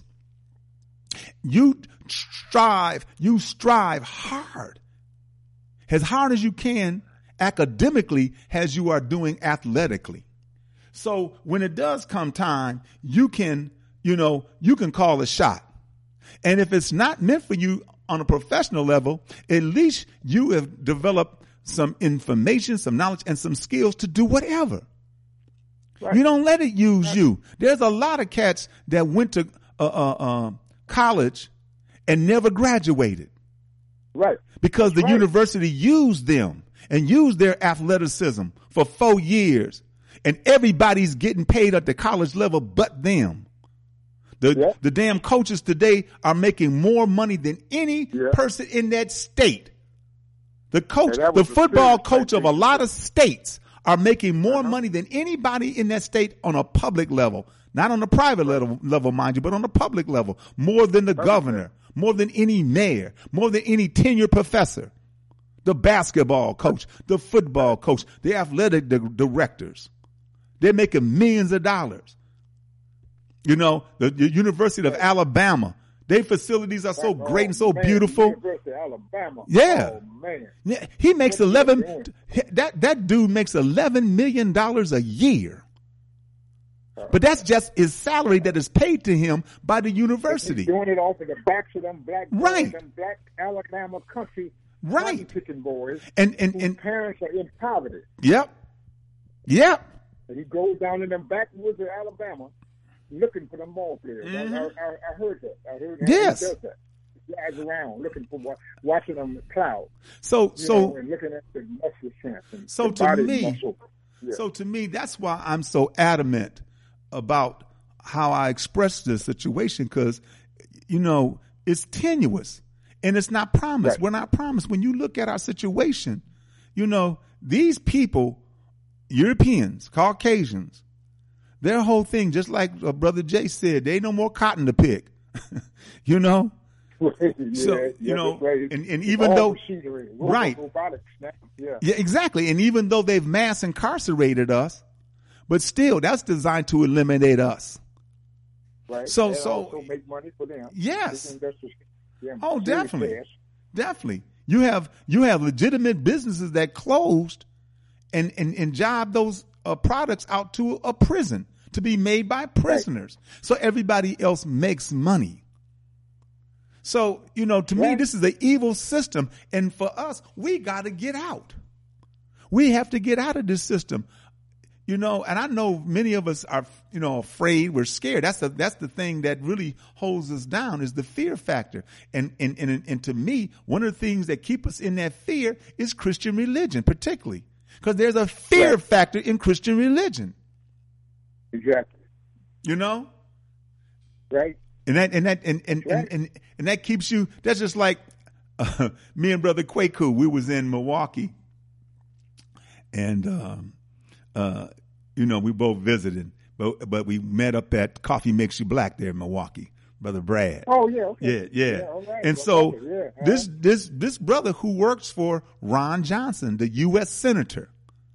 Speaker 3: You strive. You strive hard, as hard as you can, academically, as you are doing athletically. So when it does come time, you can, you know, you can call a shot. And if it's not meant for you on a professional level, at least you have developed some information, some knowledge, and some skills to do whatever. Right. You don't let it use right. you. There's a lot of cats that went to uh, uh, uh, college and never graduated.
Speaker 5: Right.
Speaker 3: Because the
Speaker 5: right.
Speaker 3: university used them and used their athleticism for four years. And everybody's getting paid at the college level but them. The yeah. the damn coaches today are making more money than any yeah. person in that state. The coach, the football coach of a lot of states are making more uh-huh. money than anybody in that state on a public level. Not on the private level, level, mind you, but on the public level. More than the That's governor, fair. More than any mayor, more than any tenured professor. The basketball coach, the football coach, the athletic di- directors. They're making millions of dollars. You know, the, the University of Alabama, their facilities are so oh, great and so
Speaker 5: man,
Speaker 3: beautiful.
Speaker 5: University of Alabama.
Speaker 3: Yeah.
Speaker 5: Oh, man.
Speaker 3: Yeah. He makes eleven, that, that dude makes eleven million dollars a year. But that's just his salary that is paid to him by the university.
Speaker 5: He's doing it off of the backs of them black boys,
Speaker 3: right.
Speaker 5: them black Alabama country
Speaker 3: right.
Speaker 5: picking boys
Speaker 3: and, and,
Speaker 5: whose
Speaker 3: and
Speaker 5: parents are in poverty.
Speaker 3: Yep. Yep.
Speaker 5: And he goes down in them backwoods of Alabama looking for them ball players.
Speaker 3: Mm-hmm.
Speaker 5: I, I, I heard that. I heard
Speaker 3: yes.
Speaker 5: he does that. drives around looking for what, watching them plow.
Speaker 3: So,
Speaker 5: you
Speaker 3: so,
Speaker 5: know, and looking at the muscle strength. And
Speaker 3: so
Speaker 5: the
Speaker 3: to
Speaker 5: body
Speaker 3: me,
Speaker 5: muscle. Yeah.
Speaker 3: so to me, that's why I'm so adamant about how I express this situation, because, you know, it's tenuous and it's not promised.
Speaker 5: Right.
Speaker 3: We're not promised. When you look at our situation, you know, these people, Europeans, Caucasians, their whole thing, just like uh, Brother Jay said, they no more cotton to pick, you know?
Speaker 5: yeah,
Speaker 3: So,
Speaker 5: yeah,
Speaker 3: you know,
Speaker 5: right.
Speaker 3: and, and
Speaker 5: It's
Speaker 3: even
Speaker 5: all
Speaker 3: though,
Speaker 5: machinery, robot,
Speaker 3: right.
Speaker 5: robotics now. Yeah.
Speaker 3: Yeah, exactly. And even though they've mass incarcerated us, but still that's designed to eliminate us.
Speaker 5: Right.
Speaker 3: So,
Speaker 5: and
Speaker 3: so
Speaker 5: also make money for them.
Speaker 3: yes.
Speaker 5: Investors, yeah,
Speaker 3: Oh,
Speaker 5: serious
Speaker 3: definitely.
Speaker 5: cash.
Speaker 3: Definitely. You have, you have legitimate businesses that closed and, and, and job those uh, products out to a prison to be made by prisoners. Right. So everybody else makes money. So, you know, to
Speaker 5: right.
Speaker 3: me, this is an evil system. And for us, we got to get out. We have to get out of this system. You know, and I know many of us are, you know, afraid. We're scared. That's the, that's the thing that really holds us down, is the fear factor. And, and, and, and to me, one of the things that keep us in that fear is Christian religion, particularly because there's a fear right. factor in Christian religion.
Speaker 5: Exactly.
Speaker 3: You know?
Speaker 5: Right.
Speaker 3: And that, and that, and, and,
Speaker 5: right.
Speaker 3: and, and, and that keeps you, that's just like, uh, me and Brother Kwaku, we was in Milwaukee and, um, Uh, you know, we both visited, but but we met up at Coffee Makes You Black there in Milwaukee, Brother Brad.
Speaker 5: Oh yeah, okay.
Speaker 3: yeah, yeah.
Speaker 5: yeah all right.
Speaker 3: And
Speaker 5: well,
Speaker 3: so
Speaker 5: okay. yeah. uh-huh.
Speaker 3: this this this brother who works for Ron Johnson, the U S senator,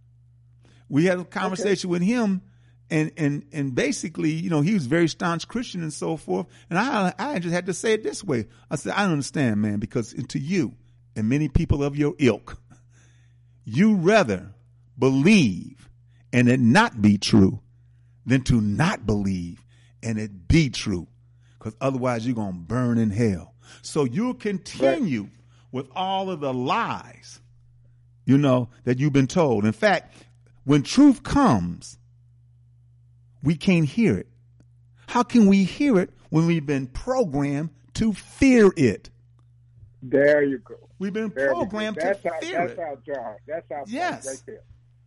Speaker 3: we had a conversation okay. with him, and and and basically, you know, he was very staunch Christian and so forth. And I I just had to say it this way. I said, I don't understand, man, because to you and many people of your ilk, you rather believe and it not be true than to not believe and it be true, because otherwise you're going to burn in hell. So you'll continue right. with all of the lies, you know, that you've been told. In fact, when truth comes, we can't hear it. How can we hear it when we've been programmed to fear it?
Speaker 5: There you go.
Speaker 3: We've been
Speaker 5: there
Speaker 3: programmed to
Speaker 5: that's
Speaker 3: fear
Speaker 5: our,
Speaker 3: it.
Speaker 5: That's our job. That's our
Speaker 3: yes.
Speaker 5: right there.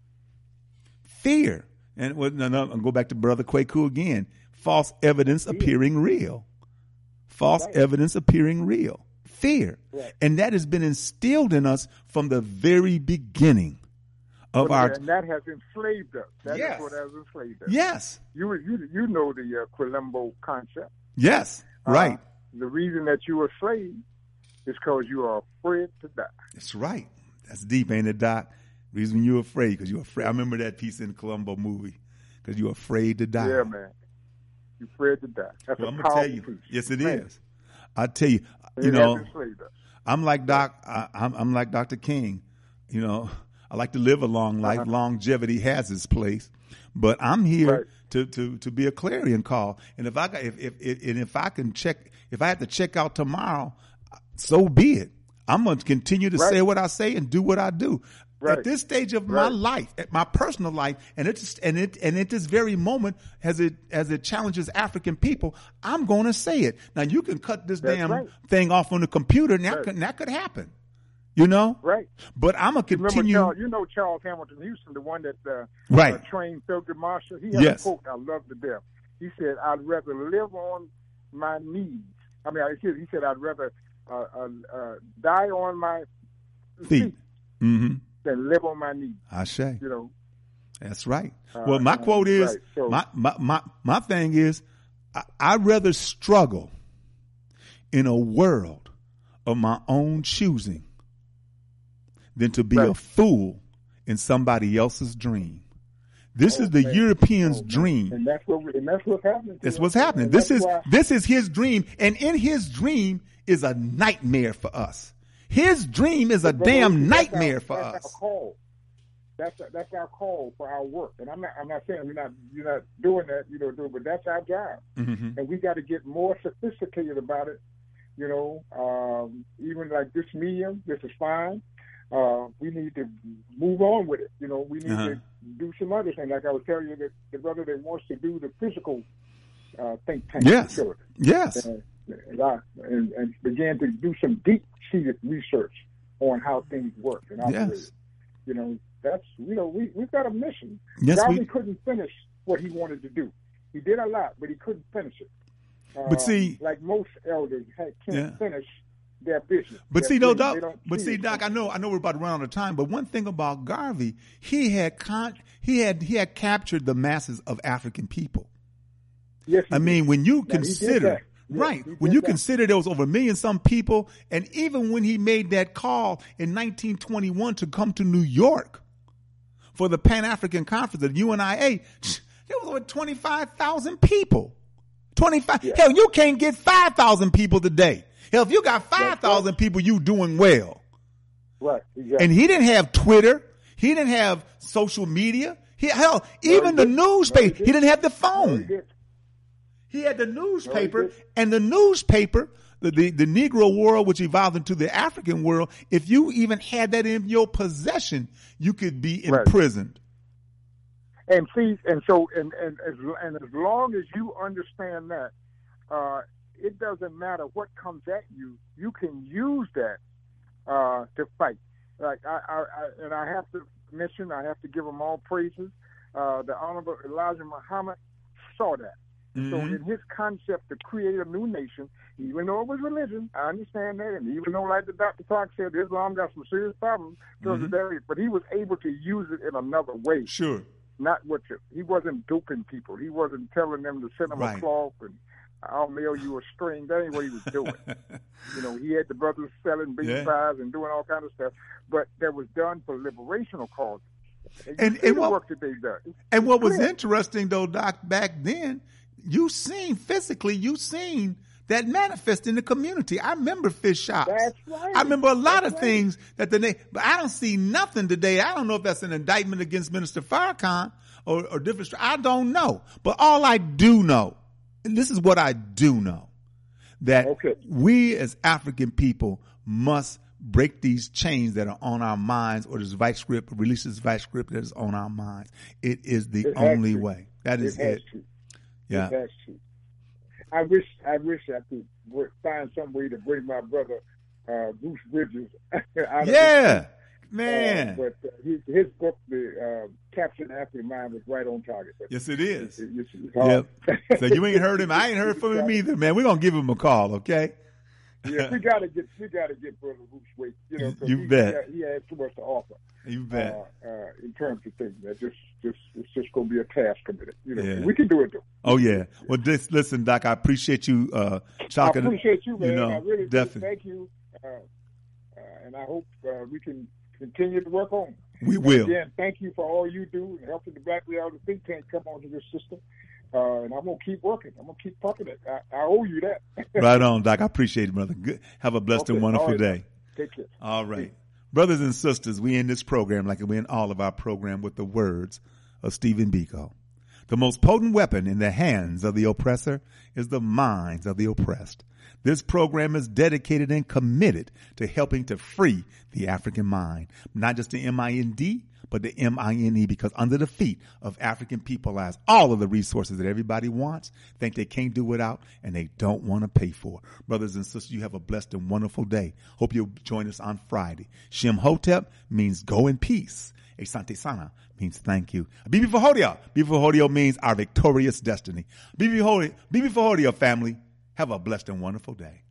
Speaker 3: Fear. And well, no, no, I'll go back to Brother Kwaku again. False evidence fear. appearing real. False right. evidence appearing real. Fear.
Speaker 5: Right.
Speaker 3: And that has been instilled in us from the very beginning of
Speaker 5: well,
Speaker 3: our.
Speaker 5: And that has enslaved us. That
Speaker 3: yes.
Speaker 5: is what has enslaved us.
Speaker 3: Yes.
Speaker 5: You you you know the uh, Quilombo concept.
Speaker 3: Yes. Right.
Speaker 5: Uh, the reason that you are slave is because you are afraid to die.
Speaker 3: That's right. That's deep, ain't it, Doc? Reason you're afraid, because you're afraid. I remember that piece in the Columbo movie, because you're afraid to die.
Speaker 5: Yeah, man. You're afraid to die. That's
Speaker 3: well,
Speaker 5: a
Speaker 3: I'm
Speaker 5: powerful
Speaker 3: tell you,
Speaker 5: piece.
Speaker 3: Yes, it
Speaker 5: man.
Speaker 3: is. I tell you, you
Speaker 5: it
Speaker 3: know,
Speaker 5: enslaved us.
Speaker 3: I'm like Doc. I, I'm, I'm like Doctor King. You know, I like to live a long life. Uh-huh. Longevity has its place, but I'm here
Speaker 5: right.
Speaker 3: to, to, to be a clarion call. And if I got, if, if, if and if I can check, if I have to check out tomorrow, so be it. I'm going to continue to right. say what I say and do what I do. Right. At this stage of right. my life, at my personal life, and it's and it and at this very moment, as it as it challenges African people, I'm going to say it. Now you can cut this
Speaker 5: That's
Speaker 3: damn
Speaker 5: right.
Speaker 3: thing off on the computer, and that,
Speaker 5: right.
Speaker 3: could, and that could happen. You know,
Speaker 5: right?
Speaker 3: But I'm gonna continue.
Speaker 5: Remember Charles, you know Charles Hamilton Houston, the one that uh,
Speaker 3: right.
Speaker 5: uh, trained Thurgood Marshall. He had
Speaker 3: yes.
Speaker 5: a quote I love to death. He said, "I'd rather live on my knees." I mean, he said, he said "I'd rather uh, uh, uh, die on my feet."
Speaker 3: feet. Mm-hmm.
Speaker 5: Than live on my knees.
Speaker 3: I say.
Speaker 5: You know.
Speaker 3: That's right.
Speaker 5: Uh,
Speaker 3: well, my quote is,
Speaker 5: right. so,
Speaker 3: my, my, my, my thing is, I, I'd rather struggle in a world of my own choosing than to be
Speaker 5: right.
Speaker 3: a fool in somebody else's dream. This
Speaker 5: oh,
Speaker 3: is the
Speaker 5: man.
Speaker 3: European's
Speaker 5: oh,
Speaker 3: dream.
Speaker 5: And that's what we, and that's what's happening.
Speaker 3: That's
Speaker 5: us.
Speaker 3: what's happening.
Speaker 5: And
Speaker 3: this is
Speaker 5: why,
Speaker 3: this is his dream, and in his dream is a nightmare for us. His dream is a damn nightmare
Speaker 5: our,
Speaker 3: for
Speaker 5: that's
Speaker 3: us.
Speaker 5: Our call. That's a, that's our call for our work, and I'm not I'm not saying we're not you're not doing that, you know, do, but that's our job,
Speaker 3: mm-hmm.
Speaker 5: and we got to get more sophisticated about it. You know, um, even like this medium, this is fine. Uh, we need to move on with it. You know, we need
Speaker 3: uh-huh.
Speaker 5: to do some other things. Like I was telling you, that the brother that wants to do the physical uh, think tank.
Speaker 3: Yes.
Speaker 5: Facility.
Speaker 3: Yes.
Speaker 5: And, and, I, and, and began to do some deep-seated research on how things work and operate.
Speaker 3: Yes.
Speaker 5: You know, that's, you know, we, we've got a mission.
Speaker 3: Yes,
Speaker 5: Garvey
Speaker 3: we...
Speaker 5: couldn't finish what he wanted to do. He did a lot, but he couldn't finish it. Uh,
Speaker 3: but see,
Speaker 5: like most elders can't
Speaker 3: yeah.
Speaker 5: finish their vision.
Speaker 3: But
Speaker 5: their
Speaker 3: see, no,
Speaker 5: vision,
Speaker 3: Doc. But see, Doc, I know, I know, we're about to run out of time. But one thing about Garvey, he had con- he had he had captured the masses of African people.
Speaker 5: Yes,
Speaker 3: I mean,
Speaker 5: did.
Speaker 3: when you
Speaker 5: now,
Speaker 3: consider,
Speaker 5: yes,
Speaker 3: right, when you that. consider there was over a million some people, and even when he made that call in nineteen twenty-one to come to New York for the Pan-African Conference, the U N I A, there was over twenty-five thousand people. twenty-five Yeah. Hell, you can't get five thousand people today. Hell, if you got five thousand right. people, you doing well.
Speaker 5: Right, exactly.
Speaker 3: And he didn't have Twitter. He didn't have social media. He, hell, even no, the newspaper. No, he, he didn't have the phone. No, he, he had the newspaper, no, and the newspaper, the, the, the Negro world, which evolved into the African world, if you even had that in your possession, you could be imprisoned.
Speaker 5: Right. And see, and so, and, and, as, and as long as you understand that, uh, it doesn't matter what comes at you. You can use that uh, to fight. Like I, I, I, and I have to mention, I have to give them all praises. Uh, the Honorable Elijah Muhammad saw that. Mm-hmm. So in his concept to create a new nation, even though it was religion, I understand that, and even though, like the Doctor Clark said, Islam got some serious problems, mm-hmm. there, but he was able to use it in another way.
Speaker 3: Sure.
Speaker 5: Not what you, he wasn't duping people. He wasn't telling them to send them right. a cloth and I'll mail you a string. That ain't what he was doing. You know, he had the brothers selling beef yeah. pies and doing all kinds of stuff, but that was done for liberational causes. And, and, and what, work that they've done. It's,
Speaker 3: and
Speaker 5: it's
Speaker 3: what
Speaker 5: clear.
Speaker 3: was interesting, though, Doc, back then, you seen physically, you seen that manifest in the community. I remember fish shops.
Speaker 5: That's right.
Speaker 3: I remember a lot
Speaker 5: that's
Speaker 3: of
Speaker 5: right.
Speaker 3: things that the but I don't see nothing today. I don't know if that's an indictment against Minister Farrakhan or, or different. I don't know. But all I do know, and this is what I do know, that
Speaker 5: okay.
Speaker 3: we as African people must break these chains that are on our minds, or this vice grip, release this vice grip that is on our minds. It is the
Speaker 5: it
Speaker 3: only
Speaker 5: to.
Speaker 3: way. That is
Speaker 5: it.
Speaker 3: it.
Speaker 5: To.
Speaker 3: Yeah.
Speaker 5: It has to. I wish I wish I could find some way to bring my brother uh, Bruce Bridges out
Speaker 3: yeah.
Speaker 5: of
Speaker 3: Man,
Speaker 5: uh, but uh, his, his book, the uh, Capturing the African Mind, was right on target. But
Speaker 3: yes, it is.
Speaker 5: It, it, it's yep.
Speaker 3: So you ain't heard him. I ain't heard from him either, man. We're gonna give him a call, okay?
Speaker 5: Yeah, we gotta get we gotta get Brother Bruce Wade. You know,
Speaker 3: you
Speaker 5: he,
Speaker 3: bet.
Speaker 5: He, he has too much to offer.
Speaker 3: You bet.
Speaker 5: Uh, uh, in terms of things, that just just it's just gonna be a task committed. You know,
Speaker 3: yeah.
Speaker 5: we can do it though.
Speaker 3: Oh yeah. Well, this listen, Doc. I appreciate you uh, talking.
Speaker 5: I appreciate you, man.
Speaker 3: You know,
Speaker 5: I really
Speaker 3: definitely.
Speaker 5: Do. Thank you, uh, uh, and I hope uh, we can continue to work on.
Speaker 3: We
Speaker 5: and
Speaker 3: will.
Speaker 5: Again, thank you for all you do and helping the Black Reality Think Tank come onto this system. Uh, and I'm gonna keep working. I'm gonna keep pumping it. I, I owe you that.
Speaker 3: Right on, Doc. I appreciate it, brother. Good. Have a blessed
Speaker 5: okay.
Speaker 3: and wonderful
Speaker 5: right.
Speaker 3: day.
Speaker 5: Take care.
Speaker 3: All right, brothers and sisters. We end this program like we end all of our program with the words of Stephen Biko. The most potent weapon in the hands of the oppressor is the minds of the oppressed. This program is dedicated and committed to helping to free the African mind, not just the M I N D, but the M I N E, because under the feet of African people lies all of the resources that everybody wants, think they can't do without, and they don't want to pay for. Brothers and sisters, you have a blessed and wonderful day. Hope you'll join us on Friday. Shem Hotep means go in peace. Asante Sana means thank you. Bibi Fahodia. Bibi Fahodia means our victorious destiny. Bibi Fahodia, Bibi Fahodia family, have a blessed and wonderful day.